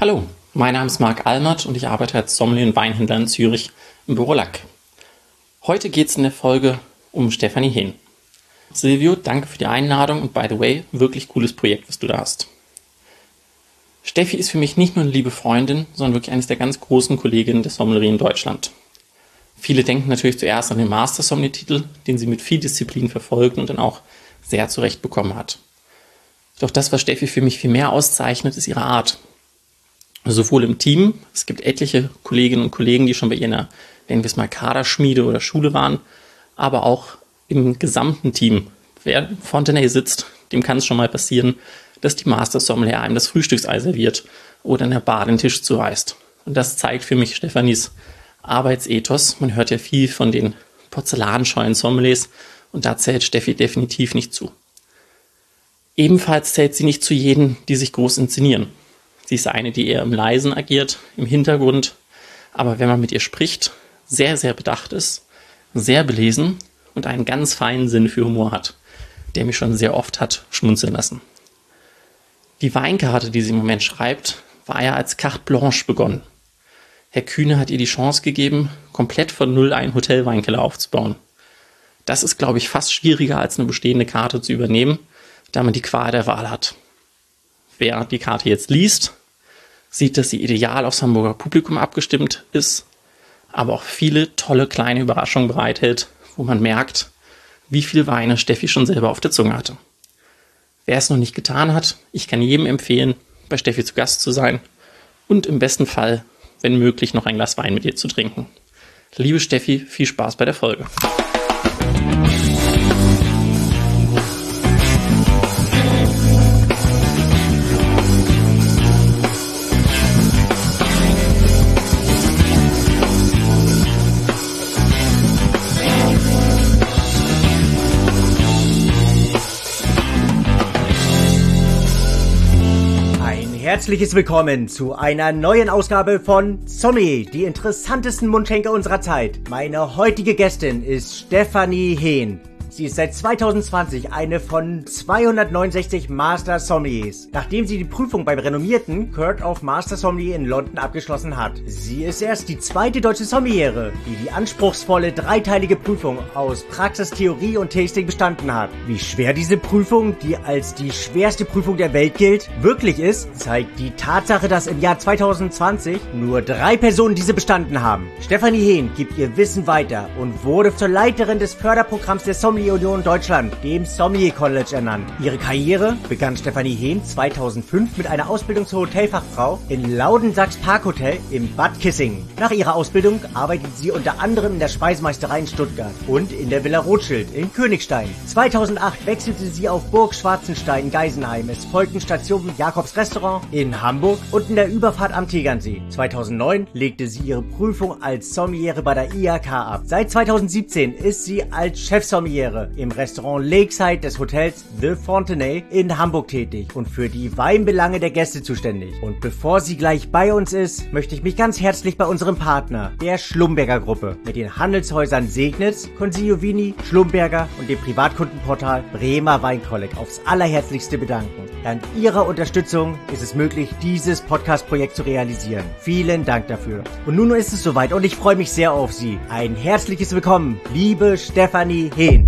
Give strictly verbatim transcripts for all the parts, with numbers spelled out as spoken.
Hallo, mein Name ist Marc Almert und ich arbeite als Sommelier und Weinhändler in Zürich im Büro Lack. Heute geht es in der Folge um Stefanie Hehn. Silvio, danke für die Einladung und by the way, wirklich cooles Projekt, was du da hast. Steffi ist für mich nicht nur eine liebe Freundin, sondern wirklich eines der ganz großen Kolleginnen der Sommelerie in Deutschland. Viele denken natürlich zuerst an den Master-Sommelier-Titel, den sie mit viel Disziplin verfolgt und dann auch sehr zurecht bekommen hat. Doch das, was Steffi für mich viel mehr auszeichnet, ist ihre Art. Sowohl im Team, es gibt etliche Kolleginnen und Kollegen, die schon bei ihr in einer, nennen wir es mal, Kaderschmiede oder Schule waren, aber auch im gesamten Team. Wer Fontenay sitzt, dem kann es schon mal passieren, dass die Master-Sommelier einem das Frühstücksei serviert oder in der Bar den Tisch zuweist. Und das zeigt für mich Stefanis Arbeitsethos. Man hört ja viel von den porzellanscheuen Sommeliers und da zählt Steffi definitiv nicht zu. Ebenfalls zählt sie nicht zu jenen, die sich groß inszenieren. Sie ist eine, die eher im Leisen agiert, im Hintergrund, aber wenn man mit ihr spricht, sehr, sehr bedacht ist, sehr belesen und einen ganz feinen Sinn für Humor hat, der mich schon sehr oft hat schmunzeln lassen. Die Weinkarte, die sie im Moment schreibt, war ja als Carte Blanche begonnen. Herr Kühne hat ihr die Chance gegeben, komplett von Null einen Hotelweinkeller aufzubauen. Das ist, glaube ich, fast schwieriger als eine bestehende Karte zu übernehmen, da man die Qual der Wahl hat. Wer die Karte jetzt liest, sieht, dass sie ideal aufs Hamburger Publikum abgestimmt ist, aber auch viele tolle kleine Überraschungen bereithält, wo man merkt, wie viel Weine Steffi schon selber auf der Zunge hatte. Wer es noch nicht getan hat, ich kann jedem empfehlen, bei Steffi zu Gast zu sein und im besten Fall, wenn möglich, noch ein Glas Wein mit ihr zu trinken. Liebe Steffi, viel Spaß bei der Folge. Herzliches Willkommen zu einer neuen Ausgabe von Sommelier, die interessantesten Mundschenker unserer Zeit. Meine heutige Gästin ist Stefanie Hehn. Sie ist seit zwanzig zwanzig eine von zweihundertneunundsechzig Master Sommeliers, nachdem sie die Prüfung beim renommierten Court of Master Sommelier in London abgeschlossen hat. Sie ist erst die zweite deutsche Sommeliere, die die anspruchsvolle dreiteilige Prüfung aus Praxis, Theorie und Tasting bestanden hat. Wie schwer diese Prüfung, die als die schwerste Prüfung der Welt gilt, wirklich ist, zeigt die Tatsache, dass im Jahr zwanzig zwanzig nur drei Personen diese bestanden haben. Stefanie Hehn gibt ihr Wissen weiter und wurde zur Leiterin des Förderprogramms der Sommelier Union Deutschland, dem Sommelier College, ernannt. Ihre Karriere begann Stefanie Hehn zweitausendfünf mit einer Ausbildung zur Hotelfachfrau in Laudensacks Parkhotel im Bad Kissingen. Nach ihrer Ausbildung arbeitet sie unter anderem in der Speisemeisterei in Stuttgart und in der Villa Rothschild in Königstein. zweitausendacht wechselte sie auf Burg Schwarzenstein in Geisenheim. Es folgten Stationen Jakobs Restaurant in Hamburg und in der Überfahrt am Tegernsee. zweitausendneun legte sie ihre Prüfung als Sommeliere bei der I H K ab. Seit zweitausendsiebzehn ist sie als Chefsommeliere im Restaurant Lakeside des Hotels The Fontenay in Hamburg tätig und für die Weinbelange der Gäste zuständig. Und bevor sie gleich bei uns ist, möchte ich mich ganz herzlich bei unserem Partner, der Schlumberger Gruppe, mit den Handelshäusern Segnitz, Consiglio Vini, Schlumberger und dem Privatkundenportal Bremer Weinkolleg aufs allerherzlichste bedanken. Dank ihrer Unterstützung ist es möglich, dieses Podcast-Projekt zu realisieren. Vielen Dank dafür. Und nun ist es soweit und ich freue mich sehr auf Sie. Ein herzliches Willkommen, liebe Stefanie Hehn.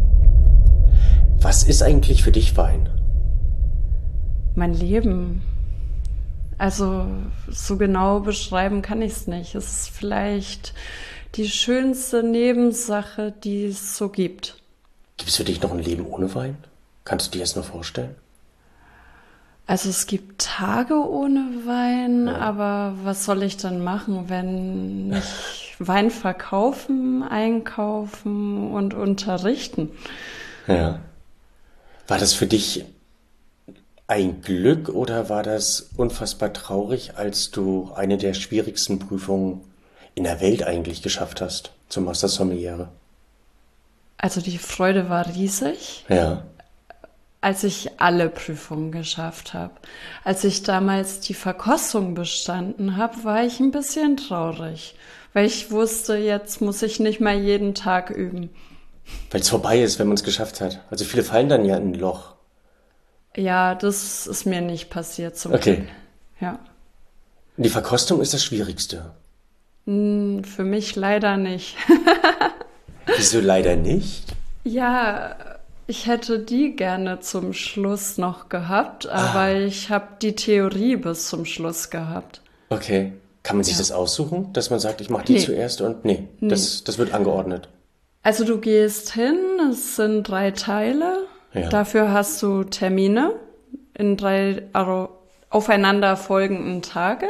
Was ist eigentlich für dich Wein? Mein Leben. Also so genau beschreiben kann ich es nicht. Es ist vielleicht die schönste Nebensache, die es so gibt. Gibt es für dich noch ein Leben ohne Wein? Kannst du dir das nur vorstellen? Also es gibt Tage ohne Wein, ja. Aber was soll ich dann machen, wenn nicht Wein verkaufen, einkaufen und unterrichten? Ja. War das für dich ein Glück oder war das unfassbar traurig, als du eine der schwierigsten Prüfungen in der Welt eigentlich geschafft hast, zum Master Sommelier? Also die Freude war riesig, ja. Als ich alle Prüfungen geschafft habe. Als ich damals die Verkostung bestanden habe, war ich ein bisschen traurig, weil ich wusste, jetzt muss ich nicht mehr jeden Tag üben. Weil es vorbei ist, wenn man es geschafft hat. Also viele fallen dann ja in ein Loch. Ja, das ist mir nicht passiert zum Okay. Glück. Ja. Und die Verkostung ist das Schwierigste. Hm, für mich leider nicht. Wieso leider nicht? Ja, ich hätte die gerne zum Schluss noch gehabt, aber Ah. ich habe die Theorie bis zum Schluss gehabt. Okay. Kann man sich Ja. das aussuchen, dass man sagt, ich mache die Nee. zuerst und nee, das, das wird angeordnet. Also du gehst hin, es sind drei Teile. Ja. Dafür hast du Termine in drei also aufeinander folgenden Tage.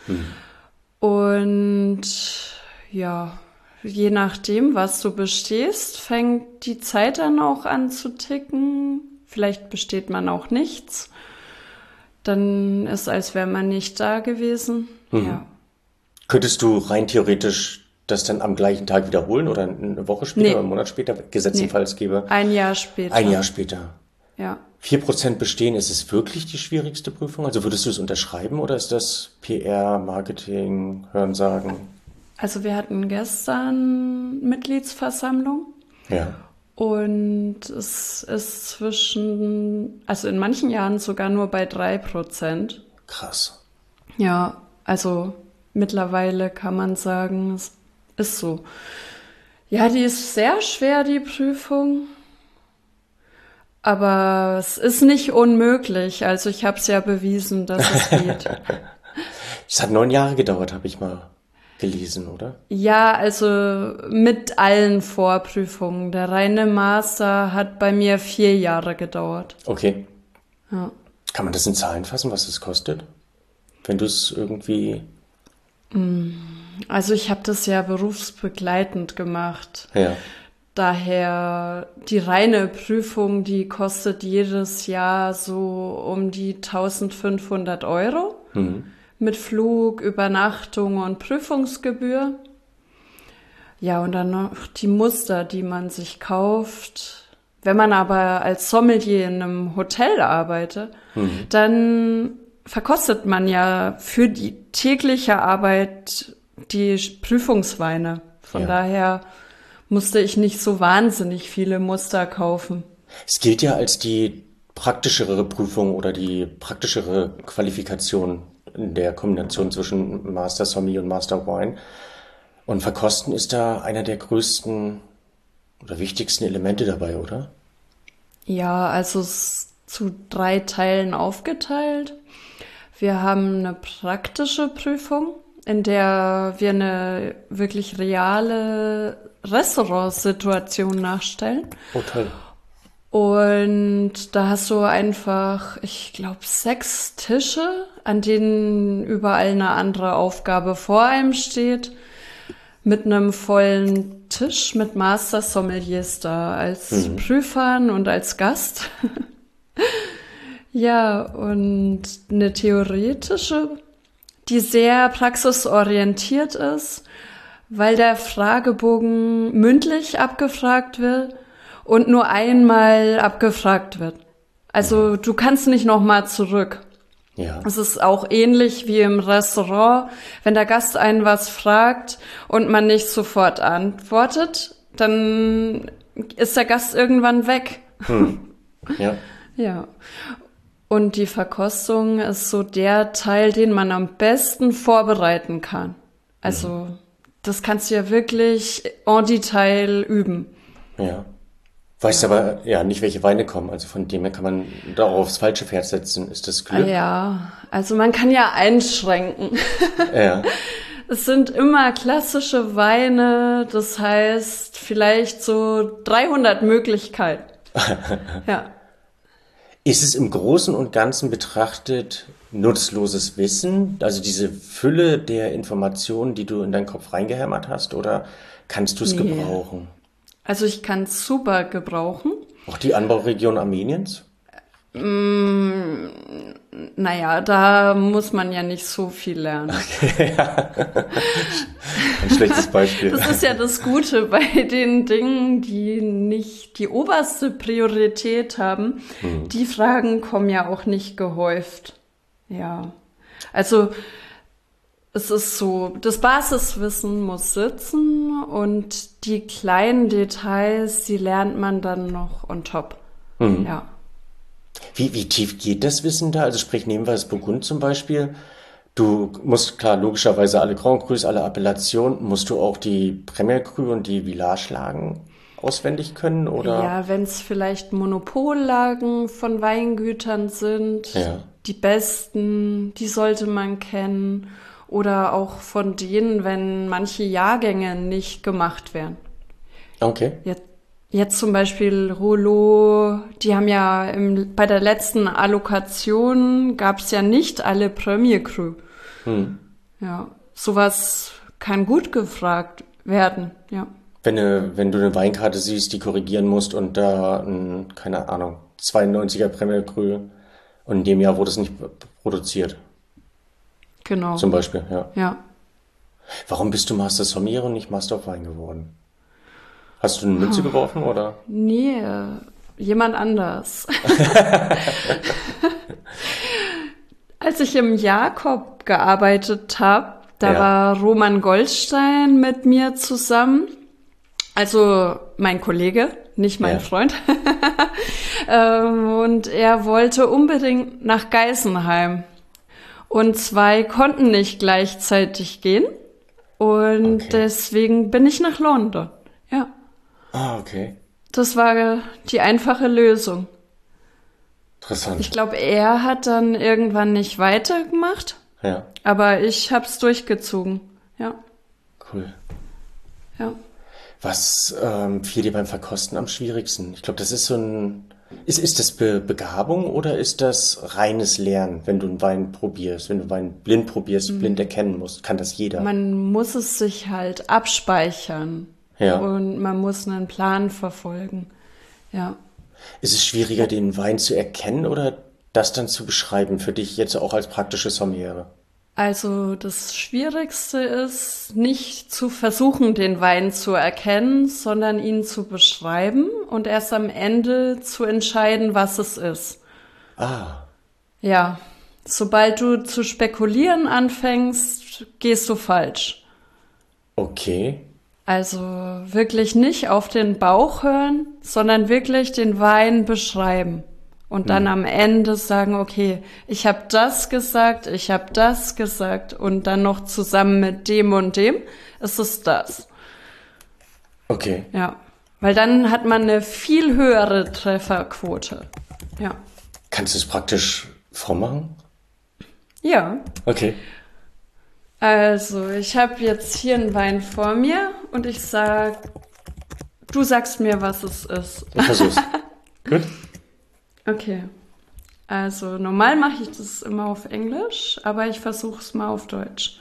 Und ja, je nachdem, was du bestehst, fängt die Zeit dann auch an zu ticken. Vielleicht besteht man auch nichts. Dann ist, als wäre man nicht da gewesen. Ja. Könntest du rein theoretisch das dann am gleichen Tag wiederholen oder eine Woche später Nee. oder einen Monat später, gesetztenfalls gäbe? Ein Jahr später. Ein Jahr später. Ja. Vier Prozent bestehen, ist es wirklich die schwierigste Prüfung? Also würdest du es unterschreiben oder ist das P R, Marketing, Hörensagen? Also wir hatten gestern Mitgliedsversammlung. Ja. Und es ist zwischen, also in manchen Jahren sogar nur bei drei Prozent. Krass. Ja, also mittlerweile kann man sagen, es ist so. Ja, die ist sehr schwer, die Prüfung. Aber es ist nicht unmöglich. Also ich habe es ja bewiesen, dass es geht. Es hat neun Jahre gedauert, habe ich mal gelesen, oder? Ja, also mit allen Vorprüfungen. Der reine Master hat bei mir vier Jahre gedauert. Okay. Ja. Kann man das in Zahlen fassen, was es kostet? Wenn du es irgendwie... Also ich habe das ja berufsbegleitend gemacht. Ja. Daher die reine Prüfung, die kostet jedes Jahr so um die eintausendfünfhundert Euro. Mit Flug, Übernachtung und Prüfungsgebühr. Ja, und dann noch die Muster, die man sich kauft. Wenn man aber als Sommelier in einem Hotel arbeitet, dann verkostet man ja für die tägliche Arbeit die Prüfungsweine. Von Ja. daher musste ich nicht so wahnsinnig viele Muster kaufen. Es gilt ja als die praktischere Prüfung oder die praktischere Qualifikation in der Kombination zwischen Master Sommelier und Master Wine. Und Verkosten ist da einer der größten oder wichtigsten Elemente dabei, oder? Ja, also es ist zu drei Teilen aufgeteilt. Wir haben eine praktische Prüfung, in der wir eine wirklich reale Restaurantsituation nachstellen. Oh, toll. Und da hast du einfach, ich glaube, sechs Tische, an denen überall eine andere Aufgabe vor einem steht, mit einem vollen Tisch mit Master Sommeliers da als Prüfern und als Gast. Ja, und eine theoretische, die sehr praxisorientiert ist, weil der Fragebogen mündlich abgefragt wird und nur einmal abgefragt wird. Also du kannst nicht nochmal zurück. Ja. Es ist auch ähnlich wie im Restaurant. Wenn der Gast einen was fragt und man nicht sofort antwortet, dann ist der Gast irgendwann weg. Ja. Ja. Und die Verkostung ist so der Teil, den man am besten vorbereiten kann. Also das kannst du ja wirklich en Detail üben. Ja. Weißt aber ja nicht, welche Weine kommen. Also von dem her kann man darauf aufs falsche Pferd setzen. Ist das Glück? Ja, also man kann ja einschränken. Ja. Es sind immer klassische Weine, das heißt vielleicht so dreihundert Möglichkeiten. Ja. Ist es im Großen und Ganzen betrachtet nutzloses Wissen? Also diese Fülle der Informationen, die du in deinen Kopf reingehämmert hast, oder kannst du es Nee. gebrauchen? Also ich kann es super gebrauchen. Auch die Anbauregion Armeniens? Naja, da muss man ja nicht so viel lernen. Ein schlechtes Beispiel. Das ist ja das Gute bei den Dingen, die nicht die oberste Priorität haben. Die Fragen kommen ja auch nicht gehäuft. Ja, also es ist so, das Basiswissen muss sitzen und die kleinen Details, die lernt man dann noch on top. Ja. Wie, wie tief geht das Wissen da? Also sprich, nehmen wir das Burgund zum Beispiel. Du musst klar logischerweise alle Grand Crus, alle Appellationen, musst du auch die Premier Cru und die Village-Lagen auswendig können, oder? Ja, wenn es vielleicht Monopollagen von Weingütern sind, Ja. die besten, die sollte man kennen. Oder auch von denen, wenn manche Jahrgänge nicht gemacht werden. Okay. Jetzt, jetzt zum Beispiel Rouleau, die haben ja im, bei der letzten Allokation gab es ja nicht alle Premier Cru. Hm. Ja, sowas kann gut gefragt werden, ja. Wenn, du- wenn du eine Weinkarte siehst, die korrigieren musst und da, ein, keine Ahnung, zweiundneunziger Premier Cru und in dem Jahr wurde es nicht p- produziert, Genau. zum Beispiel, ja. Ja. Warum bist du Master Sommelier und nicht Master of Wine geworden? Hast du eine Münze geworfen, oder? Nee, äh, jemand anders. Als ich im Jakob gearbeitet habe, da Ja. war Roman Goldstein mit mir zusammen. Also mein Kollege, nicht mein Ja. Freund. Ähm, Und er wollte unbedingt nach Geisenheim. Und zwei konnten nicht gleichzeitig gehen. Und Okay. deswegen bin ich nach London. Ja, Ah, okay. das war die einfache Lösung. Interessant. Ich glaube, er hat dann irgendwann nicht weitergemacht, Ja, aber ich hab's durchgezogen. Ja, cool. ja. Was ähm, fiel dir beim Verkosten am schwierigsten? Ich glaube, das ist so ein. Ist, ist das Be Begabung oder ist das reines Lernen, wenn du einen Wein probierst, wenn du Wein blind probierst, blind erkennen musst? Kann das jeder? Man muss es sich halt abspeichern Ja. und man muss einen Plan verfolgen. Ja. Ist es schwieriger, den Wein zu erkennen oder das dann zu beschreiben für dich jetzt auch als praktische Sommeliere? Also das Schwierigste ist, nicht zu versuchen, den Wein zu erkennen, sondern ihn zu beschreiben und erst am Ende zu entscheiden, was es ist. Ah, Ja, sobald du zu spekulieren anfängst, gehst du falsch. okay. Also wirklich nicht auf den Bauch hören, sondern wirklich den Wein beschreiben. Und dann am Ende sagen, okay, ich habe das gesagt, ich habe das gesagt und dann noch zusammen mit dem und dem ist es das. Okay. Ja, weil dann hat man eine viel höhere Trefferquote. Ja. Kannst du es praktisch vormachen? Ja, Okay. also ich habe jetzt hier einen Wein vor mir und ich sag, du sagst mir, was es ist. Ich versuch's. Gut. Okay. Also normal mache ich das immer auf Englisch, aber ich versuche es mal auf Deutsch.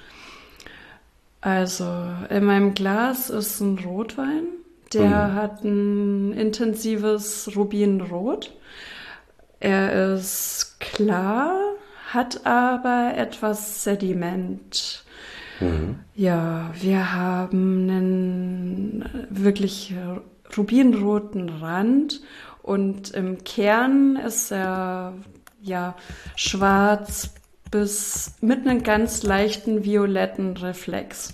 Also in meinem Glas ist ein Rotwein, der hat ein intensives Rubinrot. Er ist klar, hat aber etwas Sediment. Ja, wir haben einen wirklich rubinroten Rand und im Kern ist er ja schwarz bis mit einem ganz leichten violetten Reflex.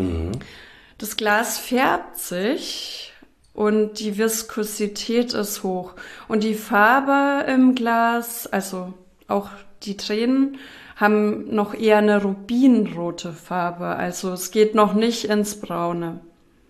Das Glas färbt sich und die Viskosität ist hoch. Und die Farbe im Glas, also auch die Tränen, haben noch eher eine rubinrote Farbe. Also es geht noch nicht ins Braune.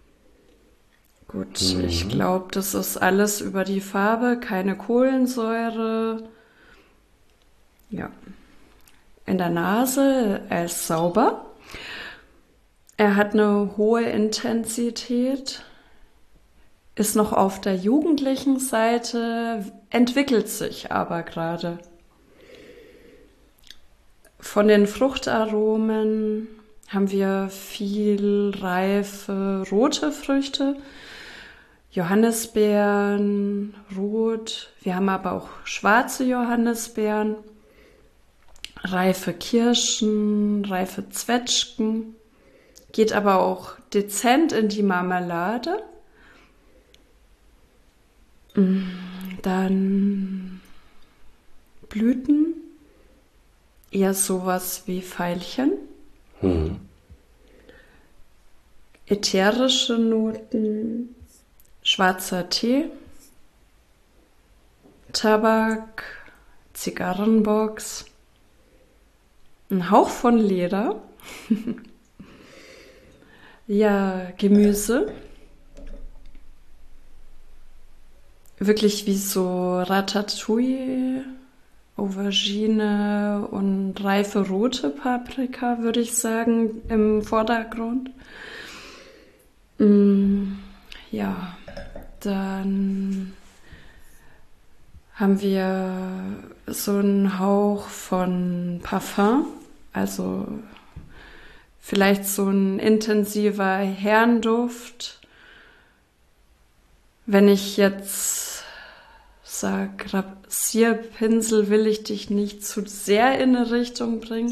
Gut, ich glaube, das ist alles über die Farbe, keine Kohlensäure. Ja. In der Nase, er ist sauber. Er hat eine hohe Intensität, ist noch auf der jugendlichen Seite, entwickelt sich aber gerade. Von den Fruchtaromen haben wir viel reife rote Früchte, Johannisbeeren, rot. Wir haben aber auch schwarze Johannisbeeren, reife Kirschen, reife Zwetschgen. Geht aber auch dezent in die Marmelade. Dann Blüten, eher sowas wie Veilchen. Ätherische Noten, schwarzer Tee, Tabak, Zigarrenbox, ein Hauch von Leder. Ja, Gemüse. Wirklich wie so Ratatouille, Aubergine und reife rote Paprika, würde ich sagen, im Vordergrund. Mm, ja, dann haben wir so einen Hauch von Parfum, also vielleicht so ein intensiver Herrenduft. Wenn ich jetzt sage, Rasierpinsel, will ich dich nicht zu sehr in eine Richtung bringen.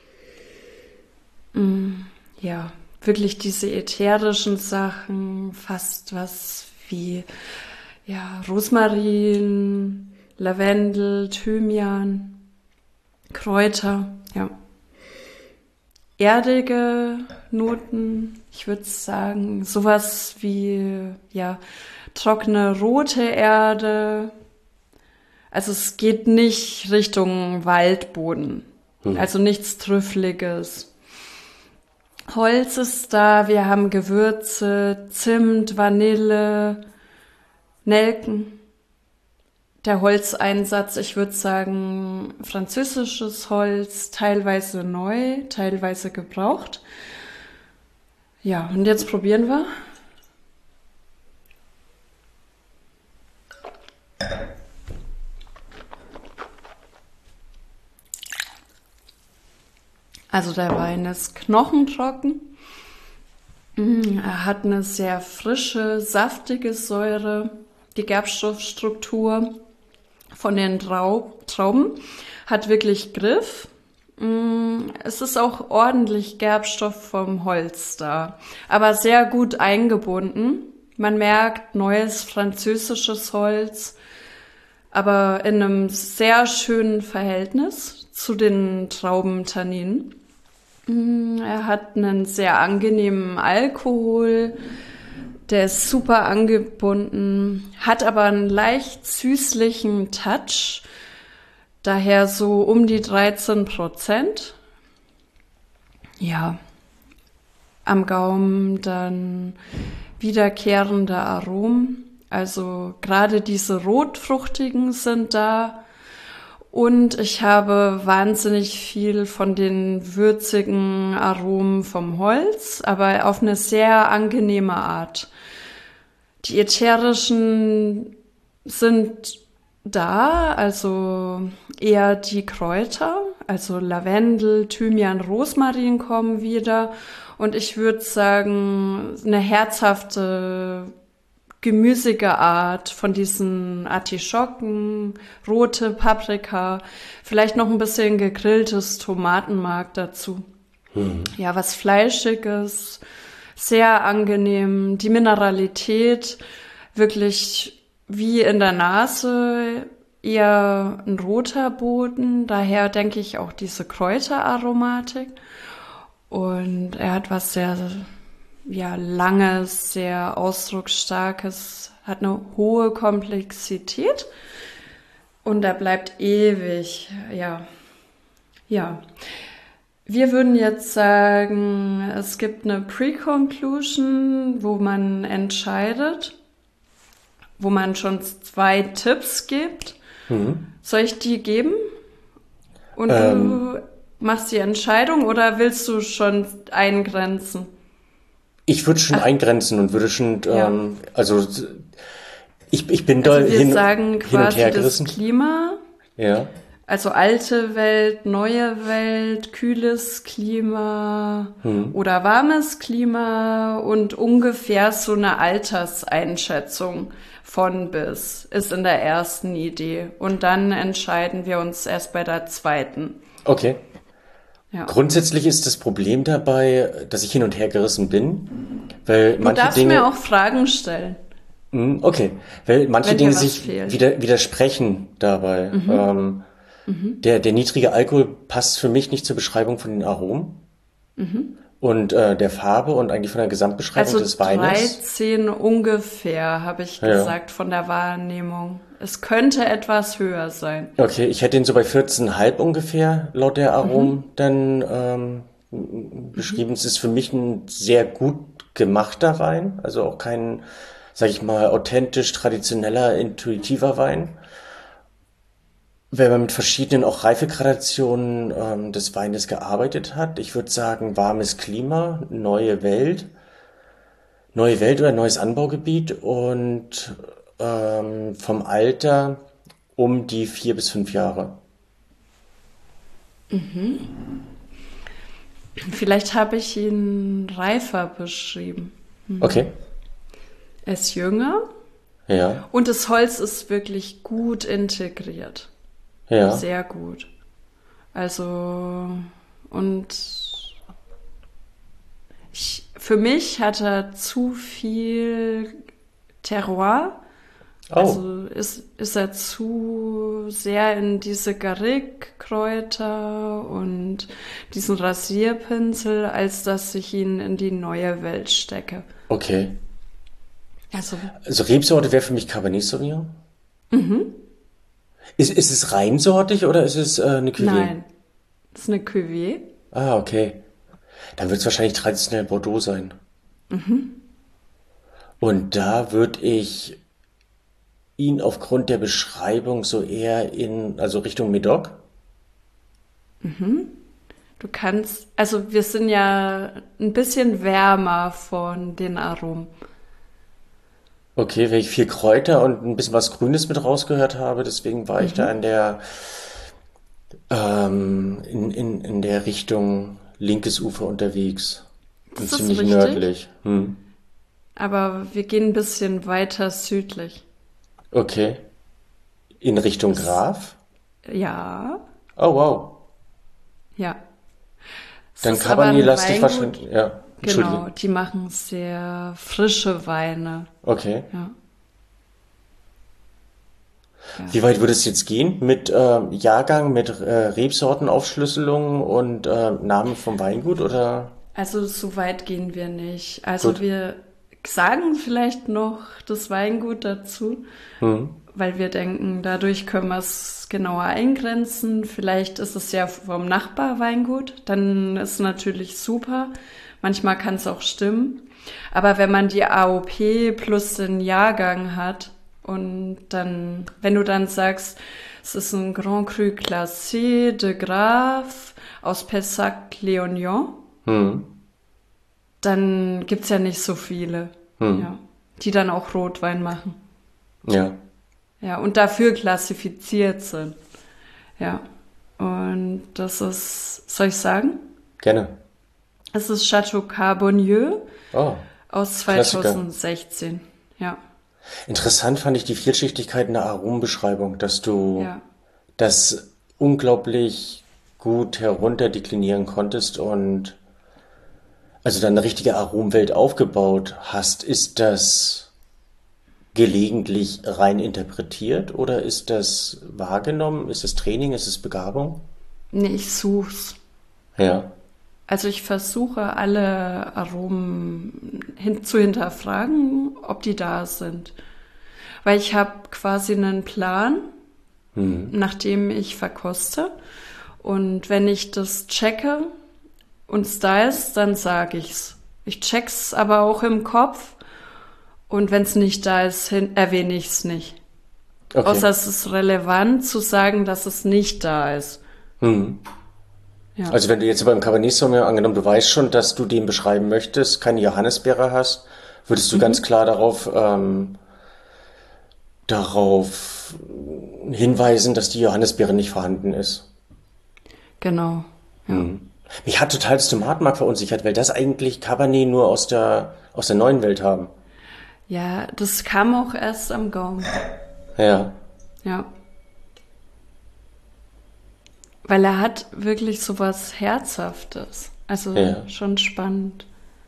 Mm, ja, wirklich diese ätherischen Sachen, fast was wie ja, Rosmarin, Lavendel, Thymian, Kräuter, ja. Erdige Noten, ich würde sagen, sowas wie ja, trockene rote Erde. Also es geht nicht Richtung Waldboden, hm. also nichts Trüffeliges. Holz ist da, wir haben Gewürze, Zimt, Vanille, Nelken. Der Holzeinsatz, ich würde sagen, französisches Holz, teilweise neu, teilweise gebraucht. Ja, und jetzt probieren wir. Also der Wein ist knochentrocken. Er hat eine sehr frische, saftige Säure. Die Gerbstoffstruktur von den Trau- Trauben hat wirklich Griff. Es ist auch ordentlich Gerbstoff vom Holz da, aber sehr gut eingebunden. Man merkt neues französisches Holz, aber in einem sehr schönen Verhältnis zu den Traubentanninen. Er hat einen sehr angenehmen Alkohol. Der ist super angebunden, hat aber einen leicht süßlichen Touch, daher so um die dreizehn Prozent. Ja, am Gaumen dann wiederkehrende Aromen, also gerade diese rotfruchtigen sind da. Und ich habe wahnsinnig viel von den würzigen Aromen vom Holz, aber auf eine sehr angenehme Art. Die ätherischen sind da, also eher die Kräuter, also Lavendel, Thymian, Rosmarin kommen wieder. Und ich würde sagen, eine herzhafte, gemüsige Art von diesen Artischocken, rote Paprika, vielleicht noch ein bisschen gegrilltes Tomatenmark dazu. Mhm. Ja, was Fleischiges, sehr angenehm. Die Mineralität wirklich wie in der Nase, eher ein roter Boden. Daher denke ich auch diese Kräuteraromatik. Und er hat was sehr ja, langes, sehr ausdrucksstarkes, hat eine hohe Komplexität und er bleibt ewig, ja, ja. Wir würden jetzt sagen, es gibt eine Pre-Conclusion, wo man entscheidet, wo man schon zwei Tipps gibt. Mhm. Soll ich die geben? Und ähm. du machst die Entscheidung oder willst du schon eingrenzen? Ich würde schon Ach. eingrenzen und würde schon, ja. ähm, also ich, ich bin also da wir hin, sagen hin und her quasi das Klima, ja. also alte Welt, neue Welt, kühles Klima hm. oder warmes Klima und ungefähr so eine Alterseinschätzung von bis ist in der ersten Idee und dann entscheiden wir uns erst bei der zweiten. Okay. Ja. Grundsätzlich ist das Problem dabei, dass ich hin und her gerissen bin, weil du manche darfst Dinge... mir auch Fragen stellen. Okay, weil manche Wenn Dinge dir was sich fehlt. wieder, widersprechen dabei. Mhm. Ähm, mhm. Der, der niedrige Alkohol passt für mich nicht zur Beschreibung von den Aromen mhm. und äh, der Farbe und eigentlich von der Gesamtbeschreibung also des Weines. dreizehn ungefähr, habe ich ja. gesagt, von der Wahrnehmung. es könnte etwas höher sein. Okay, ich hätte ihn so bei vierzehn Komma fünf ungefähr laut der Aromen mhm. dann ähm, beschrieben. Mhm. Es ist für mich ein sehr gut gemachter Wein, also auch kein, sag ich mal, authentisch, traditioneller, intuitiver Wein. Wenn man mit verschiedenen auch Reifegradationen ähm, des Weines gearbeitet hat, ich würde sagen, warmes Klima, neue Welt, neue Welt oder neues Anbaugebiet und ähm, vom Alter um die vier bis fünf Jahre. Mhm. Vielleicht habe ich ihn reifer beschrieben. Mhm. Okay. Er ist jünger. Ja. Und das Holz ist wirklich gut integriert. Ja. Sehr gut. Also, und ich, für mich hat er zu viel Terroir. Oh. Also ist, ist er zu sehr in diese Garrigue-Kräuter und diesen Rasierpinsel, als dass ich ihn in die neue Welt stecke. Okay. Also, also Rebsorte wäre für mich Cabernet Sauvignon? Mhm. Ist, ist es reinsortig oder ist es äh, eine Cuvée? Nein, das ist eine Cuvée. Ah, okay. Dann wird es wahrscheinlich traditionell Bordeaux sein. Mhm. Und da würde ich ihn aufgrund der Beschreibung so eher in, also Richtung Médoc. Mhm. Du kannst, also wir sind ja ein bisschen wärmer von den Aromen. Okay, weil ich viel Kräuter und ein bisschen was Grünes mit rausgehört habe, deswegen war mhm. ich da in der ähm, in, in, in der Richtung linkes Ufer unterwegs. Das und ist ziemlich richtig. Nördlich. Hm. Aber wir gehen ein bisschen weiter südlich. Okay. In Richtung das, Graf? Ja. Oh, wow. Ja. Es Dann ist Cabernet aber lasst dich Weingut, wahrscheinlich, ja. Genau, die machen sehr frische Weine. Okay. Ja. Ja. Wie weit würde es jetzt gehen? Mit äh, Jahrgang, mit äh, Rebsortenaufschlüsselung und äh, Namen vom Weingut oder? Also so weit gehen wir nicht. Also Gut. wir sagen vielleicht noch das Weingut dazu, mhm. weil wir denken, dadurch können wir es genauer eingrenzen. Vielleicht ist es ja vom Nachbarweingut, dann ist es natürlich super. Manchmal kann es auch stimmen. Aber wenn man die A O P plus den Jahrgang hat und dann, wenn du dann sagst, es ist ein Grand Cru Classé de Grave aus Pessac-Léognan, hm. dann gibt's ja nicht so viele, hm. ja, die dann auch Rotwein machen. Ja. Ja, und dafür klassifiziert sind. Ja. Und das ist, soll ich sagen? Gerne. Es ist Chateau Carbonieux oh, aus zweitausendsechzehn. Klassiker. Ja. Interessant fand ich die Vielschichtigkeit in der Aromenbeschreibung, dass du ja. das unglaublich gut herunterdeklinieren konntest und also dann eine richtige Aromenwelt aufgebaut hast. Ist das gelegentlich rein interpretiert oder ist das wahrgenommen? Ist es Training? Ist es Begabung? Nee, ich such's. Ja. Also ich versuche alle Aromen hin, zu hinterfragen, ob die da sind. Weil ich habe quasi einen Plan, mhm. nach dem ich verkoste. Und wenn ich das checke und es da ist, dann sage ich's. Ich check's aber auch im Kopf. Und wenn es nicht da ist, hin, erwähne ich es nicht. Okay. Außer es ist relevant zu sagen, dass es nicht da ist. Mhm. Ja. Also wenn du jetzt beim Cabernet Sauvignon, angenommen, du weißt schon, dass du den beschreiben möchtest, keine Johannisbeere hast, würdest du mhm. ganz klar darauf, ähm, darauf hinweisen, dass die Johannisbeere nicht vorhanden ist. Genau. Ja. Mhm. Mich hat total das Tomatenmark verunsichert, weil das eigentlich Cabernet nur aus der, aus der neuen Welt haben. Ja, das kam auch erst am Gaumen. Ja. Ja. Weil er hat wirklich so was Herzhaftes. Also ja. schon spannend.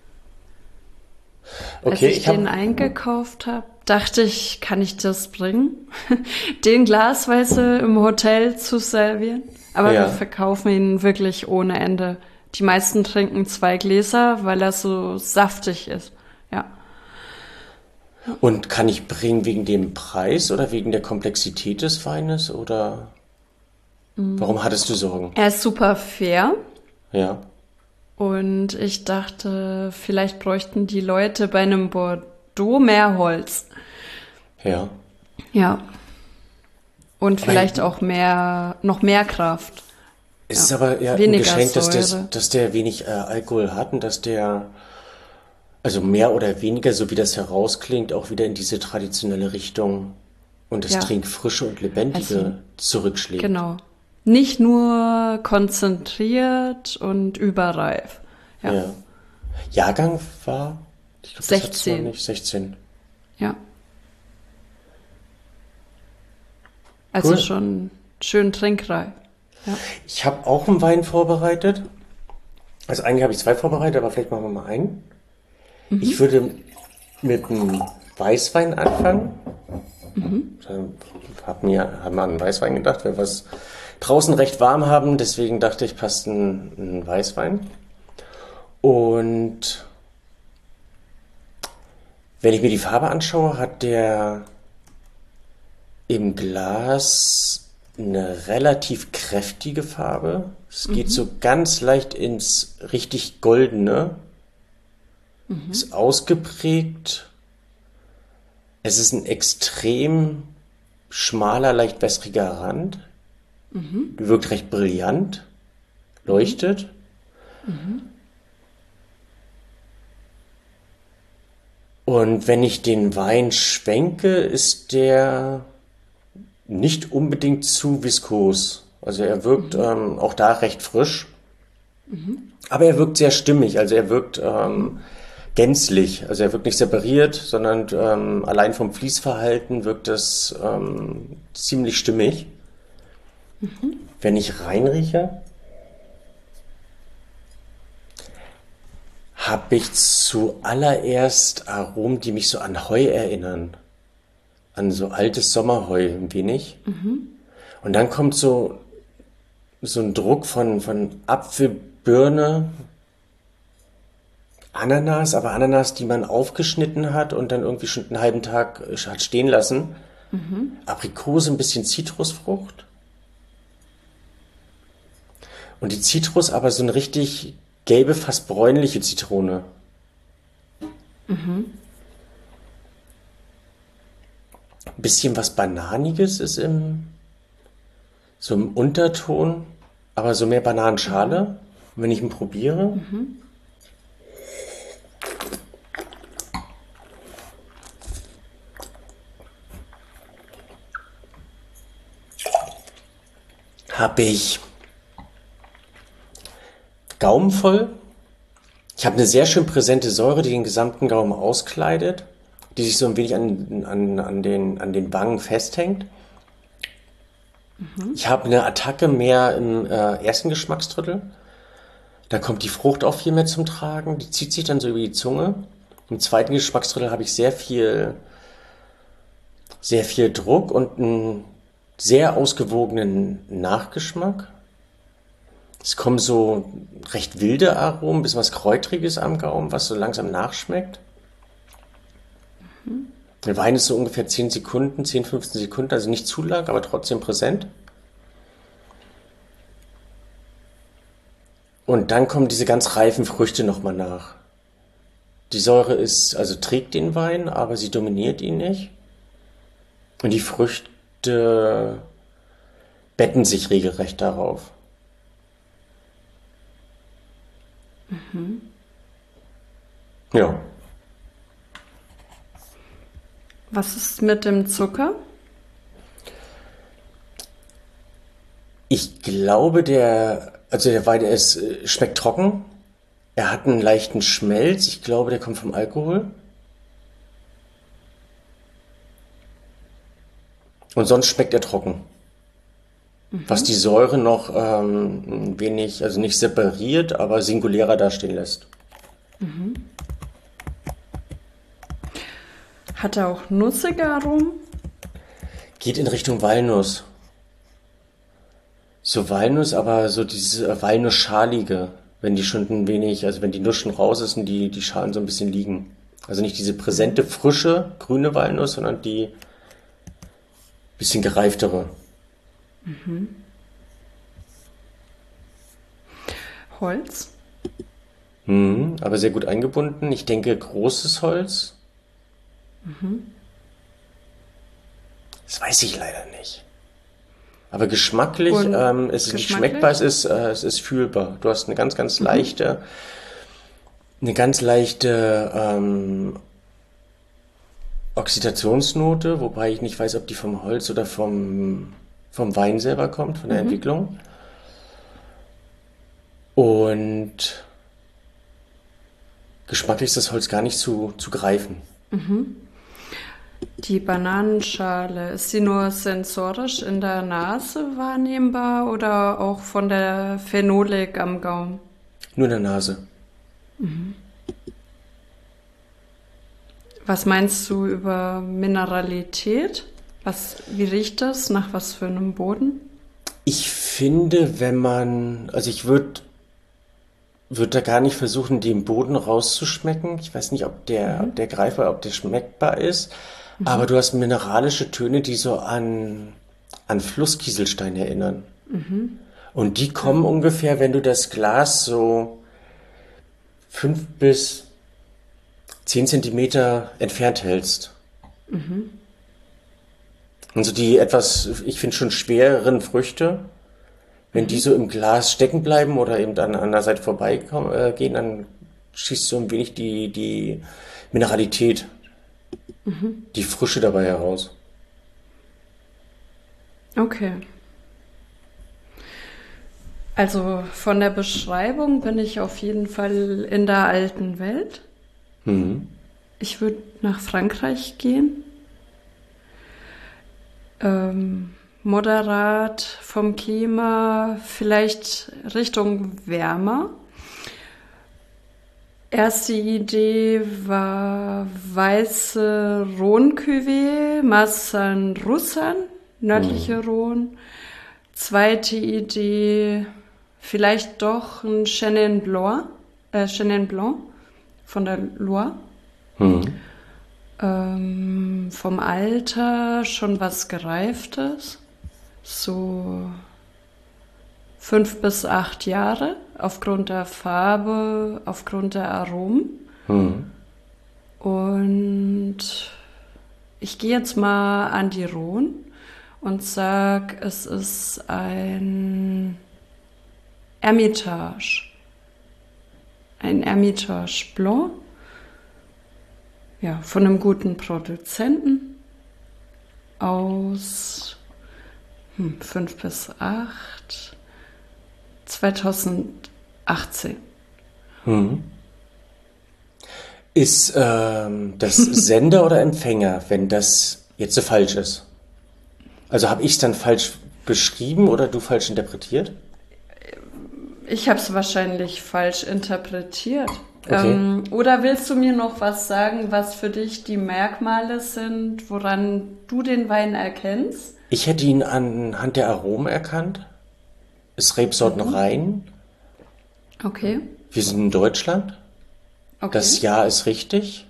Okay, Als ich, ich den hab... eingekauft habe, dachte ich, kann ich das bringen? Den glasweise im Hotel zu servieren? Aber ja. wir verkaufen ihn wirklich ohne Ende. Die meisten trinken zwei Gläser, weil er so saftig ist. Ja. Und kann ich bringen wegen dem Preis oder wegen der Komplexität des Weines oder warum hattest du Sorgen? Er ist super fair. Ja. Und ich dachte, vielleicht bräuchten die Leute bei einem Bordeaux mehr Holz. Ja. Ja. Und Aber vielleicht auch mehr, noch mehr Kraft. Es ist Ja. aber ja ein Weniger Geschenk, dass der, Säure. dass der wenig äh, Alkohol hat und dass der, also mehr oder weniger, so wie das herausklingt, auch wieder in diese traditionelle Richtung und das Ja. Trinkfrische und Lebendige Also, zurückschlägt. Genau. Nicht nur konzentriert und überreif. Ja. Ja. Jahrgang war, ich glaube, das hat's noch sechzehn. nicht, sechzehn. Ja. Also Cool. schon schön trinkreif. Ja. Ich habe auch einen Wein vorbereitet. Also eigentlich habe ich zwei vorbereitet, aber vielleicht machen wir mal einen. Ich würde mit einem Weißwein anfangen. Dann hab mir, haben wir an einen Weißwein gedacht, weil wir es draußen recht warm haben. Deswegen dachte ich, passt ein, ein Weißwein. Und wenn ich mir die Farbe anschaue, hat der im Glas eine relativ kräftige Farbe. Es geht so ganz leicht ins richtig Goldene. Ist ausgeprägt. Es ist ein extrem schmaler, leicht wässriger Rand. Wirkt recht brillant. Leuchtet. Und wenn ich den Wein schwenke, ist der nicht unbedingt zu viskos. Also er wirkt ähm, auch da recht frisch. Aber er wirkt sehr stimmig. Also er wirkt ähm, gänzlich. Also er wirkt nicht separiert, sondern ähm, allein vom Fließverhalten wirkt das ähm, ziemlich stimmig. Wenn ich reinrieche, habe ich zuallererst Aromen, die mich so an Heu erinnern. An so altes Sommerheu ein wenig. Und dann kommt so, so ein Druck von, von Apfel, Birne, Ananas, aber Ananas, die man aufgeschnitten hat und dann irgendwie schon einen halben Tag hat stehen lassen. Aprikose, ein bisschen Zitrusfrucht. Und die Zitrus aber so eine richtig gelbe, fast bräunliche Zitrone. Ein bisschen was Bananiges ist im, so im Unterton, aber so mehr Bananenschale. Und wenn ich ihn probiere, habe ich Gaumen voll. Ich habe eine sehr schön präsente Säure, die den gesamten Gaumen auskleidet, die sich so ein wenig an, an, an, den, an den Wangen festhängt. Ich habe eine Attacke mehr im äh, ersten Geschmacksdrittel. Da kommt die Frucht auch viel mehr zum Tragen. Die zieht sich dann so über die Zunge. Im zweiten Geschmacksdrittel habe ich sehr viel, sehr viel Druck und einen sehr ausgewogenen Nachgeschmack. Es kommen so recht wilde Aromen, bisschen was Kräutriges am Gaumen, was so langsam nachschmeckt. Der Wein ist so ungefähr zehn Sekunden, zehn, fünfzehn Sekunden, also nicht zu lang, aber trotzdem präsent. Und dann kommen diese ganz reifen Früchte nochmal nach. Die Säure ist, also trägt den Wein, aber sie dominiert ihn nicht. Und die Früchte betten sich regelrecht darauf. Ja. Was ist mit dem Zucker? Ich glaube, der, also der Wein ist, äh, schmeckt trocken. Er hat einen leichten Schmelz. Ich glaube, der kommt vom Alkohol. Und sonst schmeckt er trocken. Was die Säure noch ähm, ein wenig, also nicht separiert, aber singulärer dastehen lässt. Hat er auch nussige Aromen? Geht in Richtung Walnuss. So Walnuss, aber so dieses äh, Walnussschalige, wenn die schon ein wenig, also wenn die Nuss schon raus ist und die, die Schalen so ein bisschen liegen. Also nicht diese präsente, frische, grüne Walnuss, sondern die bisschen gereiftere. Mhm. Holz? Mhm, aber sehr gut eingebunden. Ich denke, großes Holz. Mhm. Das weiß ich leider nicht. Aber geschmacklich, Und ähm, es ist nicht geschmacklich? schmeckbar, es ist, äh, es ist fühlbar. Du hast eine ganz, ganz Mhm. leichte, eine ganz leichte ähm, Oxidationsnote, wobei ich nicht weiß, ob die vom Holz oder vom, vom Wein selber kommt, von der Mhm. Entwicklung. Und geschmacklich ist das Holz gar nicht zu, zu greifen. Die Bananenschale, ist sie nur sensorisch in der Nase wahrnehmbar oder auch von der Phenolik am Gaumen? Nur in der Nase. Was meinst du über Mineralität? Was, wie riecht das? Nach was für einem Boden? Ich finde, wenn man, also ich würde würd da gar nicht versuchen, den Boden rauszuschmecken. Ich weiß nicht, ob der, ob der greifbar, ob der schmeckbar ist. Aber du hast mineralische Töne, die so an, an Flusskieselstein erinnern. Und die kommen ungefähr, wenn du das Glas so fünf bis zehn Zentimeter entfernt hältst. Also die etwas, ich finde schon schwereren Früchte, wenn die so im Glas stecken bleiben oder eben dann an der Seite vorbeigehen, äh, gehen, dann schießt so ein wenig die, die Mineralität, die Frische dabei heraus. Okay. Also von der Beschreibung bin ich auf jeden Fall in der alten Welt. Mhm. Ich würde nach Frankreich gehen. Ähm, moderat vom Klima, vielleicht Richtung wärmer. Erste Idee war weiße Rhone-Cuvée, Massan Russan, nördliche Rhone. Zweite Idee, vielleicht doch ein Chenin Blanc, äh, Chenin Blanc von der Loire. Mhm. Ähm, vom Alter schon was Gereiftes, so fünf bis acht Jahre, aufgrund der Farbe, aufgrund der Aromen. Mhm. Und ich gehe jetzt mal an die Rhone und sag, es ist ein Hermitage. Ein Hermitage Blanc. Ja, von einem guten Produzenten aus hm, fünf bis acht, zweitausendachtzehn. Mhm. Ist ähm, das Sender oder Empfänger, wenn das jetzt so falsch ist? Also habe ich es dann falsch beschrieben oder du falsch interpretiert? Ich habe es wahrscheinlich falsch interpretiert. Okay. Ähm, oder willst du mir noch was sagen, was für dich die Merkmale sind, woran du den Wein erkennst? Ich hätte ihn anhand der Aromen erkannt. Ist Rebsorten rein. Okay, Wir sind in Deutschland. okay. Das Jahr ist richtig.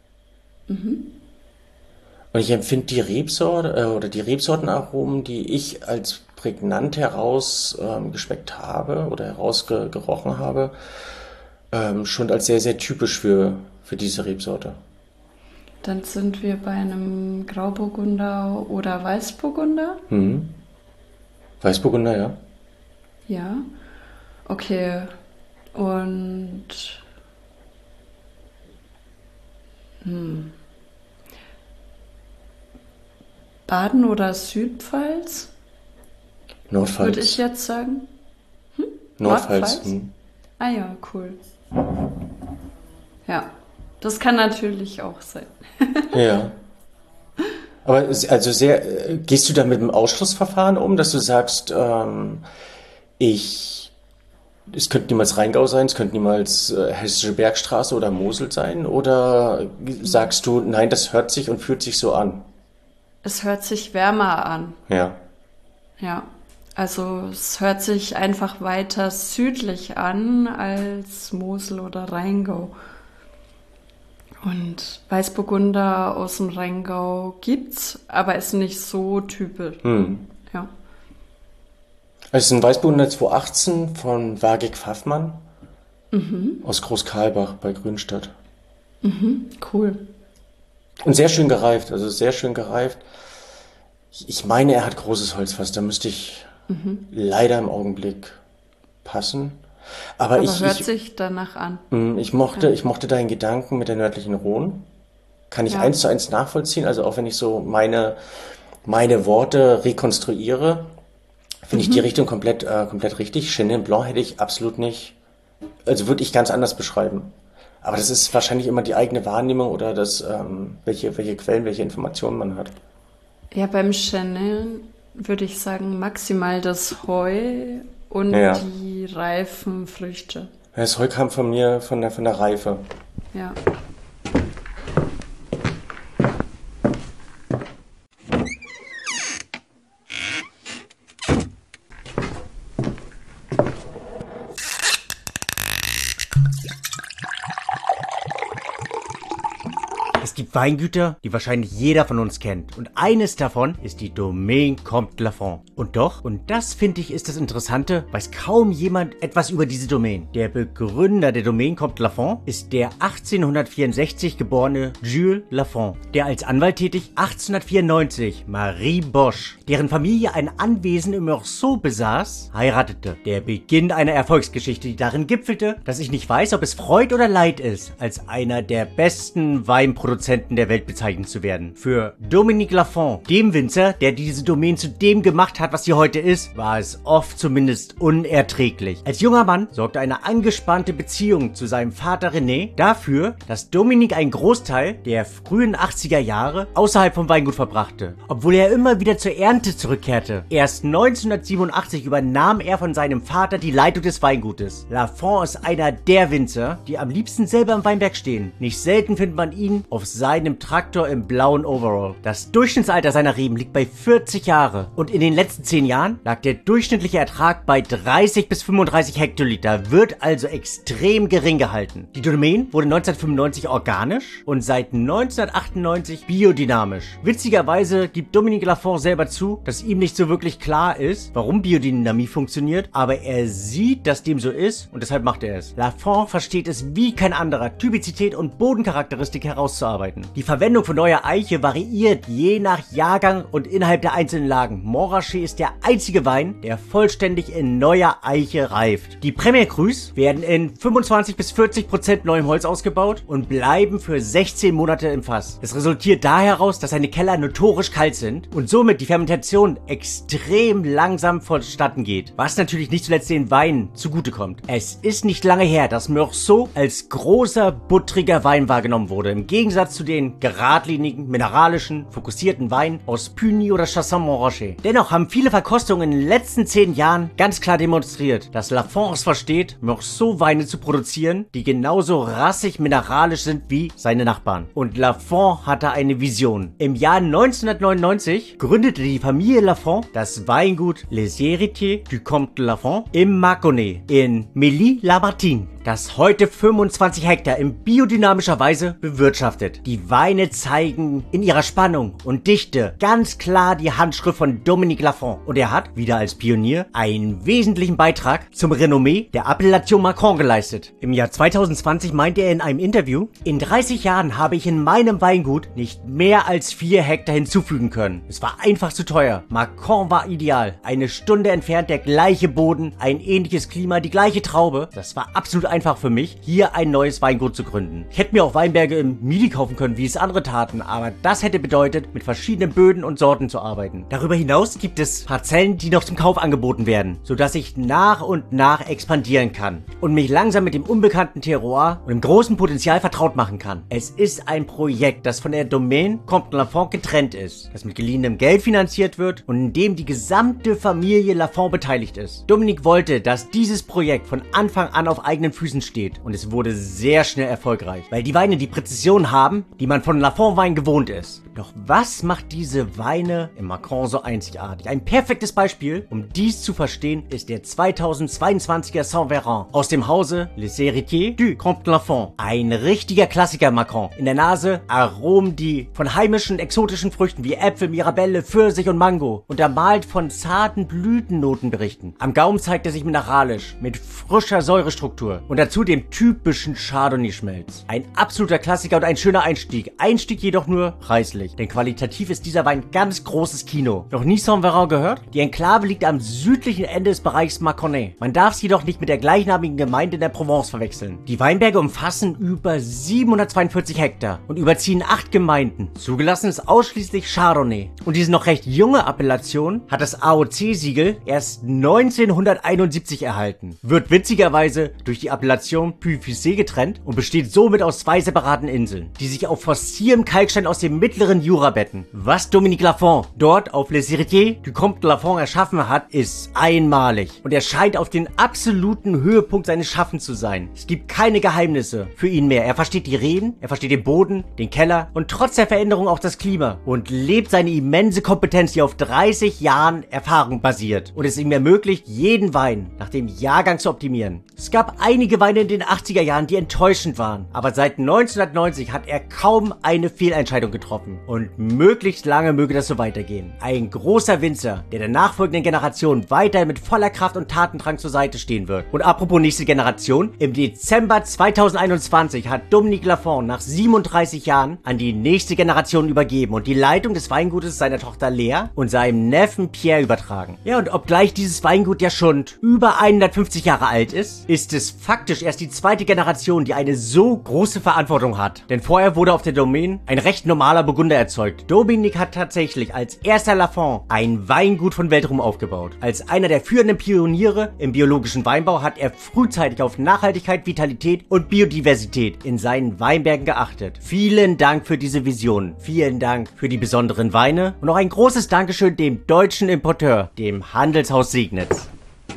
Und ich empfinde die Rebsorte äh, oder die Rebsortenaromen, die ich als prägnant heraus ähm, geschmeckt habe oder herausgerochen habe, ähm, schon als sehr, sehr typisch für, für diese Rebsorte. Dann sind wir bei einem Grauburgunder oder Weißburgunder. Mhm. Weißburgunder, ja. Ja, okay. Und hm. Baden oder Südpfalz, Nordpfalz. würde ich jetzt sagen. Nordpfalz. Nordpfalz? Mhm. Ah ja, cool. Ja, das kann natürlich auch sein. Ja. Aber es- also sehr, äh, gehst du da mit einem Ausschlussverfahren um, dass du sagst, ähm, ich, es könnte niemals Rheingau sein, es könnte niemals äh, Hessische Bergstraße oder Mosel sein, oder sagst du, nein, das hört sich und fühlt sich so an? Es hört sich wärmer an. Ja. Ja, also es hört sich einfach weiter südlich an als Mosel oder Rheingau. Und Weißburgunder aus dem Rheingau gibt's, aber ist nicht so typisch. Hm. Ja. Es ist ein Weißburgunder zweitausendachtzehn von Wagig Pfaffmann Mhm. aus Großkarlbach bei Grünstadt. Mhm. Cool. Und sehr schön gereift, also sehr schön gereift. Ich, ich meine, er hat großes Holzfass, da müsste ich leider im Augenblick passen. Aber, Aber ich, hört ich, sich danach an. mh, ich mochte, ich mochte deinen Gedanken mit der nördlichen Rhone. Kann ich Ja. eins zu eins nachvollziehen. Also auch wenn ich so meine, meine Worte rekonstruiere, finde ich die Richtung komplett, äh, komplett richtig. Chenin Blanc hätte ich absolut nicht, also würde ich ganz anders beschreiben. Aber das ist wahrscheinlich immer die eigene Wahrnehmung oder das, ähm, welche, welche Quellen, welche Informationen man hat. Ja, beim Chenin würde ich sagen maximal das Heu und Ja. die reifen Früchte. Das Heu kam von mir, von der, von der Reife. Ja. Es gibt Weingüter, die wahrscheinlich jeder von uns kennt. Und eines davon ist die Domaine Comte Lafon. Und doch, und das finde ich ist das Interessante, weiß kaum jemand etwas über diese Domaine. Der Begründer der Domaine Comte Lafon ist der achtzehnhundertvierundsechzig geborene Jules Lafon, der als Anwalt tätig achtzehnhundertvierundneunzig Marie Bosch, deren Familie ein Anwesen im Meursault besaß, heiratete. Der Beginn einer Erfolgsgeschichte, die darin gipfelte, dass ich nicht weiß, ob es Freud oder Leid ist, als einer der besten Weinproduzenten der Welt bezeichnet zu werden. Für Dominique Lafon, dem Winzer, der diese Domaine zu dem gemacht hat, was sie heute ist, war es oft zumindest unerträglich. Als junger Mann sorgte eine angespannte Beziehung zu seinem Vater René dafür, dass Dominique einen Großteil der frühen achtziger Jahre außerhalb vom Weingut verbrachte, obwohl er immer wieder zur Ernte zurückkehrte. Erst neunzehnhundertsiebenundachtzig übernahm er von seinem Vater die Leitung des Weingutes. Lafon ist einer der Winzer, die am liebsten selber im Weinberg stehen. Nicht selten findet man ihn auf seinem Traktor im blauen Overall. Das Durchschnittsalter seiner Reben liegt bei vierzig Jahre und in den letzten zehn Jahren lag der durchschnittliche Ertrag bei dreißig bis fünfunddreißig Hektoliter, wird also extrem gering gehalten. Die Domaine wurde neunzehnhundertfünfundneunzig organisch und seit neunzehnhundertachtundneunzig biodynamisch. Witzigerweise gibt Dominique Lafon selber zu, dass ihm nicht so wirklich klar ist, warum Biodynamie funktioniert, aber er sieht, dass dem so ist und deshalb macht er es. Lafon versteht es wie kein anderer, Typizität und Bodencharakteristik herauszuarbeiten. Die Verwendung von neuer Eiche variiert je nach Jahrgang und innerhalb der einzelnen Lagen. Montrachet ist der einzige Wein, der vollständig in neuer Eiche reift. Die Premier Crus werden in fünfundzwanzig bis vierzig Prozent neuem Holz ausgebaut und bleiben für sechzehn Monate im Fass. Es resultiert daher heraus, dass seine Keller notorisch kalt sind und somit die Fermentation extrem langsam vonstatten geht, was natürlich nicht zuletzt den Weinen zugutekommt. Es ist nicht lange her, dass Meursault als großer, buttriger Wein wahrgenommen wurde, im Gegensatz zu den geradlinigen, mineralischen, fokussierten Weinen aus Puny oder Chassagne-Montrachet. Dennoch haben viele Verkostungen in den letzten zehn Jahren ganz klar demonstriert, dass Lafon es versteht, Meursault-Weine zu produzieren, die genauso rassig mineralisch sind wie seine Nachbarn. Und Lafon hatte eine Vision. Im Jahr neunzehnhundertneunundneunzig gründete die Familie Lafon das Weingut Les Héritiers du Comte Lafon im Mâconnais in Mély-la-Martine, das heute fünfundzwanzig Hektar in biodynamischer Weise bewirtschaftet. Die Weine zeigen in ihrer Spannung und Dichte ganz klar die Handschrift von Dominique Lafon. Und er hat, wieder als Pionier, einen wesentlichen Beitrag zum Renommee der Appellation Macron geleistet. Im Jahr zweitausendzwanzig meinte er in einem Interview: In dreißig Jahren habe ich in meinem Weingut nicht mehr als vier Hektar hinzufügen können. Es war einfach zu teuer. Macron war ideal. Eine Stunde entfernt, der gleiche Boden, ein ähnliches Klima, die gleiche Traube. Das war absolut einfach für mich, hier ein neues Weingut zu gründen. Ich hätte mir auch Weinberge im Midi kaufen können, wie es andere taten, aber das hätte bedeutet, mit verschiedenen Böden und Sorten zu arbeiten. Darüber hinaus gibt es Parzellen, die noch zum Kauf angeboten werden, sodass ich nach und nach expandieren kann und mich langsam mit dem unbekannten Terroir und dem großen Potenzial vertraut machen kann. Es ist ein Projekt, das von der Domaine Comte Lafon getrennt ist, das mit geliehenem Geld finanziert wird und in dem die gesamte Familie Lafon beteiligt ist. Dominique wollte, dass dieses Projekt von Anfang an auf eigenen Füßen Füßen steht. Und es wurde sehr schnell erfolgreich, weil die Weine die Präzision haben, die man von Lafon-Wein gewohnt ist. Doch was macht diese Weine im Macron so einzigartig? Ein perfektes Beispiel, um dies zu verstehen, ist der zweitausendzweiundzwanziger Saint-Véran aus dem Hause Les Héritiers du Comte Lafon. Ein richtiger Klassiker Macron. In der Nase Aromen, die von heimischen, exotischen Früchten wie Äpfel, Mirabelle, Pfirsich und Mango, untermalt von zarten Blütennoten berichten. Am Gaumen zeigt er sich mineralisch, mit frischer Säurestruktur und dazu dem typischen Chardonnay-Schmelz. Ein absoluter Klassiker und ein schöner Einstieg. Einstieg jedoch nur preislich, denn qualitativ ist dieser Wein ganz großes Kino. Noch nie Saint-Véran gehört? Die Enklave liegt am südlichen Ende des Bereichs Mâconnais. Man darf es jedoch nicht mit der gleichnamigen Gemeinde in der Provence verwechseln. Die Weinberge umfassen über siebenhundertzweiundvierzig Hektar und überziehen acht Gemeinden. Zugelassen ist ausschließlich Chardonnay. Und diese noch recht junge Appellation hat das A O C-Siegel erst neunzehnhunderteinundsiebzig erhalten. Wird witzigerweise durch die Appellation Puy-Fissé getrennt und besteht somit aus zwei separaten Inseln, die sich auf fossilem Kalkstein aus dem mittleren Jura betten. Was Dominique Lafon dort auf Les Héritiers du Comte Lafon erschaffen hat, ist einmalig. Und er scheint auf den absoluten Höhepunkt seines Schaffens zu sein. Es gibt keine Geheimnisse für ihn mehr. Er versteht die Reben, er versteht den Boden, den Keller und trotz der Veränderung auch das Klima und lebt seine immense Kompetenz, die auf dreißig Jahren Erfahrung basiert und es ihm ermöglicht, jeden Wein nach dem Jahrgang zu optimieren. Es gab einige Weine in den achtziger Jahren, die enttäuschend waren, aber seit neunzehnhundertneunzig hat er kaum eine Fehlentscheidung getroffen und möglichst lange möge das so weitergehen. Ein großer Winzer, der der nachfolgenden Generation weiterhin mit voller Kraft und Tatendrang zur Seite stehen wird. Und apropos nächste Generation, im Dezember zweitausendeinundzwanzig hat Dominique Lafon nach siebenunddreißig Jahren an die nächste Generation übergeben und die Leitung des Weingutes seiner Tochter Lea und seinem Neffen Pierre übertragen. Ja, und obgleich dieses Weingut ja schon über hundertfünfzig Jahre alt ist, ist es faktisch erst die zweite Generation, die eine so große Verantwortung hat. Denn vorher wurde auf der Domaine ein recht normaler Burgunder erzeugt. Dominique hat tatsächlich als erster Lafon ein Weingut von Weltruhm aufgebaut. Als einer der führenden Pioniere im biologischen Weinbau hat er frühzeitig auf Nachhaltigkeit, Vitalität und Biodiversität in seinen Weinbergen geachtet. Vielen Dank für diese Vision. Vielen Dank für die besonderen Weine und auch ein großes Dankeschön dem deutschen Importeur, dem Handelshaus Segnitz.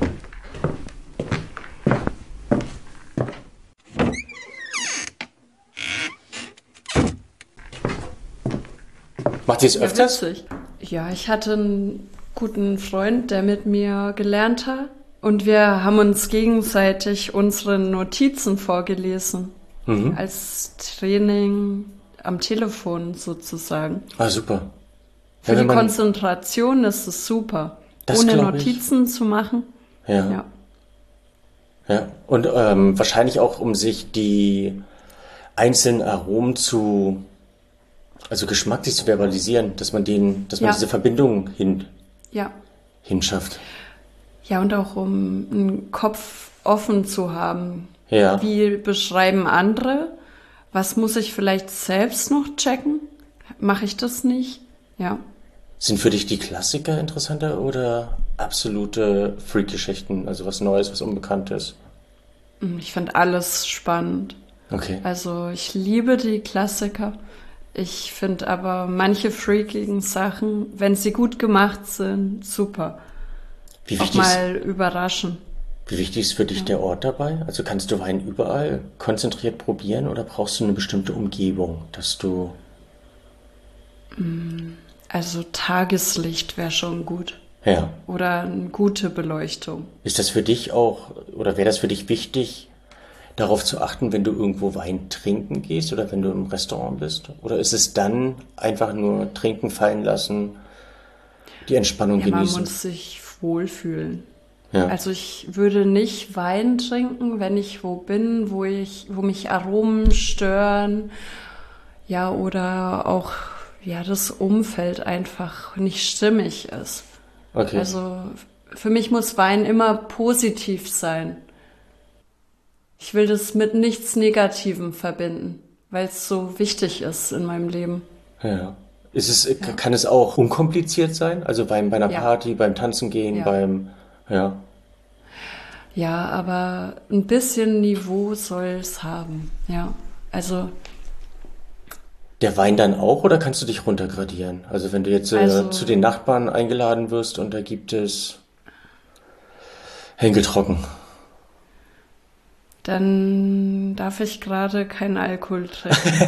Macht ihr es öfters? Ja, witzig. Ja, ich hatte einen guten Freund, der mit mir gelernt hat. Und wir haben uns gegenseitig unsere Notizen vorgelesen. Mhm. Als Training am Telefon sozusagen. Ah, super. Für ja, die Konzentration ist es super. Ohne Notizen ich. zu machen. Ja. Ja, ja. Und ähm, wahrscheinlich auch, um sich die einzelnen Aromen zu, also geschmacklich zu verbalisieren, dass man den, dass man ja. diese Verbindung hin, ja. hinschafft. Ja, und auch um einen Kopf offen zu haben. Ja. Wie beschreiben andere? Was muss ich vielleicht selbst noch checken? Mache ich das nicht? Ja. Sind für dich die Klassiker interessanter oder absolute Freak-Geschichten? Also was Neues, was Unbekanntes? Ich finde alles spannend. Okay. Also ich liebe die Klassiker. Ich finde aber manche freakigen Sachen, wenn sie gut gemacht sind, super. Wie auch mal ist, überraschen. Wie wichtig ist für dich ja. der Ort dabei? Also kannst du Wein überall konzentriert probieren oder brauchst du eine bestimmte Umgebung, dass du... Also Tageslicht wäre schon gut. Ja. Oder eine gute Beleuchtung. Ist das für dich auch, oder wäre das für dich wichtig, darauf zu achten, wenn du irgendwo Wein trinken gehst oder wenn du im Restaurant bist? Oder ist es dann einfach nur trinken, fallen lassen, die Entspannung ja, genießen? Man muss sich wohlfühlen. Ja. Also ich würde nicht Wein trinken, wenn ich wo bin, wo ich, wo mich Aromen stören, ja, oder auch ja das Umfeld einfach nicht stimmig ist. Okay. Also für mich muss Wein immer positiv sein. Ich will das mit nichts Negativem verbinden, weil es so wichtig ist in meinem Leben. Ja. Ist es, ja. Kann es auch unkompliziert sein? Also beim, bei einer ja. Party, beim Tanzen gehen, ja. beim... Ja. Ja, aber ein bisschen Niveau soll es haben. Ja, also... Der Wein dann auch oder kannst du dich runtergradieren? Also wenn du jetzt äh, also, zu den Nachbarn eingeladen wirst und da gibt es Henkeltrocken. Dann darf ich gerade keinen Alkohol trinken.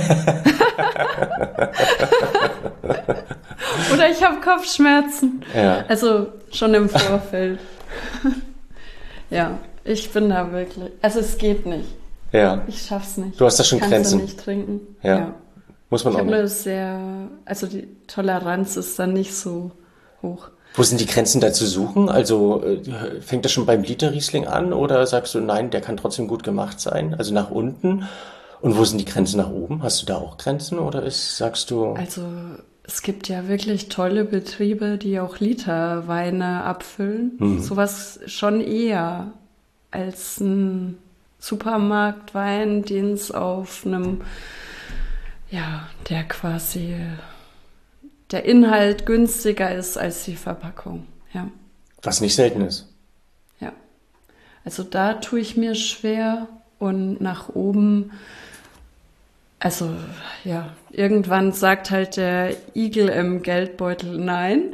Oder ich habe Kopfschmerzen. Ja. Also schon im Vorfeld. Ja, ich bin da wirklich. Also es geht nicht. Ja. Ich schaff's nicht. Du hast da schon Kannst Grenzen. Du nicht trinken. Ja. Ja. Muss man ich auch habe nicht. eine sehr, also die Toleranz ist dann nicht so hoch. Wo sind die Grenzen da zu suchen? Also äh, fängt das schon beim Liter Riesling an oder sagst du, nein, der kann trotzdem gut gemacht sein? Also nach unten. Und wo sind die Grenzen nach oben? Hast du da auch Grenzen oder ist, sagst du? Also es gibt ja wirklich tolle Betriebe, die auch Literweine abfüllen. Mhm. Sowas schon eher als ein Supermarktwein, den es auf einem, ja, der quasi der Inhalt günstiger ist als die Verpackung. Ja. Was nicht selten ist. Ja. Also da tue ich mir schwer und nach oben, also ja, irgendwann sagt halt der Igel im Geldbeutel nein,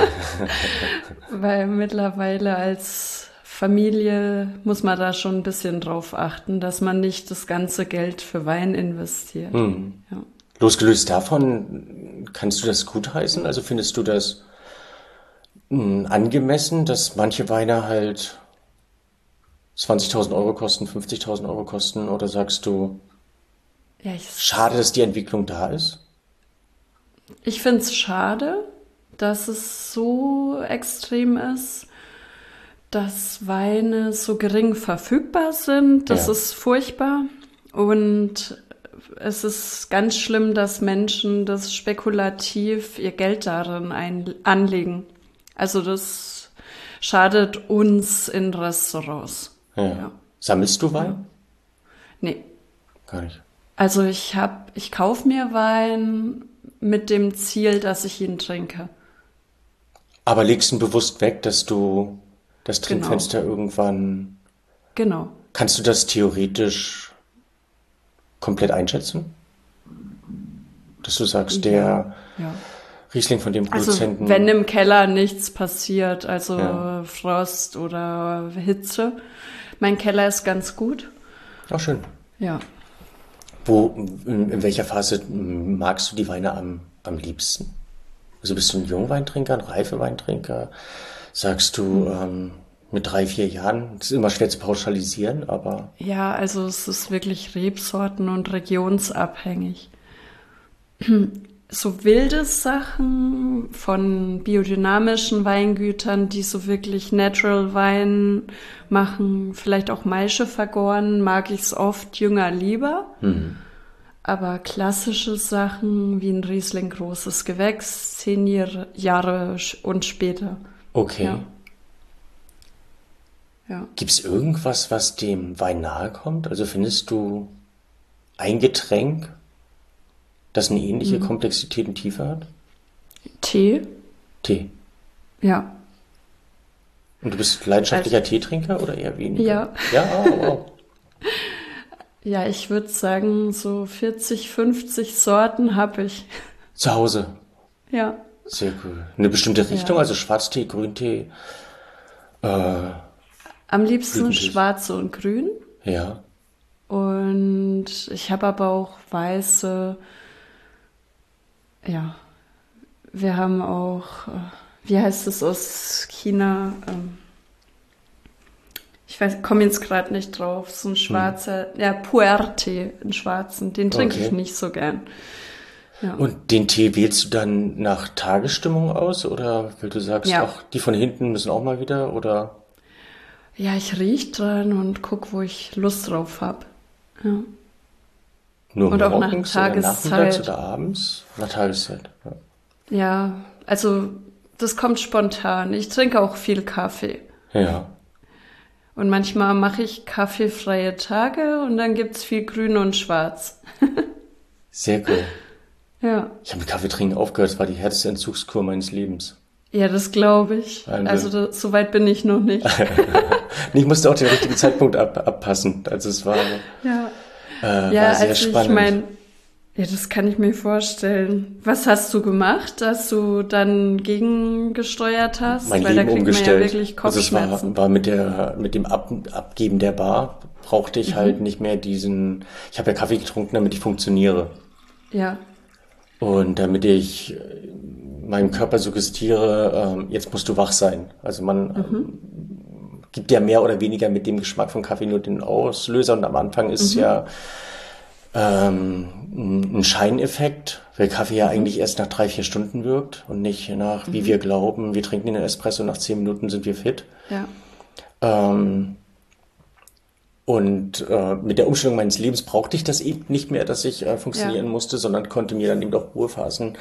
weil mittlerweile als Familie muss man da schon ein bisschen drauf achten, dass man nicht das ganze Geld für Wein investiert. Hm. Ja. Losgelöst davon, kannst du das gutheißen? Also findest du das mh, angemessen, dass manche Weine halt zwanzigtausend Euro kosten, fünfzigtausend Euro kosten? Oder sagst du, Ja, ich, schade, dass die Entwicklung da ist? ich finde es schade, dass es so extrem ist, dass Weine so gering verfügbar sind. Das Ja. ist furchtbar. Und es ist ganz schlimm, dass Menschen das spekulativ ihr Geld darin ein, anlegen. Also das schadet uns in Restaurants. Ja. Ja. Sammelst du Wein? Nee. Gar nicht. Also ich hab, ich kaufe mir Wein mit dem Ziel, dass ich ihn trinke. Aber legst ihn bewusst weg, dass du das Genau. Trinkfenster irgendwann... Genau. Kannst du das theoretisch komplett einschätzen? Dass du sagst, der Ja. Riesling von dem Also Produzenten... wenn im Keller nichts passiert, also Ja. Frost oder Hitze. Mein Keller ist ganz gut. Ach, schön. Ja. Wo, in, in welcher Phase magst du die Weine am, am liebsten? Also bist du ein Jungweintrinker, ein Reifeweintrinker? Sagst du ähm, mit drei, vier Jahren? Das ist immer schwer zu pauschalisieren, aber... Ja, also es ist wirklich Rebsorten und regionsabhängig. So wilde Sachen von biodynamischen Weingütern, die so wirklich Natural Wein machen, vielleicht auch Maische vergoren, mag ich es oft jünger lieber. Mhm. Aber klassische Sachen wie ein Riesling großes Gewächs, zehn Jahre, Jahre und später. Okay. Ja. Ja. Gibt es irgendwas, was dem Wein nahe kommt? Also findest du ein Getränk, das eine ähnliche Komplexität und Tiefe hat? Tee? Tee. Ja. Und du bist leidenschaftlicher Teetrinker oder eher weniger? Ja. Ja, oh, wow. Ja, ich würde sagen, so vierzig, fünfzig Sorten habe ich. Zu Hause. Ja. Sehr cool. Eine bestimmte Richtung, Ja. also Schwarztee, Grüntee. Äh, Am liebsten Blütentees. schwarze und grün. ja. Und ich habe aber auch weiße. Ja. Wir haben auch, äh, wie heißt es aus China? Ähm, Ich weiß, komme jetzt gerade nicht drauf. So ein schwarzer, ja, Pu'er-Tee, einen schwarzen. Den trinke Okay. ich nicht so gern. Ja. Und den Tee wählst du dann nach Tagesstimmung aus oder weil du sagst, Ja. ach, die von hinten müssen auch mal wieder oder? Ja, ich riech dran und guck, wo ich Lust drauf habe. Ja. Nur Und auch nach morgens oder Tageszeit. nachmittags oder abends? Nach Tageszeit. Ja. Ja, also das kommt spontan. Ich trinke auch viel Kaffee. ja. Und manchmal mache ich kaffeefreie Tage und dann gibt's viel Grün und Schwarz. Sehr cool. Ja, Ich habe mit Kaffeetrinken aufgehört. Das war die härteste Entzugskur meines Lebens. ja, das glaube ich. Wahnsinn. Also da, so weit bin ich noch nicht. Ich musste auch den richtigen Zeitpunkt ab, abpassen. Also es war, Ja, äh, ja war sehr als ich spannend. mein Ja, das kann ich mir vorstellen. Was hast du gemacht, dass du dann gegengesteuert hast? Mein Weil Leben da kriegt umgestellt. man ja wirklich Kopfschmerzen. Also es war, war mit der, mit dem Ab, Abgeben der Bar brauchte ich mhm. halt nicht mehr diesen, ich habe ja Kaffee getrunken, damit ich funktioniere. Ja. Und damit ich meinem Körper suggestiere, ähm, jetzt musst du wach sein. Also man mhm. ähm, gibt ja mehr oder weniger mit dem Geschmack von Kaffee nur den Auslöser und am Anfang ist mhm. ja ähm, ein Scheineffekt, weil Kaffee ja mhm. eigentlich erst nach drei, vier Stunden wirkt und nicht nach, mhm. wie wir glauben, wir trinken den Espresso, nach zehn Minuten sind wir fit. Ja. Ähm, und äh, mit der Umstellung meines Lebens brauchte ich das eben nicht mehr, dass ich äh, funktionieren ja. musste, sondern konnte mir dann eben auch Ruhephasen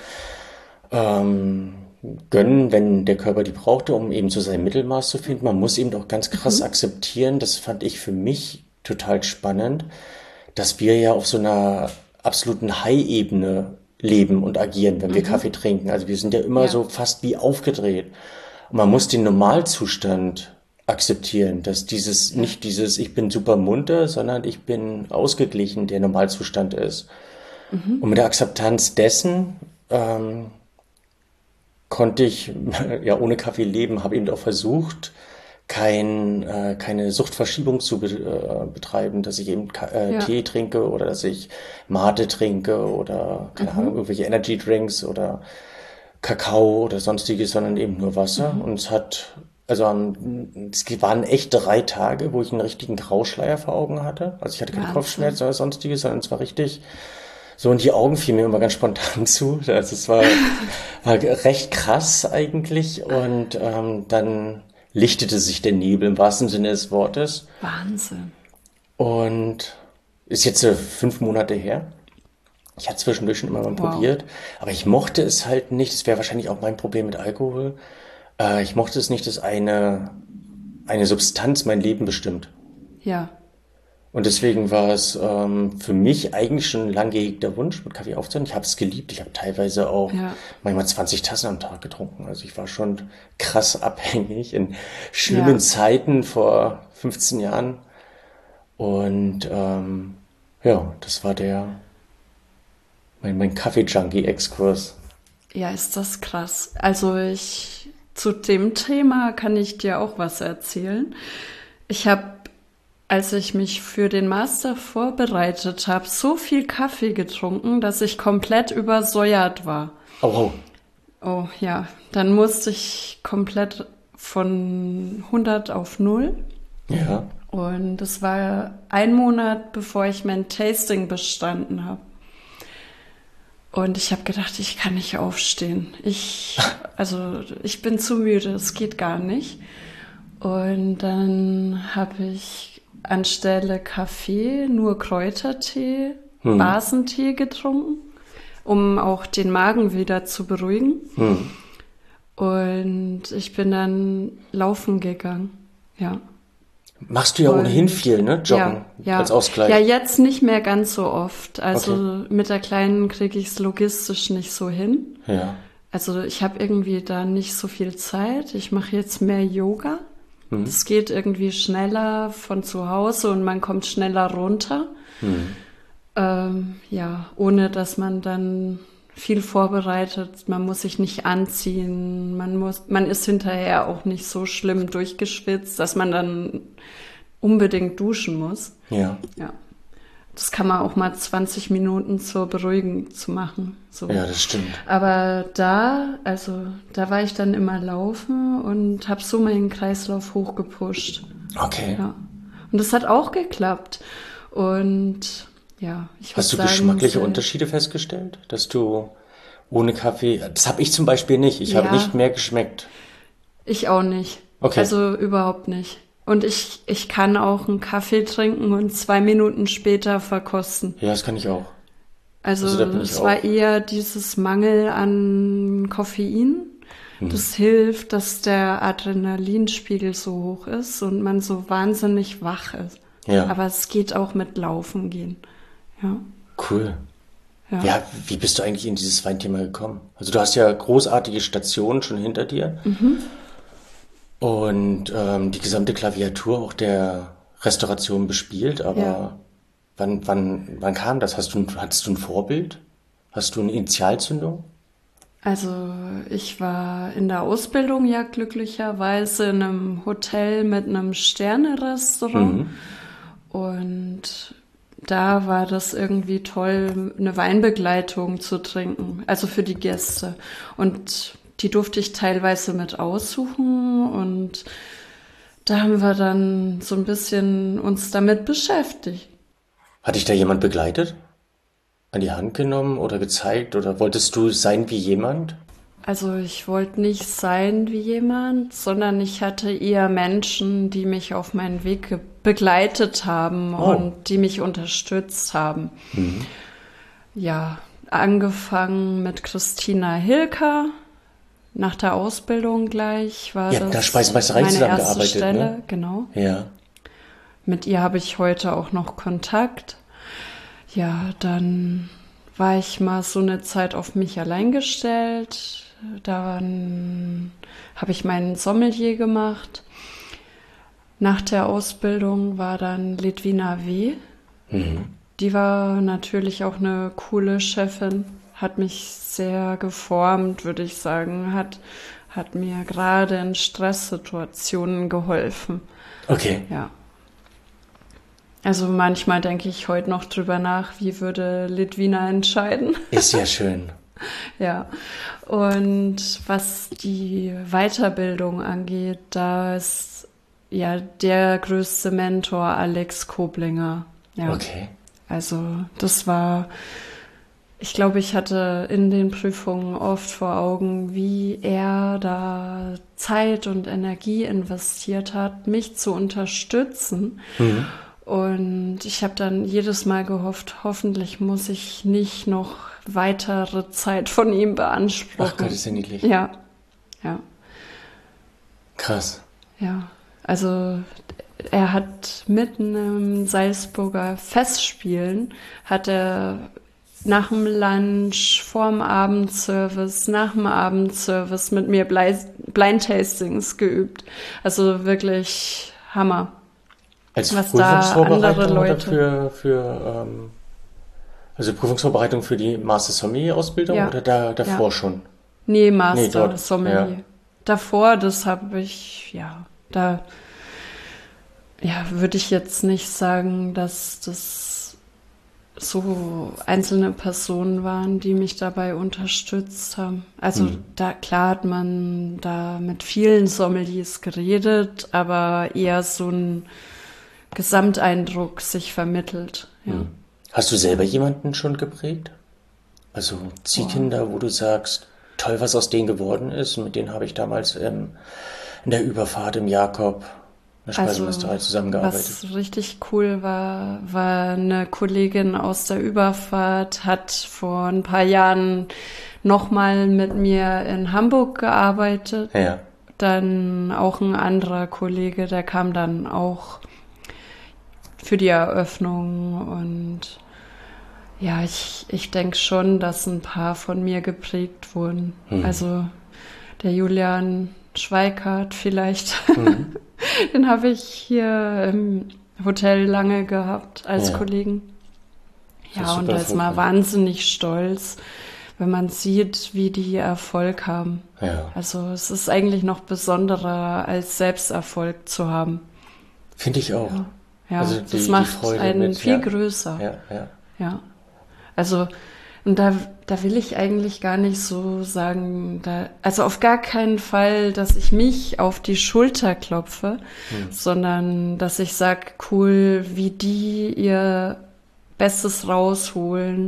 ähm, gönnen, wenn der Körper die brauchte, um eben zu seinem Mittelmaß zu finden. Man muss eben auch ganz krass mhm. akzeptieren, das fand ich für mich total spannend, dass wir ja auf so einer absoluten High-Ebene leben und agieren, wenn wir mhm. Kaffee trinken. Also wir sind ja immer ja. so fast wie aufgedreht. Und man muss den Normalzustand akzeptieren, dass dieses, nicht dieses, ich bin super munter, sondern ich bin ausgeglichen, der Normalzustand ist. Mhm. Und mit der Akzeptanz dessen ähm, konnte ich ja ohne Kaffee leben, habe eben auch versucht, kein, äh, keine Suchtverschiebung zu be äh, betreiben, dass ich eben äh, ja. Tee trinke oder dass ich Mate trinke oder keine mhm. Ahnung, irgendwelche Energy Drinks oder Kakao oder sonstiges, sondern eben nur Wasser. Mhm. Und es hat, also es waren echt drei Tage, wo ich einen richtigen Grauschleier vor Augen hatte. Also ich hatte keine Kopfschmerzen oder sonstiges, sondern es war richtig so, und die Augen fielen mir immer ganz spontan zu. Also es war, war recht krass eigentlich und ähm, dann lichtete sich der Nebel im wahrsten Sinne des Wortes. Wahnsinn. Und ist jetzt äh, fünf Monate her. Ich hatte zwischendurch schon immer mal wow. probiert, aber ich mochte es halt nicht. Das wäre wahrscheinlich auch mein Problem mit Alkohol. Äh, ich mochte es nicht, dass eine, eine Substanz mein Leben bestimmt. Ja. Und deswegen war es ähm, für mich eigentlich schon ein lang gehegter Wunsch, mit Kaffee aufzuhören. Ich habe es geliebt. Ich habe teilweise auch ja. manchmal zwanzig Tassen am Tag getrunken. Also ich war schon krass abhängig in schlimmen ja. Zeiten vor fünfzehn Jahren. Und ähm, ja, das war der mein, mein Kaffee-Junkie-Exkurs. Ja, ist das krass. Also ich zu dem Thema kann ich dir auch was erzählen. Ich habe Als ich mich für den Master vorbereitet habe, so viel Kaffee getrunken, dass ich komplett übersäuert war. Oh, oh. Oh ja, dann musste ich komplett von hundert auf null. Ja. Und das war ein Monat, bevor ich mein Tasting bestanden habe. Und ich habe gedacht, ich kann nicht aufstehen. Ich, also ich bin zu müde, es geht gar nicht. Und dann habe ich anstelle Kaffee nur Kräutertee, hm. Basentee getrunken, um auch den Magen wieder zu beruhigen. Hm. Und ich bin dann laufen gegangen, ja. Machst du ja Und, ohnehin viel, ne? Joggen ja, ja. als Ausgleich. Ja, jetzt nicht mehr ganz so oft. Also okay. mit der Kleinen kriege ich es logistisch nicht so hin. Ja. Also ich habe irgendwie da nicht so viel Zeit. Ich mache jetzt mehr Yoga. Es geht irgendwie schneller von zu Hause und man kommt schneller runter. Hm. Ähm, ja, ohne dass man dann viel vorbereitet. Man muss sich nicht anziehen. Man muss, man ist hinterher auch nicht so schlimm durchgeschwitzt, dass man dann unbedingt duschen muss. Ja. Ja. Das kann man auch mal zwanzig Minuten zur Beruhigung zu machen. So. Ja, das stimmt. Aber da, also da war ich dann immer laufen und habe so meinen Kreislauf hochgepusht. Okay. Ja. Und das hat auch geklappt. Und ja, ich würde Hast du sagen, geschmackliche so, Unterschiede festgestellt, dass du ohne Kaffee, das habe ich zum Beispiel nicht. Ich ja, habe nicht mehr geschmeckt. Ich auch nicht. Okay. Also überhaupt nicht. Und ich, ich kann auch einen Kaffee trinken und zwei Minuten später verkosten. Ja, das kann ich auch. Also, also es war eher dieses Mangel an Koffein. Hm. Das hilft, dass der Adrenalinspiegel so hoch ist und man so wahnsinnig wach ist. Ja. Aber es geht auch mit Laufen gehen. Ja. Cool. Ja. Ja, wie bist du eigentlich in dieses Weinthema gekommen? Also du hast ja großartige Stationen schon hinter dir. Mhm. Und ähm, die gesamte Klaviatur auch der Restauration bespielt, aber ja. wann, wann, wann kam das? Hast du, hattest du ein Vorbild? Hast du eine Initialzündung? Also ich war in der Ausbildung ja glücklicherweise in einem Hotel mit einem Sterne-Restaurant. Mhm. Und da war das irgendwie toll, eine Weinbegleitung zu trinken, also für die Gäste. Und die durfte ich teilweise mit aussuchen und da haben wir dann so ein bisschen uns damit beschäftigt. Hat dich da jemand begleitet? An die Hand genommen oder gezeigt? Oder wolltest du sein wie jemand? Also ich wollte nicht sein wie jemand, sondern ich hatte eher Menschen, die mich auf meinen Weg ge- begleitet haben Oh. und die mich unterstützt haben. Mhm. Ja, angefangen mit Christina Hilker. Nach der Ausbildung gleich war Ihr habt in der das Speisenmeisterei meine erste zusammengearbeitet, Stelle, ne? genau. Ja. Mit ihr habe ich heute auch noch Kontakt. Ja, dann war ich mal so eine Zeit auf mich allein gestellt. Dann habe ich meinen Sommelier gemacht. Nach der Ausbildung war dann Litwina W. Mhm. Die war natürlich auch eine coole Chefin, hat mich sehr geformt, würde ich sagen, hat, hat mir gerade in Stresssituationen geholfen. Okay. Ja. Also manchmal denke ich heute noch drüber nach, wie würde Litwina entscheiden. Ist ja schön. Ja. Und was die Weiterbildung angeht, da ist ja der größte Mentor Alex Koblinger. Ja. Okay. Also das war, ich glaube, ich hatte in den Prüfungen oft vor Augen, wie er da Zeit und Energie investiert hat, mich zu unterstützen. Mhm. Und ich habe dann jedes Mal gehofft, hoffentlich muss ich nicht noch weitere Zeit von ihm beanspruchen. Ach Gott, ist ja niedlich. Ja, ja, Krass. ja. Also er hat mitten im Salzburger Festspielen, hat er nach dem Lunch, vorm Abendservice, nach dem Abendservice mit mir Blei- Blind-Tastings geübt. Also wirklich Hammer. Als Was da Prüfungsvorbereitung andere oder Leute- für, für ähm, also Prüfungsvorbereitung für die Master Sommelier Ausbildung Ja. oder da, davor Ja. schon? Nee, Nee, Master dort, Sommelier. ja. Davor, das habe ich, ja, da, ja, würde ich jetzt nicht sagen, dass das so einzelne Personen waren, die mich dabei unterstützt haben. Also Mhm. da, klar hat man da mit vielen Sommeliers geredet, aber eher so ein Gesamteindruck sich vermittelt, ja. Mhm. Hast du selber jemanden schon geprägt? Also Ziehkinder, wo du sagst, toll, was aus denen geworden ist. Und mit denen habe ich damals ähm, in der Überfahrt im Jakob in der Speisemeisterei zusammengearbeitet. Was richtig cool war, war eine Kollegin aus der Überfahrt, hat vor ein paar Jahren nochmal mit mir in Hamburg gearbeitet. Ja. Dann auch ein anderer Kollege, der kam dann auch für die Eröffnung. Und ja, ich, ich denke schon, dass ein paar von mir geprägt wurden. Mhm. Also der Julian Schweikart vielleicht. Mhm. Den habe ich hier im Hotel lange gehabt als Ja. Kollegen. Das ist Ja, und super da ist man erfolgreich. wahnsinnig stolz, wenn man sieht, wie die Erfolg haben. Ja. Also es ist eigentlich noch besonderer, als Selbsterfolg zu haben. Finde ich auch. Ja, Also das die- die macht Freude einen mit, viel ja. größer. Ja, ja. Ja. Also, und da, da will ich eigentlich gar nicht so sagen, da, also auf gar keinen Fall, dass ich mich auf die Schulter klopfe, Hm. sondern dass ich sag, cool, wie die ihr Bestes rausholen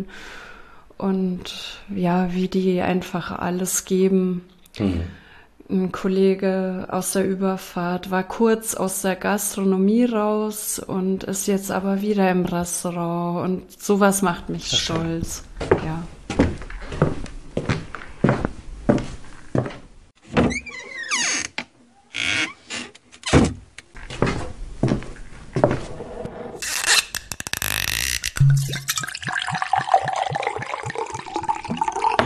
und ja, wie die einfach alles geben. Mhm. Ein Kollege aus der Überfahrt war kurz aus der Gastronomie raus und ist jetzt aber wieder im Restaurant und sowas macht mich Ach, schön. stolz. Ja.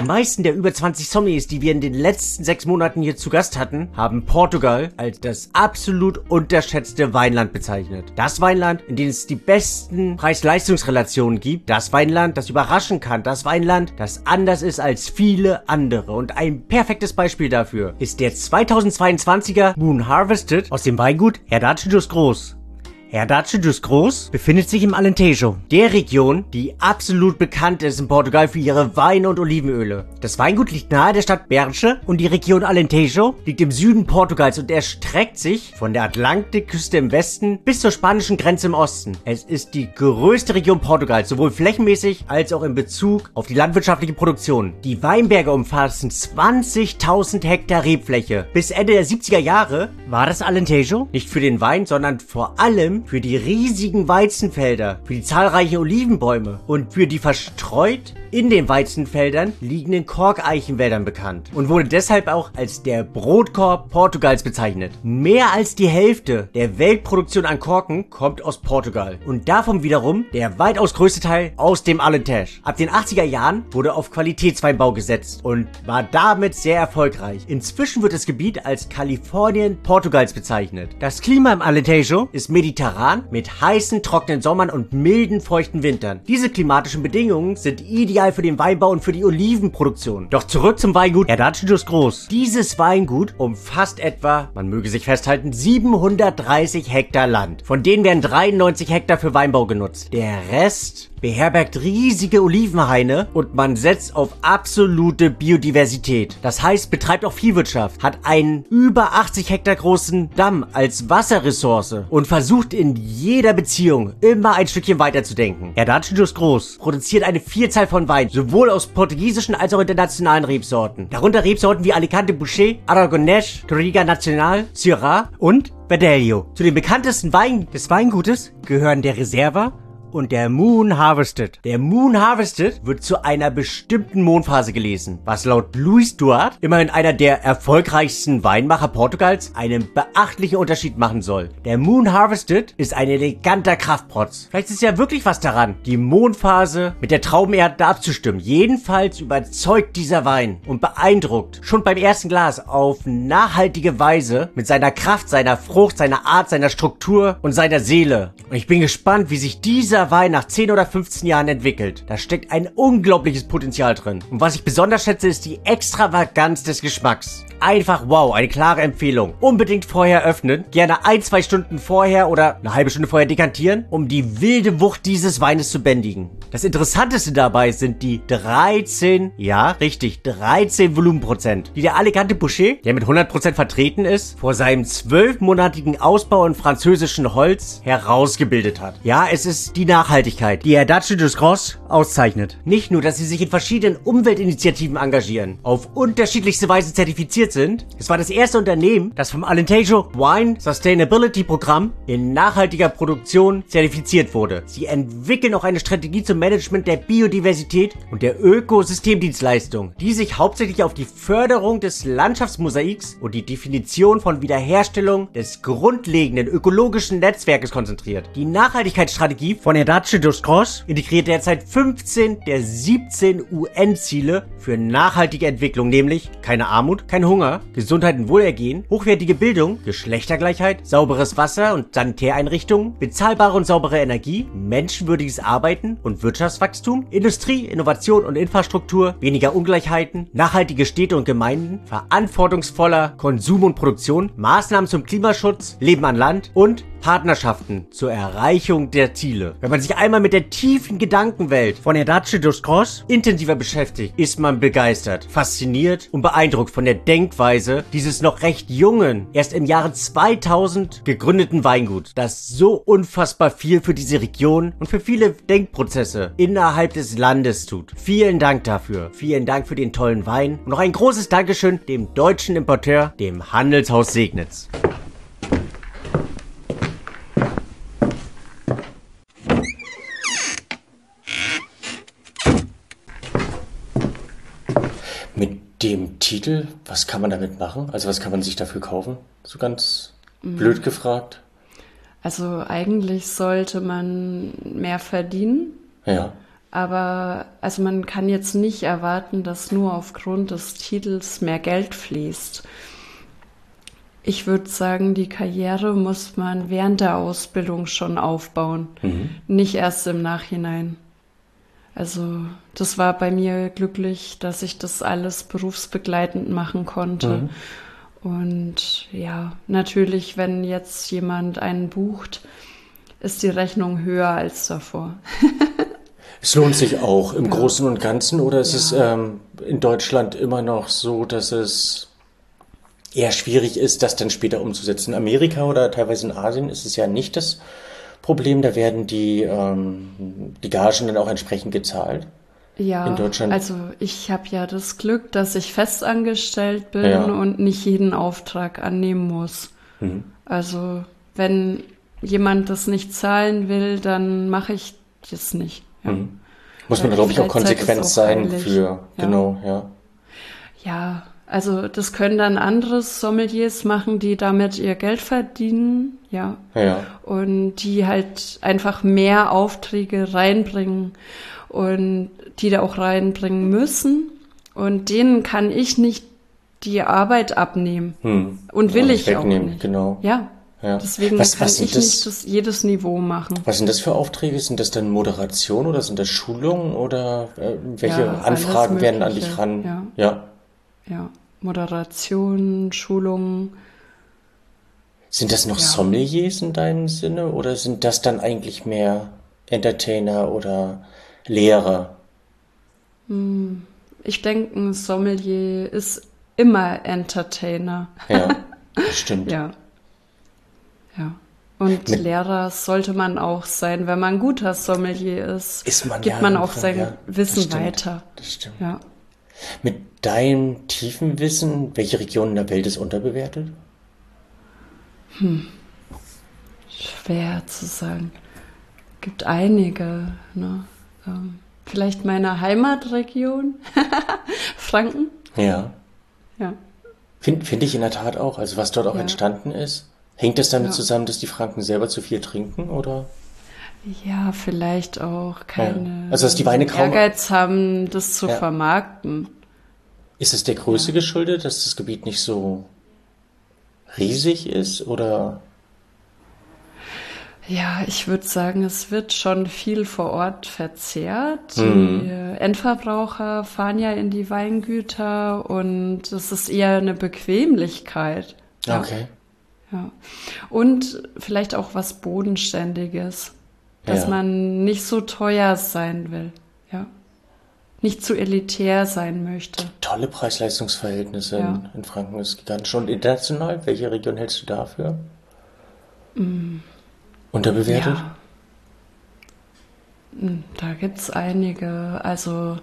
Die meisten der über zwanzig Sommeliers, die wir in den letzten sechs Monaten hier zu Gast hatten, haben Portugal als das absolut unterschätzte Weinland bezeichnet. Das Weinland, in dem es die besten Preis-Leistungs-Relationen gibt. Das Weinland, das überraschen kann. Das Weinland, das anders ist als viele andere. Und ein perfektes Beispiel dafür ist der zweitausendzweiundzwanziger Moon Harvested aus dem Weingut Herdade dos Groß. Herdade dos Groß befindet sich im Alentejo, der Region, die absolut bekannt ist in Portugal für ihre Weine und Olivenöle. Das Weingut liegt nahe der Stadt Berche und die Region Alentejo liegt im Süden Portugals und erstreckt sich von der Atlantikküste im Westen bis zur spanischen Grenze im Osten. Es ist die größte Region Portugals, sowohl flächenmäßig als auch in Bezug auf die landwirtschaftliche Produktion. Die Weinberge umfassen zwanzigtausend Hektar Rebfläche. Bis Ende der siebziger Jahre war das Alentejo nicht für den Wein, sondern vor allem für die riesigen Weizenfelder, für die zahlreichen Olivenbäume und für die verstreut in den Weizenfeldern liegenden Korkeichenwäldern bekannt und wurde deshalb auch als der Brotkorb Portugals bezeichnet. Mehr als die Hälfte der Weltproduktion an Korken kommt aus Portugal und davon wiederum der weitaus größte Teil aus dem Alentejo. Ab den achtziger Jahren wurde auf Qualitätsweinbau gesetzt und war damit sehr erfolgreich. Inzwischen wird das Gebiet als Kalifornien Portugals bezeichnet. Das Klima im Alentejo ist mediterran mit heißen, trockenen Sommern und milden, feuchten Wintern. Diese klimatischen Bedingungen sind ideal für den Weinbau und für die Olivenproduktion. Doch zurück zum Weingut Herdade dos Groß. Dieses Weingut umfasst etwa, man möge sich festhalten, siebenhundertdreißig Hektar Land. Von denen werden dreiundneunzig Hektar für Weinbau genutzt. Der Rest beherbergt riesige Olivenhaine und man setzt auf absolute Biodiversität. Das heißt, betreibt auch Viehwirtschaft, hat einen über achtzig Hektar großen Damm als Wasserressource und versucht in jeder Beziehung immer ein Stückchen weiterzudenken. Herdade dos Groß produziert eine Vielzahl von Wein, sowohl aus portugiesischen als auch internationalen Rebsorten. Darunter Rebsorten wie Alicante Bouschet, Aragonés, Touriga Nacional, Syrah und Verdelho. Zu den bekanntesten Weinen des Weingutes gehören der Reserva und der Moon Harvested. Der Moon Harvested wird zu einer bestimmten Mondphase gelesen, was laut Luis Duarte, immerhin einer der erfolgreichsten Weinmacher Portugals, einen beachtlichen Unterschied machen soll. Der Moon Harvested ist ein eleganter Kraftprotz. Vielleicht ist ja wirklich was daran, die Mondphase mit der Traubenernte abzustimmen. Jedenfalls überzeugt dieser Wein und beeindruckt schon beim ersten Glas auf nachhaltige Weise mit seiner Kraft, seiner Frucht, seiner Art, seiner Struktur und seiner Seele. Und ich bin gespannt, wie sich dieser Wein nach zehn oder fünfzehn Jahren entwickelt. Da steckt ein unglaubliches Potenzial drin. Und was ich besonders schätze, ist die Extravaganz des Geschmacks. Einfach wow, eine klare Empfehlung. Unbedingt vorher öffnen, gerne ein, zwei Stunden vorher oder eine halbe Stunde vorher dekantieren, um die wilde Wucht dieses Weines zu bändigen. Das Interessanteste dabei sind die dreizehn, ja richtig, dreizehn Volumenprozent, die der Alicante Bouschet, der mit hundert Prozent vertreten ist, vor seinem zwölfmonatigen Ausbau in französischen Holz herausgebildet hat. Ja, es ist die Nachhaltigkeit, die Herdade dos Groß auszeichnet. Nicht nur, dass sie sich in verschiedenen Umweltinitiativen engagieren, auf unterschiedlichste Weise zertifiziert sind. Es war das erste Unternehmen, das vom Alentejo Wine Sustainability Programm in nachhaltiger Produktion zertifiziert wurde. Sie entwickeln auch eine Strategie zum Management der Biodiversität und der Ökosystemdienstleistung, die sich hauptsächlich auf die Förderung des Landschaftsmosaiks und die Definition von Wiederherstellung des grundlegenden ökologischen Netzwerkes konzentriert. Die Nachhaltigkeitsstrategie von Herdade dos Groß integriert derzeit fünfzehn der siebzehn U N-Ziele für nachhaltige Entwicklung, nämlich keine Armut, kein Hunger, Gesundheit und Wohlergehen, hochwertige Bildung, Geschlechtergleichheit, sauberes Wasser und Sanitäreinrichtungen, bezahlbare und saubere Energie, menschenwürdiges Arbeiten und Wirtschaftswachstum, Industrie, Innovation und Infrastruktur, weniger Ungleichheiten, nachhaltige Städte und Gemeinden, verantwortungsvoller Konsum und Produktion, Maßnahmen zum Klimaschutz, Leben an Land und Partnerschaften zur Erreichung der Ziele. Wenn man sich einmal mit der tiefen Gedankenwelt von Herdade dos Groß intensiver beschäftigt, ist man begeistert, fasziniert und beeindruckt von der Denkweise dieses noch recht jungen, erst im Jahre zweitausend gegründeten Weingut, das so unfassbar viel für diese Region und für viele Denkprozesse innerhalb des Landes tut. Vielen Dank dafür. Vielen Dank für den tollen Wein und noch ein großes Dankeschön dem deutschen Importeur, dem Handelshaus Segnitz. Mit dem Titel, was kann man damit machen? Also was kann man sich dafür kaufen? So ganz mhm. blöd gefragt. Also eigentlich sollte man mehr verdienen. Ja. Aber also man kann jetzt nicht erwarten, dass nur aufgrund des Titels mehr Geld fließt. Ich würde sagen, die Karriere muss man während der Ausbildung schon aufbauen, mhm. nicht erst im Nachhinein. Also das war bei mir glücklich, dass ich das alles berufsbegleitend machen konnte. Mhm. Und ja, natürlich, wenn jetzt jemand einen bucht, ist die Rechnung höher als davor. Es lohnt sich auch im ja. Großen und Ganzen, oder ist ja. es ähm, in Deutschland immer noch so, dass es eher schwierig ist, das dann später umzusetzen? In Amerika oder teilweise in Asien ist es ja nicht das Problem, da werden die, ähm, die Gagen dann auch entsprechend gezahlt. Ja, in Deutschland. Also ich habe ja das Glück, dass ich festangestellt bin ja. und nicht jeden Auftrag annehmen muss. Mhm. Also wenn jemand das nicht zahlen will, dann mache ich das nicht. Ja. Mhm. Muss man, glaube ich, auch konsequent sein für, ja. genau, ja. Ja, also das können dann andere Sommeliers machen, die damit ihr Geld verdienen, ja. ja. Und die halt einfach mehr Aufträge reinbringen und die da auch reinbringen müssen. Und denen kann ich nicht die Arbeit abnehmen. Hm. Und will ja, ich auch nicht. Genau. Ja. Ja. Deswegen was, kann was ich das, nicht das, jedes Niveau machen. Was sind das für Aufträge? Sind das dann Moderation oder sind das Schulungen oder äh, welche ja, Anfragen werden an dich ran? Ja. ja. Ja. Moderation, Schulungen. Sind das noch ja. Sommeliers in deinem Sinne oder sind das dann eigentlich mehr Entertainer oder Lehrer? Ich denke, ein Sommelier ist immer Entertainer. Ja, das stimmt. ja. Ja. Und Mit Lehrer sollte man auch sein. Wenn man ein guter Sommelier ist, ist man gibt ja man auch Fall, sein ja, Wissen das weiter. Das stimmt. Ja. Mit deinem tiefen Wissen, welche Region der Welt ist unterbewertet? Hm. Schwer zu sagen. Gibt einige. Ne? Ähm, vielleicht meine Heimatregion, Franken. Ja. Ja. Finde find ich in der Tat auch. Also was dort auch ja. entstanden ist. Hängt das damit ja. zusammen, dass die Franken selber zu viel trinken, oder? Ja, vielleicht auch keine ja. also, dass die Weine kaum Ehrgeiz haben, das zu ja. vermarkten. Ist es der Größe ja. geschuldet, dass das Gebiet nicht so riesig ist, oder? Ja, ich würde sagen, es wird schon viel vor Ort verzehrt. Mhm. Die Endverbraucher fahren ja in die Weingüter und es ist eher eine Bequemlichkeit. Ja. Okay. Ja. Und vielleicht auch was Bodenständiges, dass ja. man nicht so teuer sein will, ja. Nicht zu elitär sein möchte. Tolle Preis-Leistungs-Verhältnisse ja. in, in Franken ist gigantisch. Und international, welche Region hältst du dafür? Mm. Unterbewertet? Ja. Da gibt's einige. Also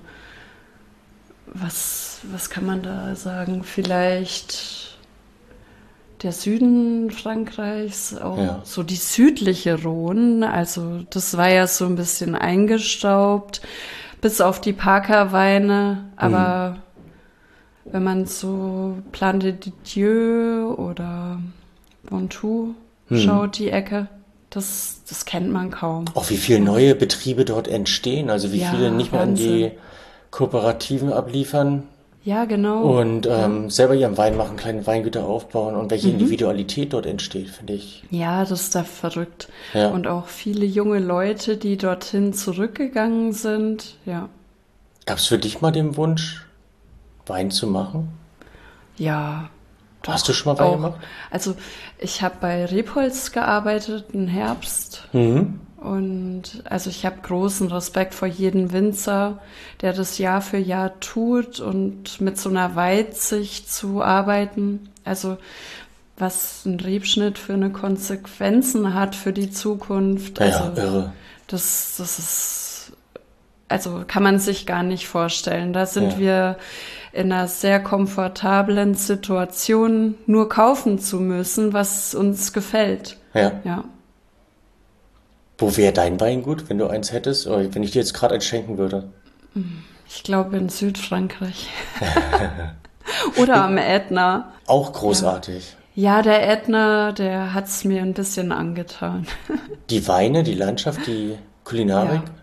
was, was kann man da sagen? Vielleicht der Süden Frankreichs, auch ja. so die südliche Rhone, also das war ja so ein bisschen eingestaubt, bis auf die Parker-Weine, aber mhm. wenn man so Plan de Dieu oder Ventoux mhm. schaut, die Ecke, das, das kennt man kaum. Auch wie viele neue Betriebe dort entstehen, also wie ja, viele nicht mehr Wahnsinn. An die Kooperativen abliefern. Ja, genau. Und ähm, ja. selber ihren Wein machen, kleine Weingüter aufbauen und welche mhm. Individualität dort entsteht, finde ich. Ja, das ist da verrückt. Ja. Und auch viele junge Leute, die dorthin zurückgegangen sind, ja. Gab es für dich mal den Wunsch, Wein zu machen? Ja. Doch, Hast du schon mal Wein auch. gemacht? Also ich habe bei Rebholz gearbeitet im Herbst. Mhm. Und also ich habe großen Respekt vor jedem Winzer, der das Jahr für Jahr tut und mit so einer Weitsicht zu arbeiten. Also was ein Rebschnitt für eine Konsequenzen hat für die Zukunft. Also ja, irre. Das, das ist, also kann man sich gar nicht vorstellen. Da sind ja. wir in einer sehr komfortablen Situation, nur kaufen zu müssen, was uns gefällt. Ja. Ja. Wo wäre dein Weingut, wenn du eins hättest? Oder wenn ich dir jetzt gerade eins schenken würde? Ich glaube in Südfrankreich. Oder am Ätna. Auch großartig. Ja, ja, der Ätna, der hat's mir ein bisschen angetan. Die Weine, die Landschaft, die Kulinarik?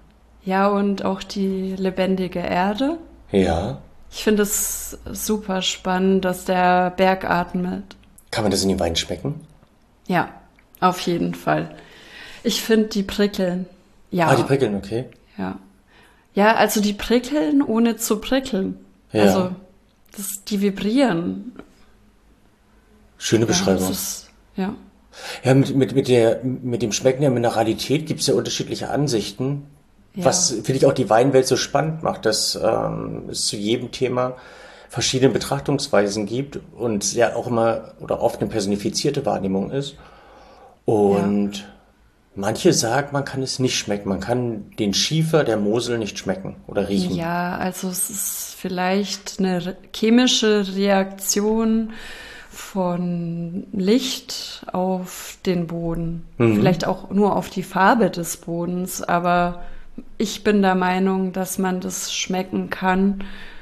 Ja, und auch die lebendige Erde. Ja. Ich finde es super spannend, dass der Berg atmet. Kann man das in den Wein schmecken? Ja, auf jeden Fall. Ich finde, die prickeln. Ja. Ah, die prickeln, okay. Ja. Ja, also die prickeln, ohne zu prickeln. Ja. Also, das, die vibrieren. Schöne Beschreibung. Ja, das ist, ja. Ja, mit, mit, mit, der, mit dem Schmecken der Mineralität gibt es ja unterschiedliche Ansichten. Ja. Was, finde ich, auch die Weinwelt so spannend macht, dass ähm, es zu jedem Thema verschiedene Betrachtungsweisen gibt und ja auch immer oder oft eine personifizierte Wahrnehmung ist. Und ja. Manche sagen, man kann es nicht schmecken. Man kann den Schiefer der Mosel nicht schmecken oder riechen. Ja, also es ist vielleicht eine re- chemische Reaktion von Licht auf den Boden. Mhm. Vielleicht auch nur auf die Farbe des Bodens, aber ich bin der Meinung, dass man das schmecken kann.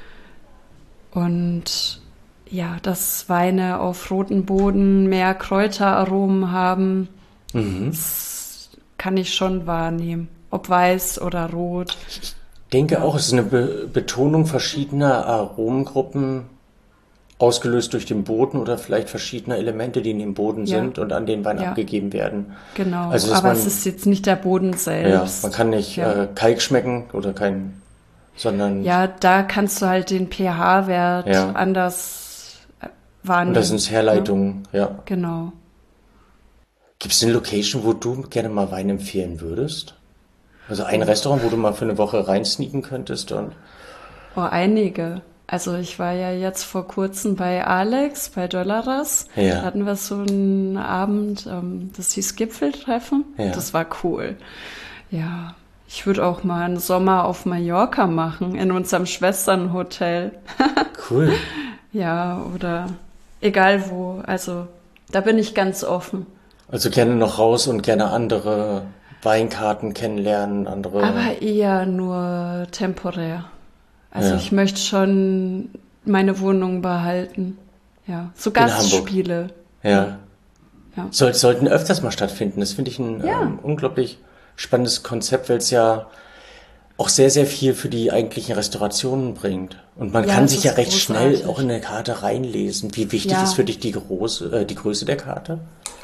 Und ja, dass Weine auf rotem Boden mehr Kräuteraromen haben, mhm. das kann ich schon wahrnehmen. Ob weiß oder rot. Ich denke auch, es ist eine Be- Betonung verschiedener Aromengruppen, ausgelöst durch den Boden oder vielleicht verschiedener Elemente, die in dem Boden ja. sind und an den Wein ja. abgegeben werden. Genau, also, aber man, es ist jetzt nicht der Boden selbst. Ja, man kann nicht ja. äh, Kalk schmecken oder kein, sondern... Ja, da kannst du halt den pH-Wert ja. anders wahrnehmen. Und das sind Herleitungen, ja. ja. Genau. Gibt es eine Location, wo du gerne mal Wein empfehlen würdest? Also ein Restaurant, wo du mal für eine Woche reinsneaken könntest? Und oh, einige. Also ich war ja jetzt vor kurzem bei Alex, bei Döllerass. Ja. Da hatten wir so einen Abend, ähm, das hieß Gipfeltreffen. Ja. Das war cool. Ja, ich würde auch mal einen Sommer auf Mallorca machen, in unserem Schwesternhotel. Cool. Ja, oder egal wo. Also da bin ich ganz offen. Also gerne noch raus und gerne andere Weinkarten kennenlernen, andere... Aber eher nur temporär. Also ja. ich möchte schon meine Wohnung behalten. Ja, so Gastspiele. Ja. ja. Soll, sollten öfters mal stattfinden. Das finde ich ein ja. ähm, unglaublich spannendes Konzept, weil es ja auch sehr, sehr viel für die eigentlichen Restaurationen bringt. Und man ja, kann sich ja recht großartig. schnell auch in eine Karte reinlesen. Wie wichtig ja. ist für dich die, Große, äh, die Größe der Karte?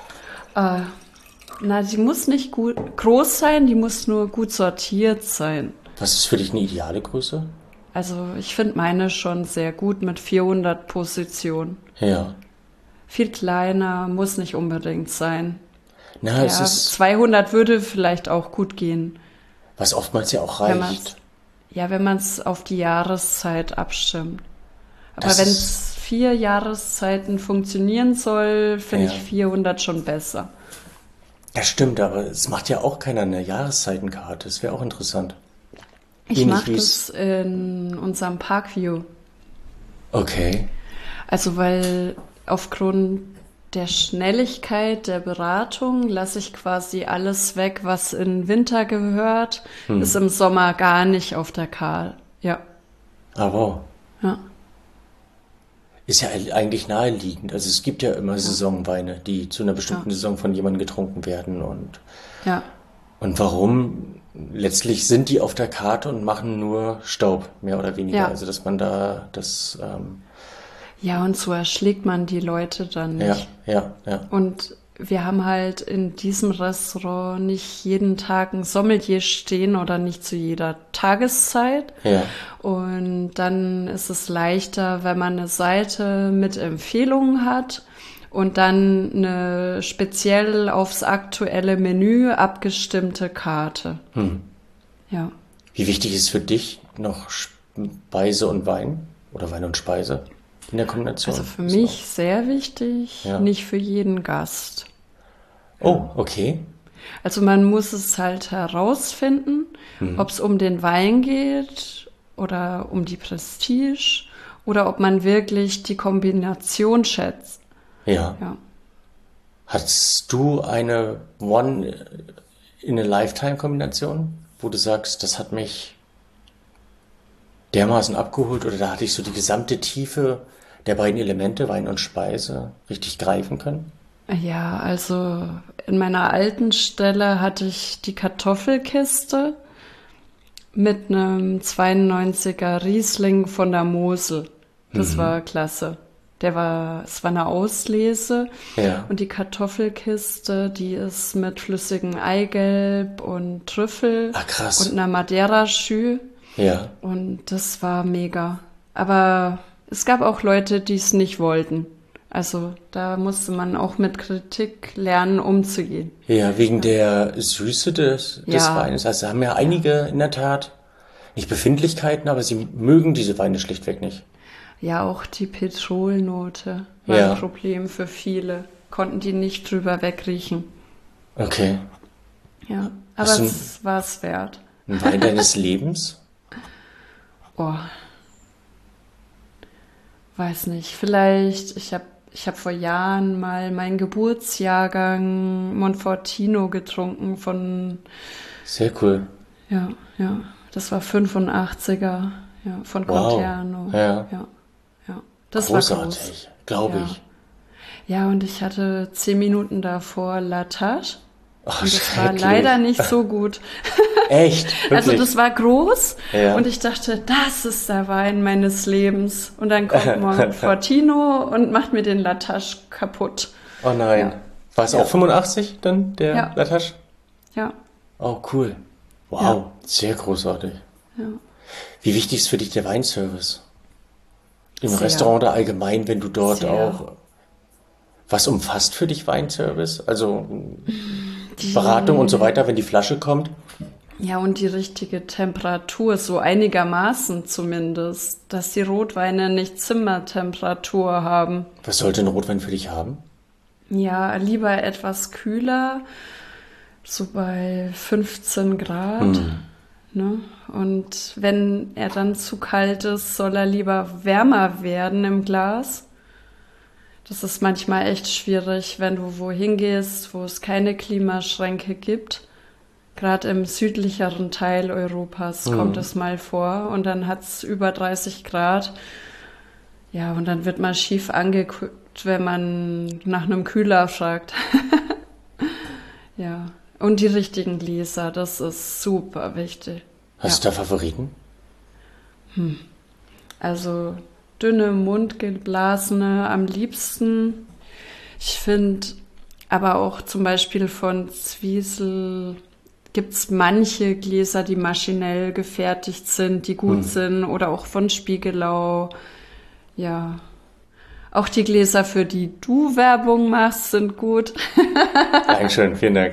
Äh, na, die muss nicht gut, groß sein, die muss nur gut sortiert sein. Was ist für dich eine ideale Größe? Also ich finde meine schon sehr gut mit vierhundert Positionen. Ja. Viel kleiner muss nicht unbedingt sein. Na, ja, es ist zweihundert würde vielleicht auch gut gehen. Was oftmals ja auch reicht. Ja, wenn man es auf die Jahreszeit abstimmt. Aber wenn es vier Jahreszeiten funktionieren soll, finde ja. ich vierhundert schon besser. Ja, stimmt, aber es macht ja auch keiner eine Jahreszeitenkarte. Das wäre auch interessant. Ich mache das in unserem Parkview. Okay. Also weil aufgrund der Schnelligkeit der Beratung lasse ich quasi alles weg, was in Winter gehört, hm. ist im Sommer gar nicht auf der Karte. Ja. Ah, wow. Ja. Ist ja eigentlich naheliegend. Also es gibt ja immer ja. Saisonweine, die zu einer bestimmten ja. Saison von jemandem getrunken werden. Und, ja. und warum? Letztlich sind die auf der Karte und machen nur Staub, mehr oder weniger. Ja. Also dass man da das... Ähm, ja, und so erschlägt man die Leute dann nicht. Ja, ja, ja. Und wir haben halt in diesem Restaurant nicht jeden Tag ein Sommelier stehen oder nicht zu jeder Tageszeit. Ja. Und dann ist es leichter, wenn man eine Seite mit Empfehlungen hat und dann eine speziell aufs aktuelle Menü abgestimmte Karte. Hm. Ja. Wie wichtig ist für dich noch Speise und Wein oder Wein und Speise in der Kombination? Also für mich sehr wichtig, ja. nicht für jeden Gast. Oh, okay. Also man muss es halt herausfinden, mhm. ob es um den Wein geht oder um die Prestige oder ob man wirklich die Kombination schätzt. Ja. ja. Hast du eine One-in-a-Lifetime-Kombination, wo du sagst, das hat mich dermaßen abgeholt oder da hatte ich so die gesamte Tiefe der beiden Elemente, Wein und Speise, richtig greifen können? Ja, also in meiner alten Stelle hatte ich die Kartoffelkiste. mit einem zweiundneunziger Riesling von der Mosel. Das mhm. war klasse. Der war, es war eine Auslese. Ja. Und die Kartoffelkiste, die ist mit flüssigem Eigelb und Trüffel. Ah, krass. Und einer Madeira-Schü. Ja. Und das war mega. Aber es gab auch Leute, die es nicht wollten. Also da musste man auch mit Kritik lernen, umzugehen. Ja, wegen ja. der Süße des, des ja. Weines. Also haben ja einige in der Tat nicht Befindlichkeiten, aber sie mögen diese Weine schlichtweg nicht. Ja, auch die Petrolnote war ja. ein Problem für viele. Konnten die nicht drüber wegriechen. Okay. Ja, aber es war es wert. Ein Wein deines Lebens? Oh. Weiß nicht. Vielleicht, ich habe ich hab vor Jahren mal meinen Geburtsjahrgang Monfortino getrunken von... Sehr cool. Ja, ja. Das war fünfundachtziger, ja, von wow. Conterno. Ja. ja. Ja, das großartig, glaube ja. ich. Ja, und ich hatte zehn Minuten davor La Tâche. Ach, und das war leider nicht so gut. Echt? Wirklich? Also das war groß ja. und ich dachte, das ist der Wein meines Lebens. Und dann kommt Monfortino und macht mir den La Tâche kaputt. Oh nein. Ja. War es ja. auch fünfundachtzig dann, der ja. La Tâche? Ja. Oh, cool. Wow, ja. sehr großartig. Ja. Wie wichtig ist für dich der Weinservice? Im Sehr. Restaurant oder allgemein, wenn du dort Sehr. auch... Was umfasst für dich Weinservice? Also die, Beratung und so weiter, wenn die Flasche kommt? Ja, und die richtige Temperatur, so einigermaßen zumindest, dass die Rotweine nicht Zimmertemperatur haben. Was sollte ein Rotwein für dich haben? Ja, lieber etwas kühler, so bei fünfzehn Grad. Hm. Ne? Und wenn er dann zu kalt ist, soll er lieber wärmer werden im Glas. Das ist manchmal echt schwierig, wenn du wohin gehst, wo es keine Klimaschränke gibt. Gerade im südlicheren Teil Europas mhm. kommt es mal vor und dann hat es über dreißig Grad. Ja, und dann wird man schief angeguckt, wenn man nach einem Kühler fragt. Ja, und die richtigen Gläser, das ist super wichtig. Hast ja. du da Favoriten? Hm. Also dünne, mundgeblasene am liebsten. Ich finde aber auch zum Beispiel von Zwiesel gibt es manche Gläser, die maschinell gefertigt sind, die gut hm. sind, oder auch von Spiegelau. Ja, auch die Gläser, für die du Werbung machst, sind gut. Dankeschön, vielen Dank.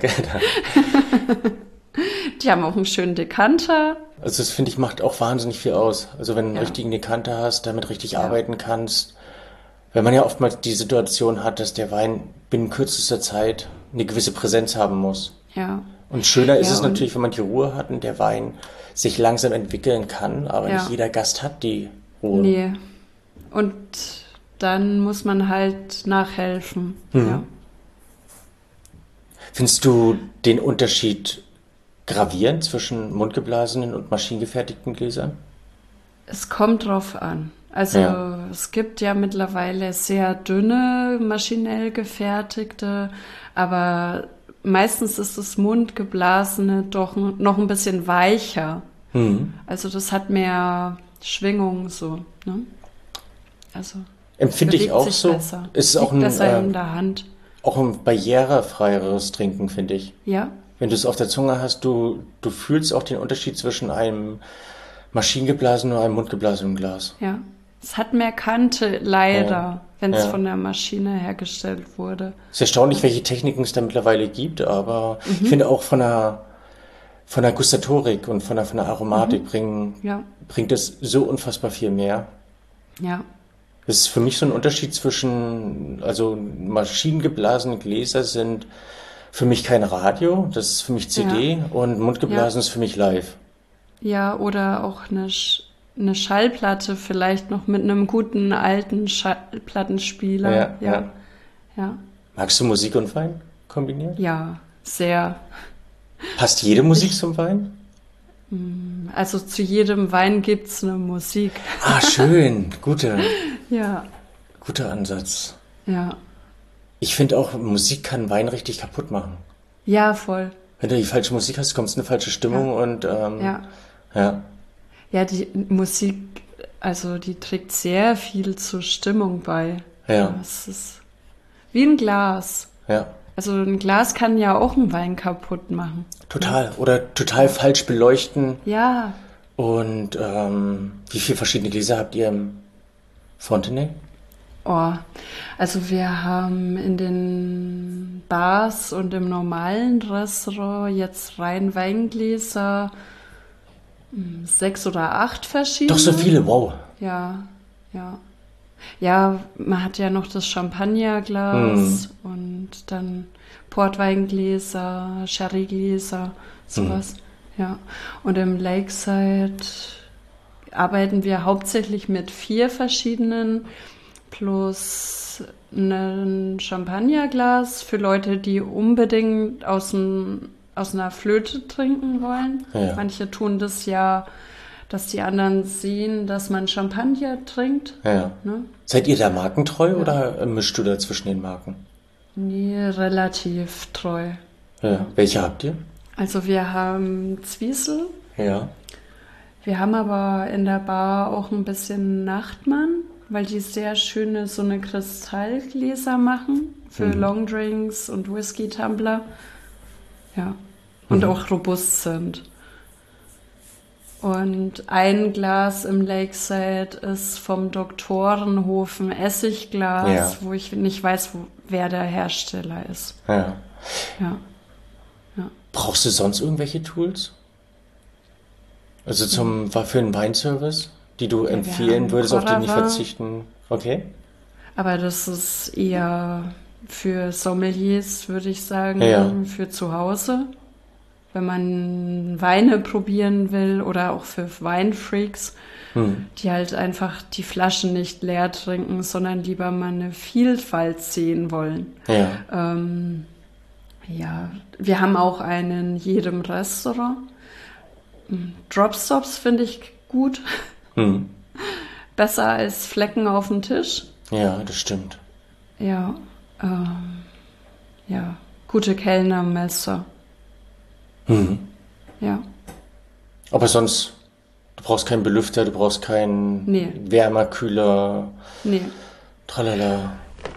Die haben auch einen schönen Dekanter. Also das, finde ich, macht auch wahnsinnig viel aus. Also wenn du einen Ja. richtigen Dekanter hast, damit richtig Ja. arbeiten kannst. Weil man ja oftmals die Situation hat, dass der Wein binnen kürzester Zeit eine gewisse Präsenz haben muss. Ja. Und schöner ist Ja, es und- natürlich, wenn man die Ruhe hat und der Wein sich langsam entwickeln kann, aber Ja. nicht jeder Gast hat die Ruhe. Nee. Und dann muss man halt nachhelfen. Mhm. Ja. Findest du den Unterschied gravierend zwischen mundgeblasenen und maschinengefertigten Gläsern? Es kommt drauf an. Also Ja. es gibt ja mittlerweile sehr dünne, maschinell gefertigte, aber meistens ist das mundgeblasene doch n- noch ein bisschen weicher. Mhm. Also das hat mehr Schwingung so. Ne? Also Empfinde ich bewegt auch sich so. besser. Es ist auch Liegt ein, besser in äh, der Hand. auch ein barrierefreieres Trinken, finde ich. Ja, Wenn du es auf der Zunge hast, du, du fühlst auch den Unterschied zwischen einem maschinengeblasenen und einem mundgeblasenen Glas. ja. Es hat mehr Kante, leider, Ja. wenn es Ja. von der Maschine hergestellt wurde. Es ist erstaunlich, welche Techniken es da mittlerweile gibt, aber Mhm. ich finde auch von der, von der Gustatorik und von der, von der Aromatik bringen, Ja, bringt es so unfassbar viel mehr. ja, Das ist für mich so ein Unterschied zwischen, also maschinengeblasene Gläser sind für mich kein Radio, das ist für mich C D und mundgeblasen Ja. ist für mich live. ja, oder auch eine, Sch eine Schallplatte vielleicht noch mit einem guten alten Schallplattenspieler. Ja, ja, ja. ja, Magst du Musik und Wein kombinieren? ja, sehr. Passt jede Musik zum Wein? Also zu jedem Wein gibt's eine Musik. Ah, schön. Guter, Ja, guter Ansatz. ja, Ich finde auch, Musik kann Wein richtig kaputt machen. ja, voll. Wenn du die falsche Musik hast, kommst du in eine falsche Stimmung und ähm, Ja, Ja. Ja, die Musik, also die trägt sehr viel zur Stimmung bei. Ja. Es ist wie ein Glas. Ja. Also ein Glas kann ja auch einen Wein kaputt machen. Total. Oder total falsch beleuchten. Ja. Und ähm, wie viele verschiedene Gläser habt ihr im Fontenay? Oh, also wir haben in den Bars und im normalen Restaurant jetzt rein Weingläser hm, sechs oder acht verschiedene. Doch so viele, wow. Ja, ja. Ja, man hat ja noch das Champagnerglas Hm. und dann Portweingläser, Sherrygläser, sowas. Ja. Und im Lakeside arbeiten wir hauptsächlich mit vier verschiedenen plus ein Champagnerglas für Leute, die unbedingt aus, dem, aus einer Flöte trinken wollen. Ja. Manche tun das ja, dass die anderen sehen, dass man Champagner trinkt. Ja. Ne? Seid ihr da markentreu oder mischt du da zwischen den Marken? Nee, relativ treu. Ja. Welche habt ihr? Also wir haben Zwiesel, Ja. wir haben aber in der Bar auch ein bisschen Nachtmann, weil die sehr schöne so eine Kristallgläser machen für Mhm. Longdrinks und Whisky-Tumbler. Ja, und Mhm. auch robust sind. Und ein Glas im Lakeside ist vom Doktorenhof ein Essigglas, Ja. wo ich nicht weiß, wo, wer der Hersteller ist. Ja. Ja. Brauchst du sonst irgendwelche Tools? Also zum für einen Weinservice, die du empfehlen haben würdest, auf die nicht Cordava. verzichten? Okay. Aber das ist eher für Sommeliers, würde ich sagen, Ja. für zu Hause. Wenn man Weine probieren will oder auch für Weinfreaks, Hm. die halt einfach die Flaschen nicht leer trinken, sondern lieber mal eine Vielfalt sehen wollen. Ja. Ähm, ja, wir haben auch einen in jedem Restaurant. Dropstops finde ich gut. Hm. Besser als Flecken auf dem Tisch. Ja, das stimmt. Ja, ähm, ja, gute Kellnermesser. Hm. Ja, Aber sonst, du brauchst keinen Belüfter, du brauchst keinen Nee. Wärmer, Kühler, nee. tralala.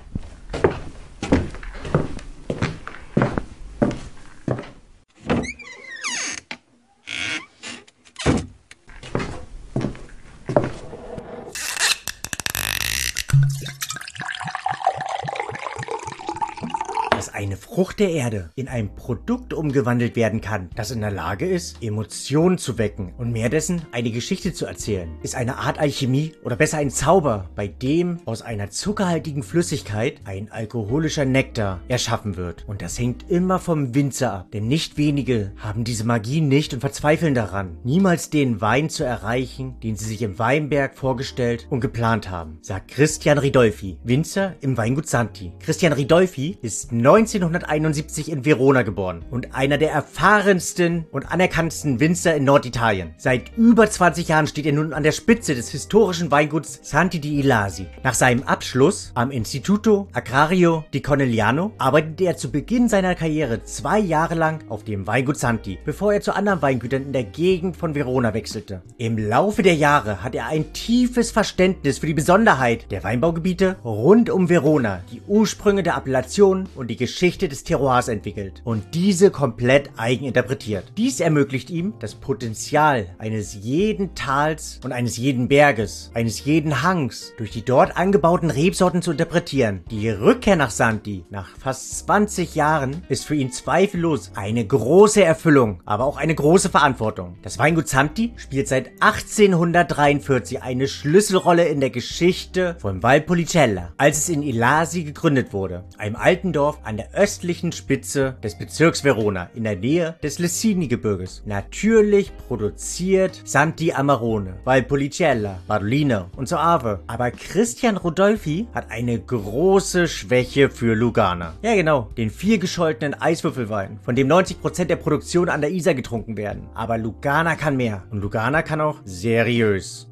Dass eine Frucht der Erde in ein Produkt umgewandelt werden kann, das in der Lage ist, Emotionen zu wecken und mehr dessen eine Geschichte zu erzählen, ist eine Art Alchemie oder besser ein Zauber, bei dem aus einer zuckerhaltigen Flüssigkeit ein alkoholischer Nektar erschaffen wird. Und das hängt immer vom Winzer ab, denn nicht wenige haben diese Magie nicht und verzweifeln daran, niemals den Wein zu erreichen, den sie sich im Weinberg vorgestellt und geplant haben, sagt Christian Ridolfi, Winzer im Weingut Santi. Christian Ridolfi ist neunzehnhunderteinundsiebzig in Verona geboren und einer der erfahrensten und anerkanntesten Winzer in Norditalien. Seit über zwanzig Jahren steht er nun an der Spitze des historischen Weinguts Santi di Ilasi. Nach seinem Abschluss am Instituto Agrario di Conegliano arbeitete er zu Beginn seiner Karriere zwei Jahre lang auf dem Weingut Santi, bevor er zu anderen Weingütern in der Gegend von Verona wechselte. Im Laufe der Jahre hat er ein tiefes Verständnis für die Besonderheit der Weinbaugebiete rund um Verona, die Ursprünge der Appellationen und die Geschichte des Terroirs entwickelt und diese komplett eigen interpretiert. Dies ermöglicht ihm, das Potenzial eines jeden Tals und eines jeden Berges, eines jeden Hangs durch die dort angebauten Rebsorten zu interpretieren. Die Rückkehr nach Santi nach fast zwanzig Jahren ist für ihn zweifellos eine große Erfüllung, aber auch eine große Verantwortung. Das Weingut Santi spielt seit achtzehnhundertdreiundvierzig eine Schlüsselrolle in der Geschichte von Valpolicella, als es in Ilasi gegründet wurde, einem alten Dorf an der östlichen Spitze des Bezirks Verona in der Nähe des Lessini-Gebirges. Natürlich produziert Santi Amarone, Valpolicella, Barolino und Soave. Aber Christian Ridolfi hat eine große Schwäche für Lugana. Ja genau, den viel gescholtenen Eiswürfelwein, von dem neunzig Prozent der Produktion an der Isar getrunken werden. Aber Lugana kann mehr und Lugana kann auch seriös.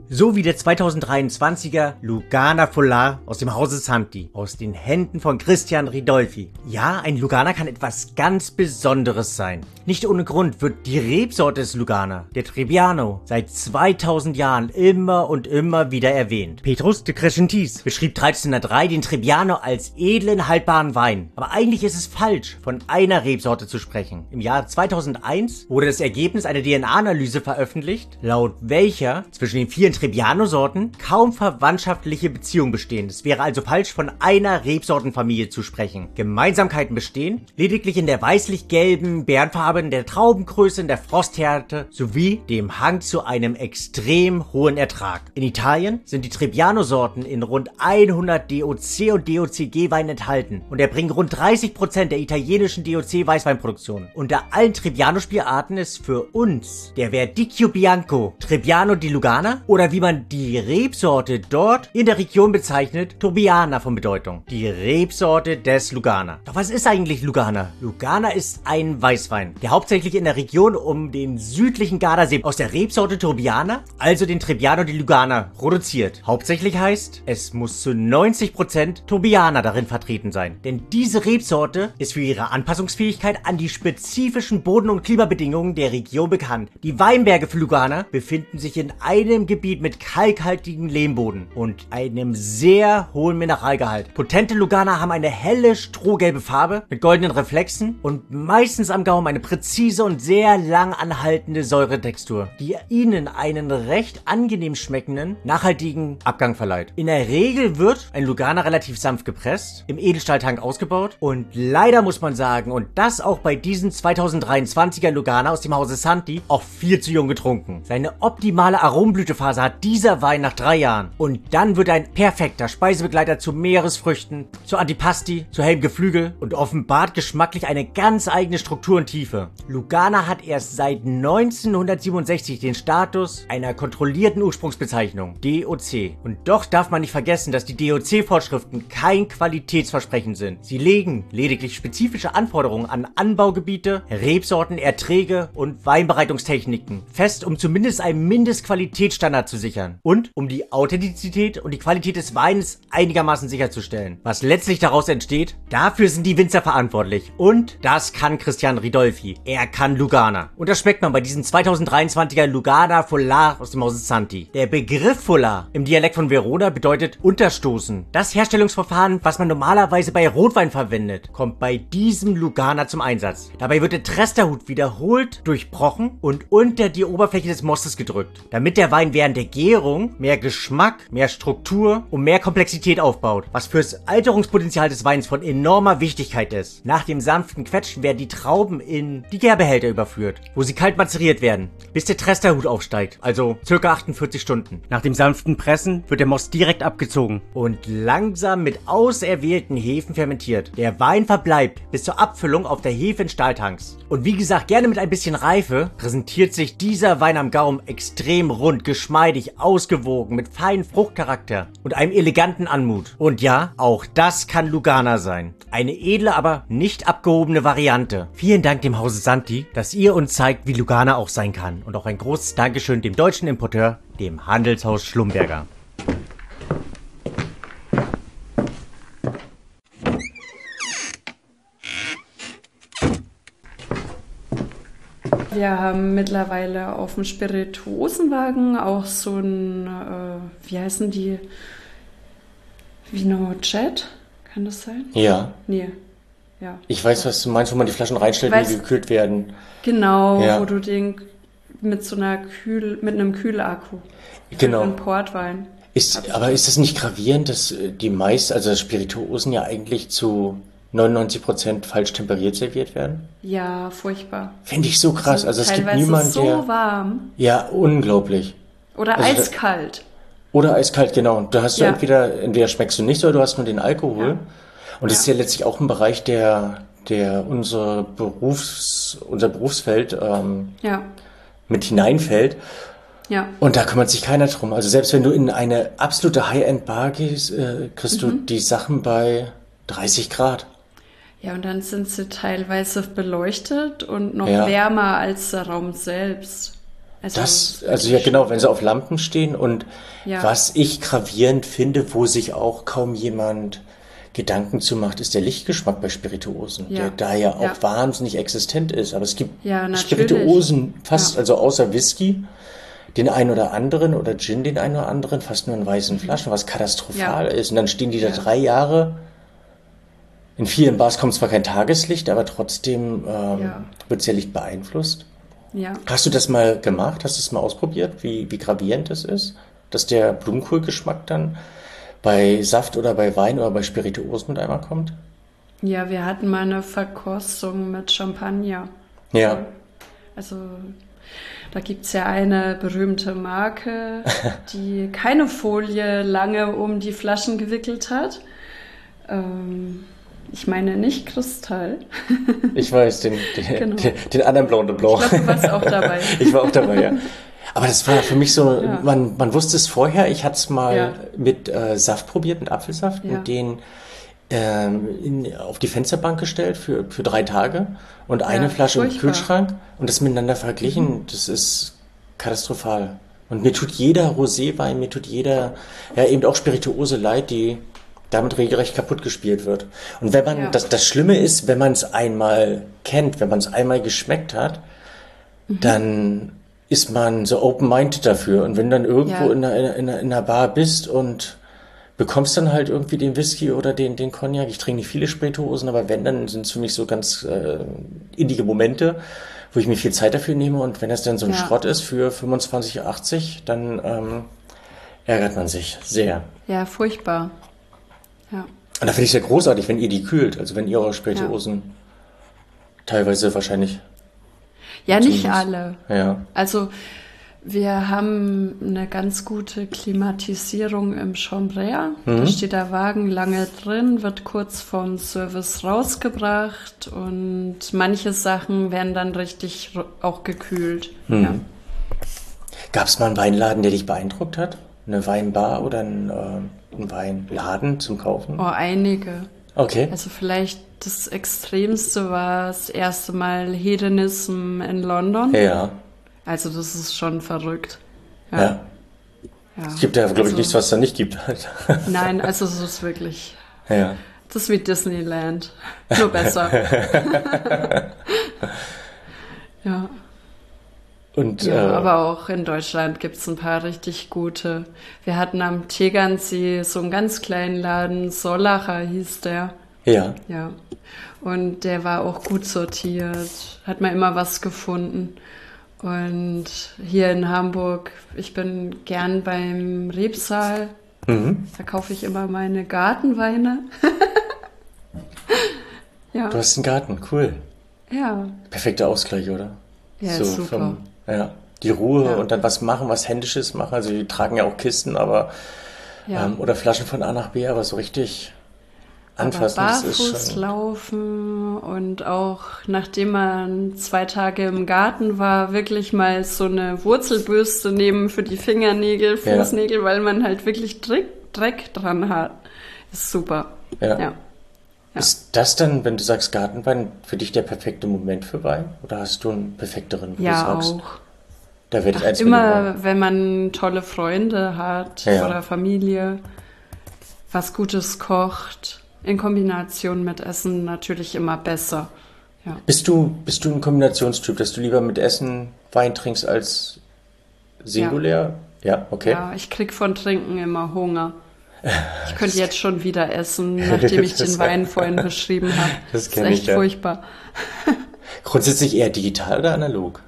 So wie der zweitausenddreiundzwanziger Lugana Folar aus dem Hause Santi, aus den Händen von Christian Ridolfi. Ja, ein Lugana kann etwas ganz Besonderes sein. Nicht ohne Grund wird die Rebsorte des Lugana, der Trebbiano, seit zweitausend Jahren immer und immer wieder erwähnt. Petrus de Crescentis beschrieb dreizehnhundertdrei den Trebbiano als edlen, haltbaren Wein. Aber eigentlich ist es falsch, von einer Rebsorte zu sprechen. Im Jahr zweitausendeins wurde das Ergebnis einer D N A-Analyse veröffentlicht, laut welcher zwischen den vier Trebbiano-Sorten kaum verwandtschaftliche Beziehungen bestehen. Es wäre also falsch, von einer Rebsortenfamilie zu sprechen. Gemeinsamkeiten bestehen lediglich in der weißlich-gelben Beerenfarbe, der Traubengröße, in der Frosthärte sowie dem Hang zu einem extrem hohen Ertrag. In Italien sind die Trebbiano-Sorten in rund hundert D O C und D O C G-Wein enthalten und erbringen rund dreißig Prozent der italienischen D O C-Weißweinproduktion. Unter allen Trebbiano-Spielarten ist für uns der Verdicchio Bianco Trebbiano di Lugana oder wie man die Rebsorte dort in der Region bezeichnet, Tobiana von Bedeutung. Die Rebsorte des Lugana. Doch was ist eigentlich Lugana? Lugana ist ein Weißwein, der hauptsächlich in der Region um den südlichen Gardasee aus der Rebsorte Tobiana, also den Trebbiano di Lugana, produziert. Hauptsächlich heißt, es muss zu neunzig Prozent Tobiana darin vertreten sein. Denn diese Rebsorte ist für ihre Anpassungsfähigkeit an die spezifischen Boden- und Klimabedingungen der Region bekannt. Die Weinberge für Lugana befinden sich in einem Gebiet mit kalkhaltigem Lehmboden und einem sehr hohen Mineralgehalt. Potente Lugana haben eine helle, strohgelbe Farbe mit goldenen Reflexen und meistens am Gaumen eine präzise und sehr lang anhaltende Säuretextur, die ihnen einen recht angenehm schmeckenden, nachhaltigen Abgang verleiht. In der Regel wird ein Lugana relativ sanft gepresst, im Edelstahltank ausgebaut und leider muss man sagen, und das auch bei diesem zweitausenddreiundzwanziger Lugana aus dem Hause Santi, auch viel zu jung getrunken. Seine optimale Aromenblütephase hat dieser Wein nach drei Jahren und dann wird ein perfekter Speisebegleiter zu Meeresfrüchten, zu Antipasti, zu hellem Geflügel und offenbart geschmacklich eine ganz eigene Struktur und Tiefe. Lugana hat erst seit neunzehnhundertsiebenundsechzig den Status einer kontrollierten Ursprungsbezeichnung, D O C. Und doch darf man nicht vergessen, dass die D O C-Vorschriften kein Qualitätsversprechen sind. Sie legen lediglich spezifische Anforderungen an Anbaugebiete, Rebsorten, Erträge und Weinbereitungstechniken fest, um zumindest einen Mindestqualitätsstandard zu sichern und um die Authentizität und die Qualität des Weins einigermaßen sicherzustellen. Was letztlich daraus entsteht, dafür sind die Winzer verantwortlich und das kann Christian Ridolfi. Er kann Lugana. Und das schmeckt man bei diesem zweitausenddreiundzwanziger Lugana Folar aus dem Hause Santi. Der Begriff Folar im Dialekt von Verona bedeutet unterstoßen. Das Herstellungsverfahren, was man normalerweise bei Rotwein verwendet, kommt bei diesem Lugana zum Einsatz. Dabei wird der Tresterhut wiederholt durchbrochen und unter die Oberfläche des Mostes gedrückt, damit der Wein während der Gärung mehr Geschmack, mehr Struktur und mehr Komplexität aufbaut, was fürs Alterungspotenzial des Weins von enormer Wichtigkeit ist. Nach dem sanften Quetschen werden die Trauben in die Gärbehälter überführt, wo sie kalt mazeriert werden, bis der Tresterhut aufsteigt, also ca. achtundvierzig Stunden. Nach dem sanften Pressen wird der Most direkt abgezogen und langsam mit auserwählten Hefen fermentiert. Der Wein verbleibt bis zur Abfüllung auf der Hefe in Stahltanks. Und wie gesagt, gerne mit ein bisschen Reife präsentiert sich dieser Wein am Gaumen extrem rund, geschmeidig, ausgewogen, mit feinem Fruchtcharakter und einem eleganten Anmut. Und ja, auch das kann Lugana sein. Eine edle, aber nicht abgehobene Variante. Vielen Dank dem Hause Santi, dass ihr uns zeigt, wie Lugana auch sein kann. Und auch ein großes Dankeschön dem deutschen Importeur, dem Handelshaus Schlumberger. Wir haben mittlerweile auf dem Spirituosenwagen auch so ein, äh, wie heißen die? Vino-Jet? Kann das sein? Ja. Nee. Ja. Ich weiß, was du meinst, wo man die Flaschen reinstellt, Weiß- wie die gekühlt werden. Genau, Ja. wo du den mit so einer Kühl, mit einem Kühlakku. Genau. Für einen Portwein. Ist, aber ist das nicht gravierend, dass äh, die meist, also Spirituosen ja eigentlich zu neunundneunzig Prozent falsch temperiert serviert werden? Ja, furchtbar. Finde ich so krass. Also es gibt teilweise niemanden, so der... warm. Ja, unglaublich. Oder Also da- eiskalt. Oder eiskalt, genau. Und da hast du Ja. entweder, entweder schmeckst du nicht oder du hast nur den Alkohol. Ja. Und das ist ja letztlich auch ein Bereich, der, der unser Berufs, unser Berufsfeld ähm, Ja, mit hineinfällt. ja. Und da kümmert sich keiner drum. Also selbst wenn du in eine absolute High-End-Bar gehst, äh, kriegst Mhm. du die Sachen bei dreißig Grad. Ja, und dann sind sie teilweise beleuchtet und noch Ja. wärmer als der Raum selbst. Also, Das, also ja genau, wenn sie auf Lampen stehen und ja. was ich gravierend finde, wo sich auch kaum jemand Gedanken zu macht, ist der Lichtgeschmack bei Spirituosen, Ja. der da ja auch Ja. wahnsinnig existent ist. Aber es gibt Ja, natürlich. Spirituosen fast, Ja. also außer Whisky, den einen oder anderen oder Gin den einen oder anderen, fast nur in weißen Flaschen, was katastrophal Ja. ist. Und dann stehen die da Ja. drei Jahre. In vielen Bars kommt zwar kein Tageslicht, aber trotzdem ähm, Ja. wird sehr Licht beeinflusst. Ja. Hast du das mal gemacht? Hast du es mal ausprobiert, wie, wie gravierend das ist? Dass der Blumenkohlgeschmack dann bei Saft oder bei Wein oder bei Spirituosen mit einmal kommt? Ja, wir hatten mal eine Verkostung mit Champagner. Ja. Also da gibt es ja eine berühmte Marke, die keine Folie lange um die Flaschen gewickelt hat. Ähm, ich meine nicht Kristall. Ich weiß, den, den, Genau. den, den anderen Blanc de Blanc. Ich glaube, du warst auch dabei. Ich war auch dabei, ja. Aber das war für mich so, Ja. man, man wusste es vorher, ich hatte es mal Ja. mit äh, Saft probiert, mit Apfelsaft Ja. und den ähm, in, auf die Fensterbank gestellt für, für drei Tage und eine Ja, Flasche im furchtbar. Kühlschrank und das miteinander verglichen, das ist katastrophal. Und mir tut jeder Roséwein, mir tut jeder, ja eben auch Spirituose leid, die damit regelrecht kaputt gespielt wird. Und wenn man, Ja. das, das Schlimme ist, wenn man es einmal kennt, wenn man es einmal geschmeckt hat, Mhm. dann ist man so open-minded dafür. Und wenn du dann irgendwo Ja. in, einer, in, einer, in einer Bar bist und bekommst dann halt irgendwie den Whisky oder den, den Cognac, ich trinke nicht viele Spirituosen, aber wenn, dann sind es für mich so ganz äh, innige Momente, wo ich mir viel Zeit dafür nehme. Und wenn das dann so ein Ja. Schrott ist für fünfundzwanzig, achtzig, dann ähm, ärgert man sich sehr. Ja, furchtbar. Ja. Und da finde ich es ja großartig, wenn ihr die kühlt, also wenn ihr eure Spirituosen teilweise wahrscheinlich, Ja, nicht Zumindest. alle. ja, Also wir haben eine ganz gute Klimatisierung im Chambrère. Da steht der Wagen lange drin, wird kurz vom Service rausgebracht und manche Sachen werden dann richtig ro- auch gekühlt. Ja. Gab es mal einen Weinladen, der dich beeindruckt hat? Eine Weinbar oder ein, äh, ein Weinladen zum Kaufen? Oh, einige. Okay. Also vielleicht das Extremste war das erste Mal Hedonism in London. Ja, Also das ist schon verrückt. ja. Ja. ja. Es gibt ja, glaube ich, Also, nichts, was es da nicht gibt. Nein, also es ist wirklich, Ja. das ist wie Disneyland. Nur besser. ja. Und Ja, äh, aber auch in Deutschland gibt es ein paar richtig gute. Wir hatten am Tegernsee so einen ganz kleinen Laden, Sollacher hieß der. ja, Ja. Und der war auch gut sortiert, hat man immer was gefunden. Und hier in Hamburg, ich bin gern beim Rebsaal, mhm. da kaufe ich immer meine Gartenweine. ja, Du hast einen Garten, cool. ja, Perfekter Ausgleich, oder? Ja, ist super. Ja, die Ruhe Ja. und dann was machen, was Händisches machen. Also die tragen ja auch Kisten, aber ja. ähm, oder Flaschen von A nach B, aber so richtig Aber anfassen, das ist barfuß schon. laufen und auch nachdem man zwei Tage im Garten war, wirklich mal so eine Wurzelbürste nehmen für die Fingernägel, Ja. Fußnägel, weil man halt wirklich Dreck, Dreck dran hat. Ist super. Ja. Ja. Ja. Ist das dann, wenn du sagst Gartenwein, für dich der perfekte Moment für Wein? Oder hast du einen perfekteren, wo Ja, du sagst, auch. da werde ich eins mit dem Wein? Immer, wenn man tolle Freunde hat Ja. oder Familie, was Gutes kocht, in Kombination mit Essen natürlich immer besser. Ja. Bist du, bist du ein Kombinationstyp, dass du lieber mit Essen Wein trinkst als singulär? Ja, okay. Ja, ich krieg von Trinken immer Hunger. Ich könnte jetzt schon wieder essen, nachdem ich den Wein vorhin beschrieben habe. Das ist kenn echt ich, ja. furchtbar. Grundsätzlich eher digital oder analog?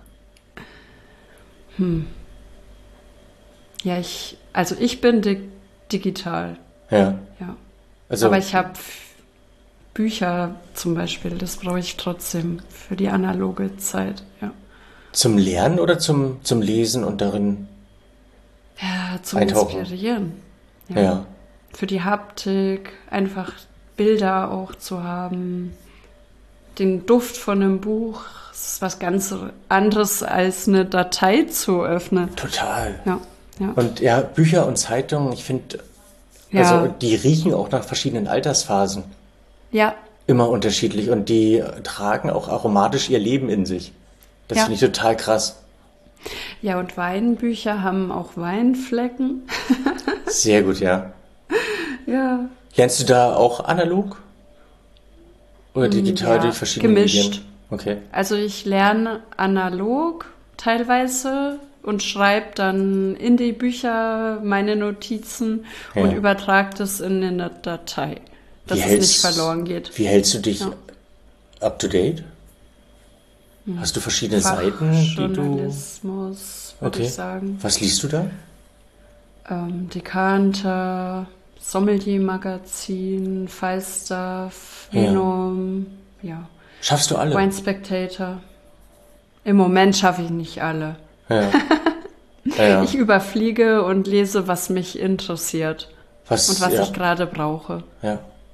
Ja, ich, also ich bin di digital, Ja. ja. Also, Aber ich habe Bücher zum Beispiel, das brauche ich trotzdem für die analoge Zeit, ja. zum Lernen oder zum, zum Lesen und darin, Ja, zum Eintauchen. Inspirieren. ja. Für die Haptik, einfach Bilder auch zu haben. Den Duft von einem Buch, das ist was ganz anderes als eine Datei zu öffnen. Total. Ja, ja. Und ja, Bücher und Zeitungen, ich finde, Ja. also die riechen auch nach verschiedenen Altersphasen Ja, immer unterschiedlich und die tragen auch aromatisch ihr Leben in sich. Das Ja. finde ich total krass. Ja, und Weinbücher haben auch Weinflecken. Sehr gut, ja. Ja. Lernst du da auch analog? Oder digital ja, durch verschiedene gemischt. Medien? Okay. Also ich lerne analog teilweise und schreibe dann in die Bücher meine Notizen Ja. und übertrage das in eine Datei, dass Wie es hältst- nicht verloren geht. Wie hältst du dich Ja. up to date? Hast du verschiedene Seiten, die du... Journalismus, würde Okay. ich sagen. Was liest du da? Ähm, Decanter, Sommelier-Magazin, Falstaff, Ja. Venom, ja. Schaffst du alle? Wine Spectator. Im Moment schaffe ich nicht alle. Ja. Ja, ja. Ich überfliege und lese, was mich interessiert Was, und was ja. ich gerade brauche. Ja.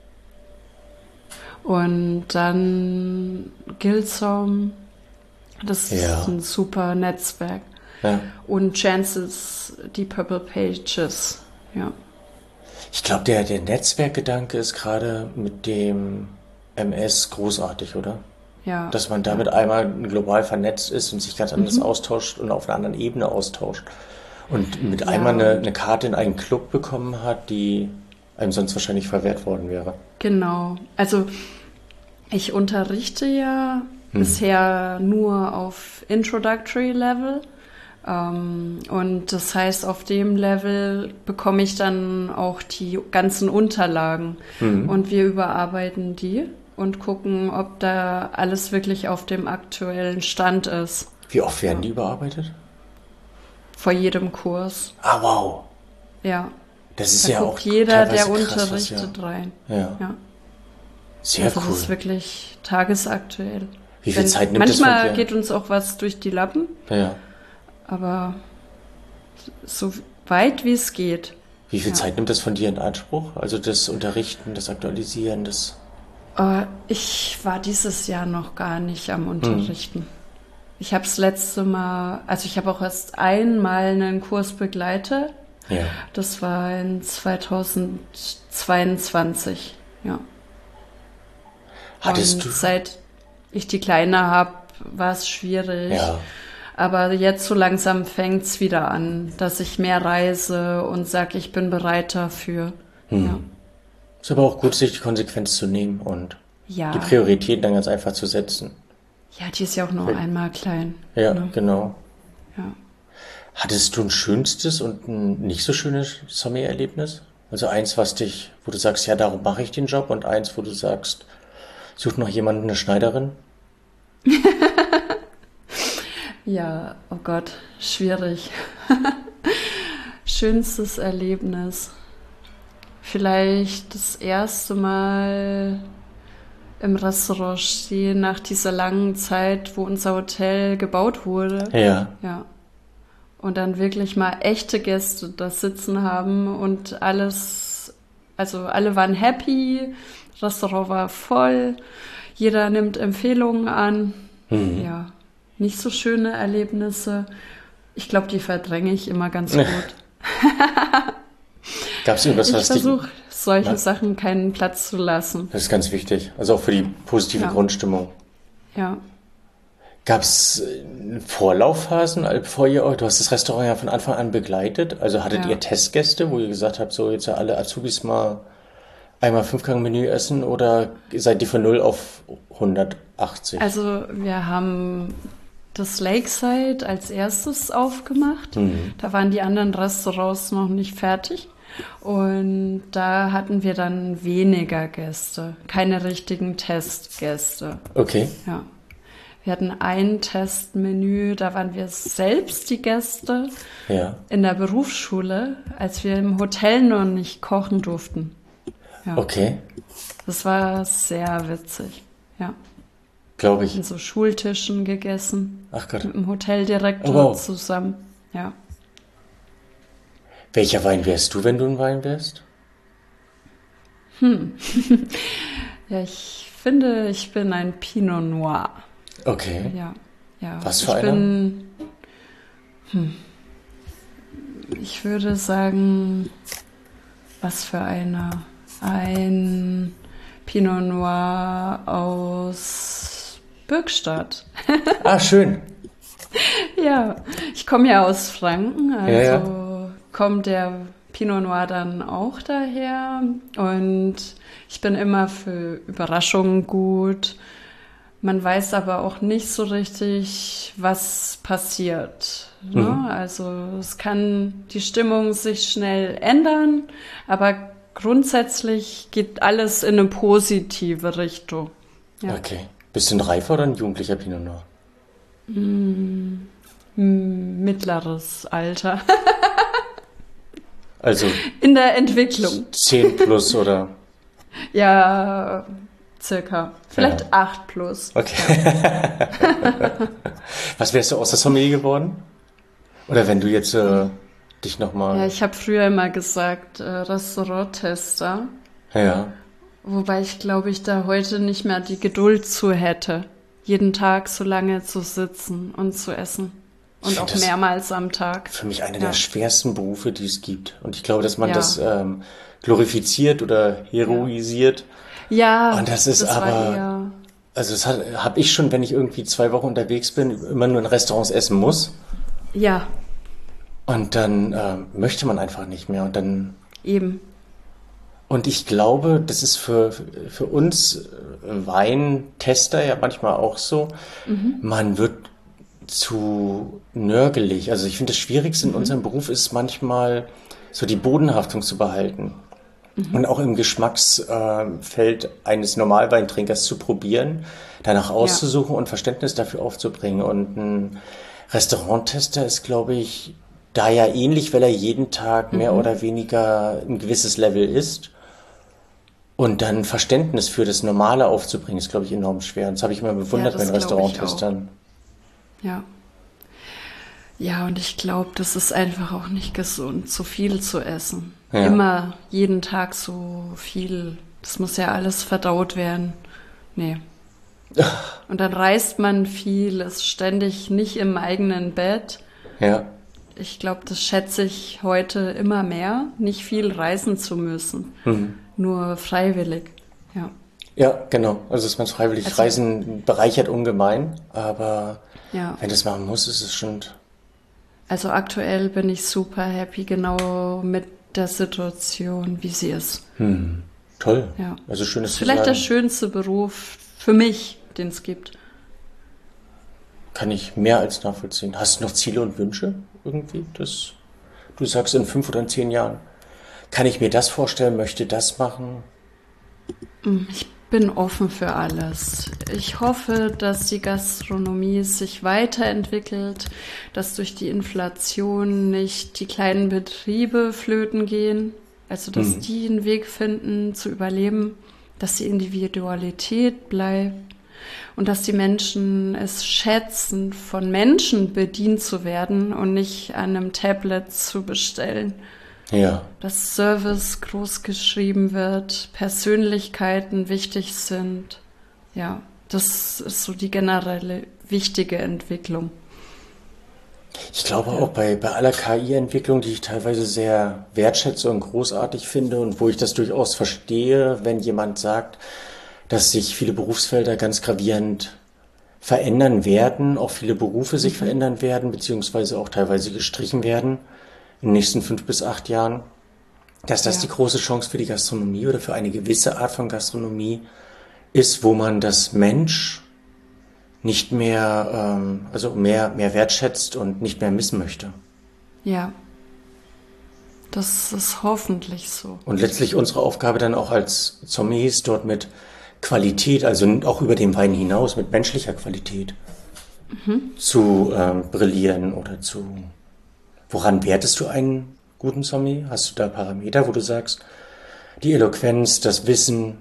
Und dann Gilsom, das Ja. ist ein super Netzwerk. Ja. Und Chances, die Purple Pages, ja. Ich glaube, der, der Netzwerkgedanke ist gerade mit dem M S großartig, oder? Ja. Dass man damit einmal global vernetzt ist und sich ganz anders austauscht und auf einer anderen Ebene austauscht. Und mit Ja. einmal eine, eine Karte in einen Club bekommen hat, die einem sonst wahrscheinlich verwehrt worden wäre. Genau. Also ich unterrichte ja bisher nur auf Introductory Level. Ähm, und das heißt, auf dem Level bekomme ich dann auch die ganzen Unterlagen. Und wir überarbeiten die und gucken, ob da alles wirklich auf dem aktuellen Stand ist. Wie oft werden die überarbeitet? Vor jedem Kurs. Ah, wow. Ja. Das ist Da ja guckt auch jeder, der teilweise krass, was, unterrichtet rein. Ja. ja. Ja. Sehr Also cool. das ist wirklich tagesaktuell. Wie viel Wenn- Zeit nimmt das von Manchmal dir? geht uns auch was durch die Lappen, Ja. aber so weit wie es geht. Wie viel Ja. Zeit nimmt das von dir in Anspruch? Also das Unterrichten, das Aktualisieren, das... Äh, ich war dieses Jahr noch gar nicht am Unterrichten. Ich habe das letzte Mal, also ich habe auch erst einmal einen Kurs begleitet. Ja. Das war in zweitausendzweiundzwanzig, ja. Hattest Und du... seit ich die Kleine habe, war es schwierig. Ja. Aber jetzt so langsam fängt es wieder an, dass ich mehr reise und sage, ich bin bereit dafür. Ja. Ist aber auch gut, sich die Konsequenz zu nehmen und Ja. die Prioritäten dann ganz einfach zu setzen. Ja, die ist ja auch nur einmal klein. Ja, Ne? genau. Ja. Hattest du ein schönstes und ein nicht so schönes Sommelier-Erlebnis? Also eins, was dich, wo du sagst, ja, darum mache ich den Job, und eins, wo du sagst, such noch jemanden, eine Schneiderin? Ja, oh Gott, schwierig. Schönstes Erlebnis. Vielleicht das erste Mal im Restaurant stehen nach dieser langen Zeit, wo unser Hotel gebaut wurde. Ja. Ja. Und dann wirklich mal echte Gäste da sitzen haben und alles, also alle waren happy, das Restaurant war voll, jeder nimmt Empfehlungen an. Mhm. Ja, nicht so schöne Erlebnisse. Ich glaube, die verdränge ich immer ganz gut. Gab es irgendwas, Ich was dich... versuche, solche Was? Sachen keinen Platz zu lassen. Das ist ganz wichtig, also auch für die positive Ja. Grundstimmung. Ja. Gab es Vorlaufphasen, äh, bevor ihr, du hast das Restaurant ja von Anfang an begleitet, also hattet Ja. ihr Testgäste, wo ihr gesagt habt, so jetzt alle Azubis mal einmal Fünfgang-Menü essen, oder seid ihr von null auf hundertachtzig? Also wir haben das Lakeside als erstes aufgemacht. Da waren die anderen Restaurants noch nicht fertig. Und da hatten wir dann weniger Gäste, keine richtigen Testgäste. Okay, Ja. Wir hatten ein Testmenü, da waren wir selbst die Gäste ja, in der Berufsschule, als wir im Hotel noch nicht kochen durften. Ja. okay, Das war sehr witzig. Ja. glaube ich. In so Schultischen gegessen. Ach Gott. Mit dem Hoteldirektor Oh, wow. zusammen. Ja. Welcher Wein wärst du, wenn du ein Wein wärst? Ja, ich finde, ich bin ein Pinot Noir. Okay, Ja. Ja. Was für ich einer? bin. Hm, ich würde sagen, was für einer? Ein Pinot Noir aus Bürgstadt. ah, schön. Ja, ich komme ja aus Franken, also Ja, ja. kommt der Pinot Noir dann auch daher. Und ich bin immer für Überraschungen gut. Man weiß aber auch nicht so richtig, was passiert. Ne? Mhm. Also es kann die Stimmung sich schnell ändern, aber grundsätzlich geht alles in eine positive Richtung. Ja. Okay. Bist du ein reifer oder ein jugendlicher Pinot Noir? Mittleres Alter. Also In der Entwicklung. zehn plus oder? Ja, circa. Vielleicht Ja. acht plus. Okay. Was wärst du außer Sommelier geworden? Oder wenn du jetzt äh, dich nochmal... Ja, ich habe früher immer gesagt, äh, Restauranttester. Ja. Wobei ich glaube, ich da heute nicht mehr die Geduld zu hätte, jeden Tag so lange zu sitzen und zu essen. Und Ich auch find das mehrmals am Tag. für mich einer Ja. der schwersten Berufe, die es gibt. Und ich glaube, dass man Ja. das ähm, glorifiziert oder heroisiert. Ja, Und das ist war aber- eher, Also das habe ich schon, wenn ich irgendwie zwei Wochen unterwegs bin, immer nur in Restaurants essen muss. ja, Und dann ähm, möchte man einfach nicht mehr. Und dann eben. und ich glaube, das ist für, für uns äh, Weintester ja manchmal auch so. Man wird zu nörgelig. Also ich finde, das Schwierigste in unserem Beruf ist manchmal so die Bodenhaftung zu behalten. Und auch im Geschmacksfeld eines Normalweintrinkers zu probieren, danach auszusuchen und Verständnis dafür aufzubringen. Und ein Restauranttester ist, glaube ich, da ja ähnlich, weil er jeden Tag mehr oder weniger ein gewisses Level ist. Und dann Verständnis für das Normale aufzubringen, ist, glaube ich, enorm schwer. Und das habe ich immer bewundert Ja, bei das den glaube ich Restauranttestern. Ja. Ja, und ich glaube, das ist einfach auch nicht gesund, zu viel zu essen. Ja. Immer jeden Tag so viel. Das muss ja alles verdaut werden. Nee. Und dann reist man viel, ist ständig nicht im eigenen Bett. Ja, Ich glaube, das schätze ich heute immer mehr, nicht viel reisen zu müssen. Nur freiwillig. Ja. ja, genau. Also, dass man freiwillig Also- reisen bereichert ungemein. Aber Ja. wenn das machen muss, ist es schon... Also aktuell bin ich super happy, genau mit der Situation, wie sie ist. Hm, toll. Ja. Also schönes zu Vielleicht der sagen. schönste Beruf für mich, den es gibt. Kann ich mehr als nachvollziehen. Hast du noch Ziele und Wünsche irgendwie? Das, du sagst in fünf oder in zehn Jahren. Kann ich mir das vorstellen, möchte das machen? Ich bin offen für alles. Ich hoffe, dass die Gastronomie sich weiterentwickelt, dass durch die Inflation nicht die kleinen Betriebe flöten gehen, also dass die einen Weg finden zu überleben, dass die Individualität bleibt und dass die Menschen es schätzen, von Menschen bedient zu werden und nicht an einem Tablet zu bestellen. Ja, Dass Service groß geschrieben wird, Persönlichkeiten wichtig sind. Ja, das ist so die generelle wichtige Entwicklung. ich glaube auch bei, bei aller K I-Entwicklung, die ich teilweise sehr wertschätze und großartig finde und wo ich das durchaus verstehe, wenn jemand sagt, dass sich viele Berufsfelder ganz gravierend verändern werden, auch viele Berufe sich verändern werden, beziehungsweise auch teilweise gestrichen werden in den nächsten fünf bis acht Jahren, dass das Ja. die große Chance für die Gastronomie oder für eine gewisse Art von Gastronomie ist, wo man das Mensch nicht mehr, ähm, also mehr, mehr wertschätzt und nicht mehr missen möchte. Ja, das ist hoffentlich so. Und letztlich unsere Aufgabe dann auch als Sommeliers dort mit Qualität, also auch über den Wein hinaus, mit menschlicher Qualität zu ähm, brillieren oder zu... Woran wertest du einen guten Sommelier? Hast du da Parameter, wo du sagst, die Eloquenz, das Wissen?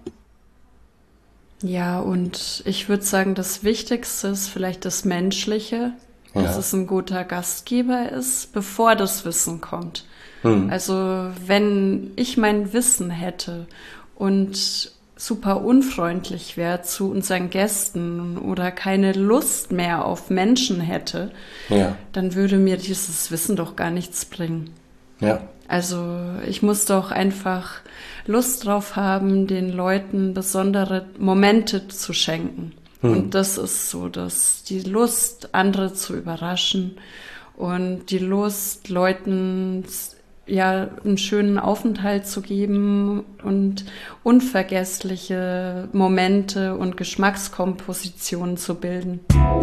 Ja, und ich würde sagen, das Wichtigste ist vielleicht das Menschliche, dass Ja. es ein guter Gastgeber ist, bevor das Wissen kommt. Also wenn ich mein Wissen hätte und super unfreundlich wäre zu unseren Gästen oder keine Lust mehr auf Menschen hätte, Ja, dann würde mir dieses Wissen doch gar nichts bringen. ja, Also ich muss doch einfach Lust drauf haben, den Leuten besondere Momente zu schenken. Hm. Und das ist so, dass die Lust, andere zu überraschen und die Lust, Leuten ja einen schönen Aufenthalt zu geben und unvergessliche Momente und Geschmackskompositionen zu bilden.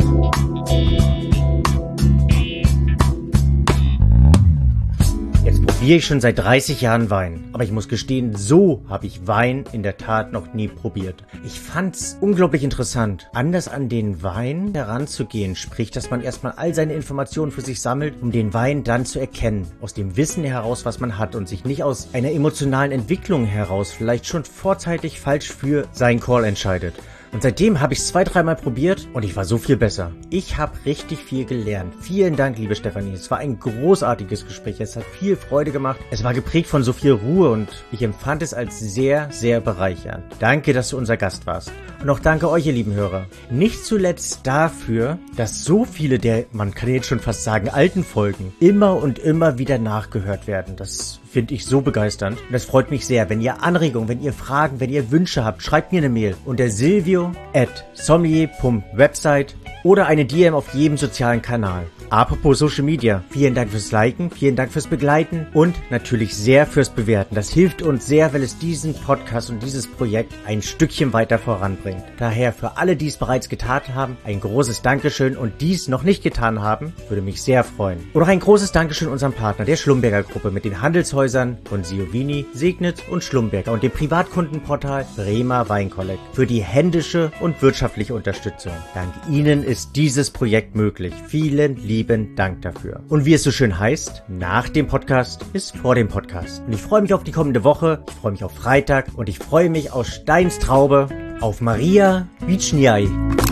Jetzt probiere ich schon seit dreißig Jahren Wein. Aber ich muss gestehen, so habe ich Wein in der Tat noch nie probiert. Ich fand's unglaublich interessant, anders an den Wein heranzugehen. Sprich, dass man erstmal all seine Informationen für sich sammelt, um den Wein dann zu erkennen. Aus dem Wissen heraus, was man hat und sich nicht aus einer emotionalen Entwicklung heraus vielleicht schon vorzeitig falsch für seinen Call entscheidet. Und seitdem habe ich es zwei, dreimal probiert und ich war so viel besser. Ich habe richtig viel gelernt. Vielen Dank, liebe Stefanie. Es war ein großartiges Gespräch. Es hat viel Freude gemacht. Es war geprägt von so viel Ruhe und ich empfand es als sehr, sehr bereichernd. Danke, dass du unser Gast warst. Und auch danke euch, ihr lieben Hörer. Nicht zuletzt dafür, dass so viele der, man kann jetzt schon fast sagen, alten Folgen immer und immer wieder nachgehört werden. Das finde ich so begeisternd. Und das freut mich sehr. Wenn ihr Anregungen, wenn ihr Fragen, wenn ihr Wünsche habt, schreibt mir eine Mail unter silvio at sommelier punkt website oder eine D M auf jedem sozialen Kanal. Apropos Social Media, vielen Dank fürs Liken, vielen Dank fürs Begleiten und natürlich sehr fürs Bewerten. Das hilft uns sehr, weil es diesen Podcast und dieses Projekt ein Stückchen weiter voranbringt. Daher für alle, die es bereits getan haben, ein großes Dankeschön und dies noch nicht getan haben, würde mich sehr freuen. Und auch ein großes Dankeschön unserem Partner, der Schlumberger Gruppe mit den Handelshäusern von Siovini, Segnitz und Schlumberger und dem Privatkundenportal Bremer Weinkollekt für die händische und wirtschaftliche Unterstützung. Dank Ihnen ist dieses Projekt möglich. Vielen lieben Dank dafür. Und wie es so schön heißt, nach dem Podcast ist vor dem Podcast. Und ich freue mich auf die kommende Woche, ich freue mich auf Freitag und ich freue mich aus Steins Traube auf Maria Wieczniaj.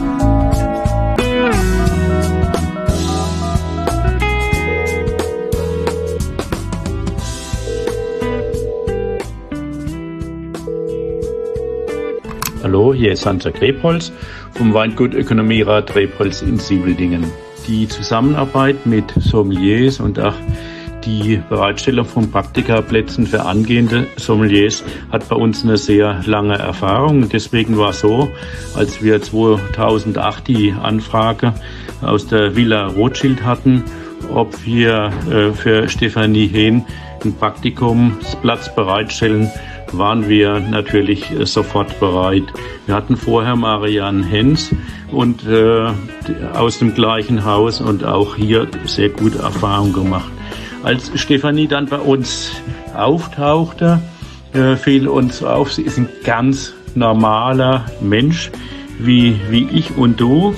Hallo, hier ist Hans Grebholz vom Weingut Ökonomierat Rebholz in Siebeldingen. Die Zusammenarbeit mit Sommeliers und auch die Bereitstellung von Praktikaplätzen für angehende Sommeliers hat bei uns eine sehr lange Erfahrung. Deswegen war es so, als wir zweitausendacht die Anfrage aus der Villa Rothschild hatten, ob wir äh, für Stefanie Hehn einen Praktikumsplatz bereitstellen, waren wir natürlich äh, sofort bereit. Wir hatten vorher Marianne Hens und äh, aus dem gleichen Haus und auch hier sehr gute Erfahrungen gemacht. Als Stefanie dann bei uns auftauchte, äh, fiel uns auf, sie ist ein ganz normaler Mensch, wie, wie ich und du,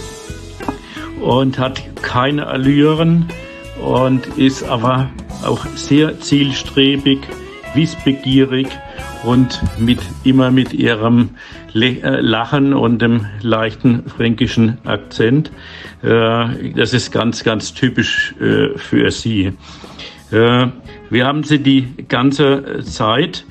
und hat keine Allüren und ist aber auch sehr zielstrebig, wissbegierig und mit, immer mit ihrem Lachen und dem leichten fränkischen Akzent. Das ist ganz, ganz typisch für sie. Wir haben sie die ganze Zeit,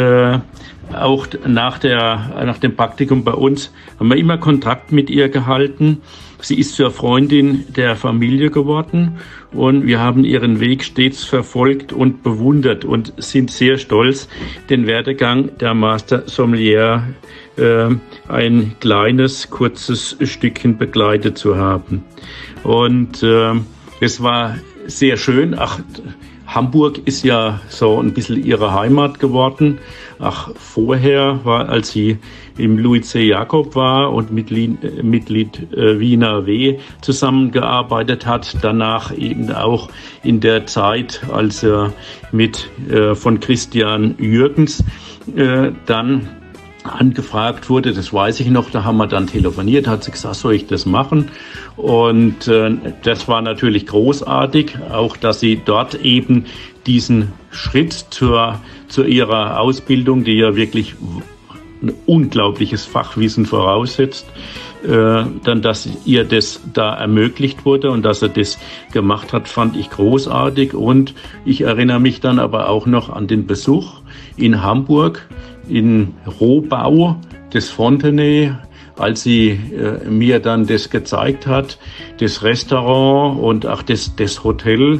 auch nach, der, nach dem Praktikum bei uns, haben wir immer Kontakt mit ihr gehalten. Sie ist zur Freundin der Familie geworden und wir haben ihren Weg stets verfolgt und bewundert und sind sehr stolz, den Werdegang der Master Sommelier äh, ein kleines, kurzes Stückchen begleitet zu haben. Und äh, es war sehr schön. Ach, Hamburg ist ja so ein bisschen ihre Heimat geworden. Ach, vorher war, als sie im Louis C. Jakob war und mit Mitglied äh, Wiener W. zusammengearbeitet hat, danach eben auch in der Zeit, als er mit äh, von Christian Jürgens äh, dann angefragt wurde, das weiß ich noch, da haben wir dann telefoniert, hat sie gesagt, soll ich das machen? Und äh, das war natürlich großartig, auch dass sie dort eben diesen Schritt zur, zu ihrer Ausbildung, die ja wirklich ein unglaubliches Fachwissen voraussetzt, äh, dann, dass ihr das da ermöglicht wurde und dass er das gemacht hat, fand ich großartig. Und ich erinnere mich dann aber auch noch an den Besuch in Hamburg, in Rohbau des Fontenay, als sie äh, mir dann das gezeigt hat, das Restaurant und auch das, das Hotel,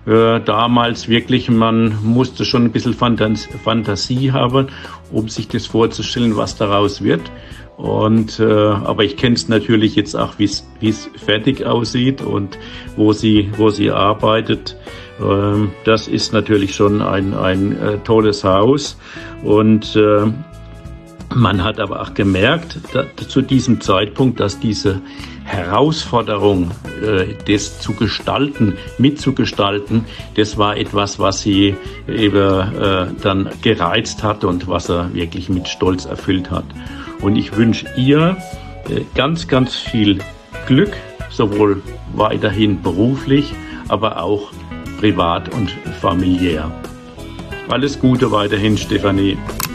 äh, damals wirklich, man musste schon ein bisschen Fantas- Fantasie haben, um sich das vorzustellen, was daraus wird. Und äh, aber ich kenne es natürlich jetzt auch, wie es fertig aussieht und wo sie wo sie arbeitet. Ähm, das ist natürlich schon ein ein äh, tolles Haus und äh, man hat aber auch gemerkt, dass, zu diesem Zeitpunkt, dass diese Herausforderung, äh, das zu gestalten, mitzugestalten, das war etwas, was sie eben äh, dann gereizt hat und was er wirklich mit Stolz erfüllt hat. Und ich wünsche ihr äh, ganz, ganz viel Glück, sowohl weiterhin beruflich, aber auch privat und familiär. Alles Gute weiterhin, Stefanie.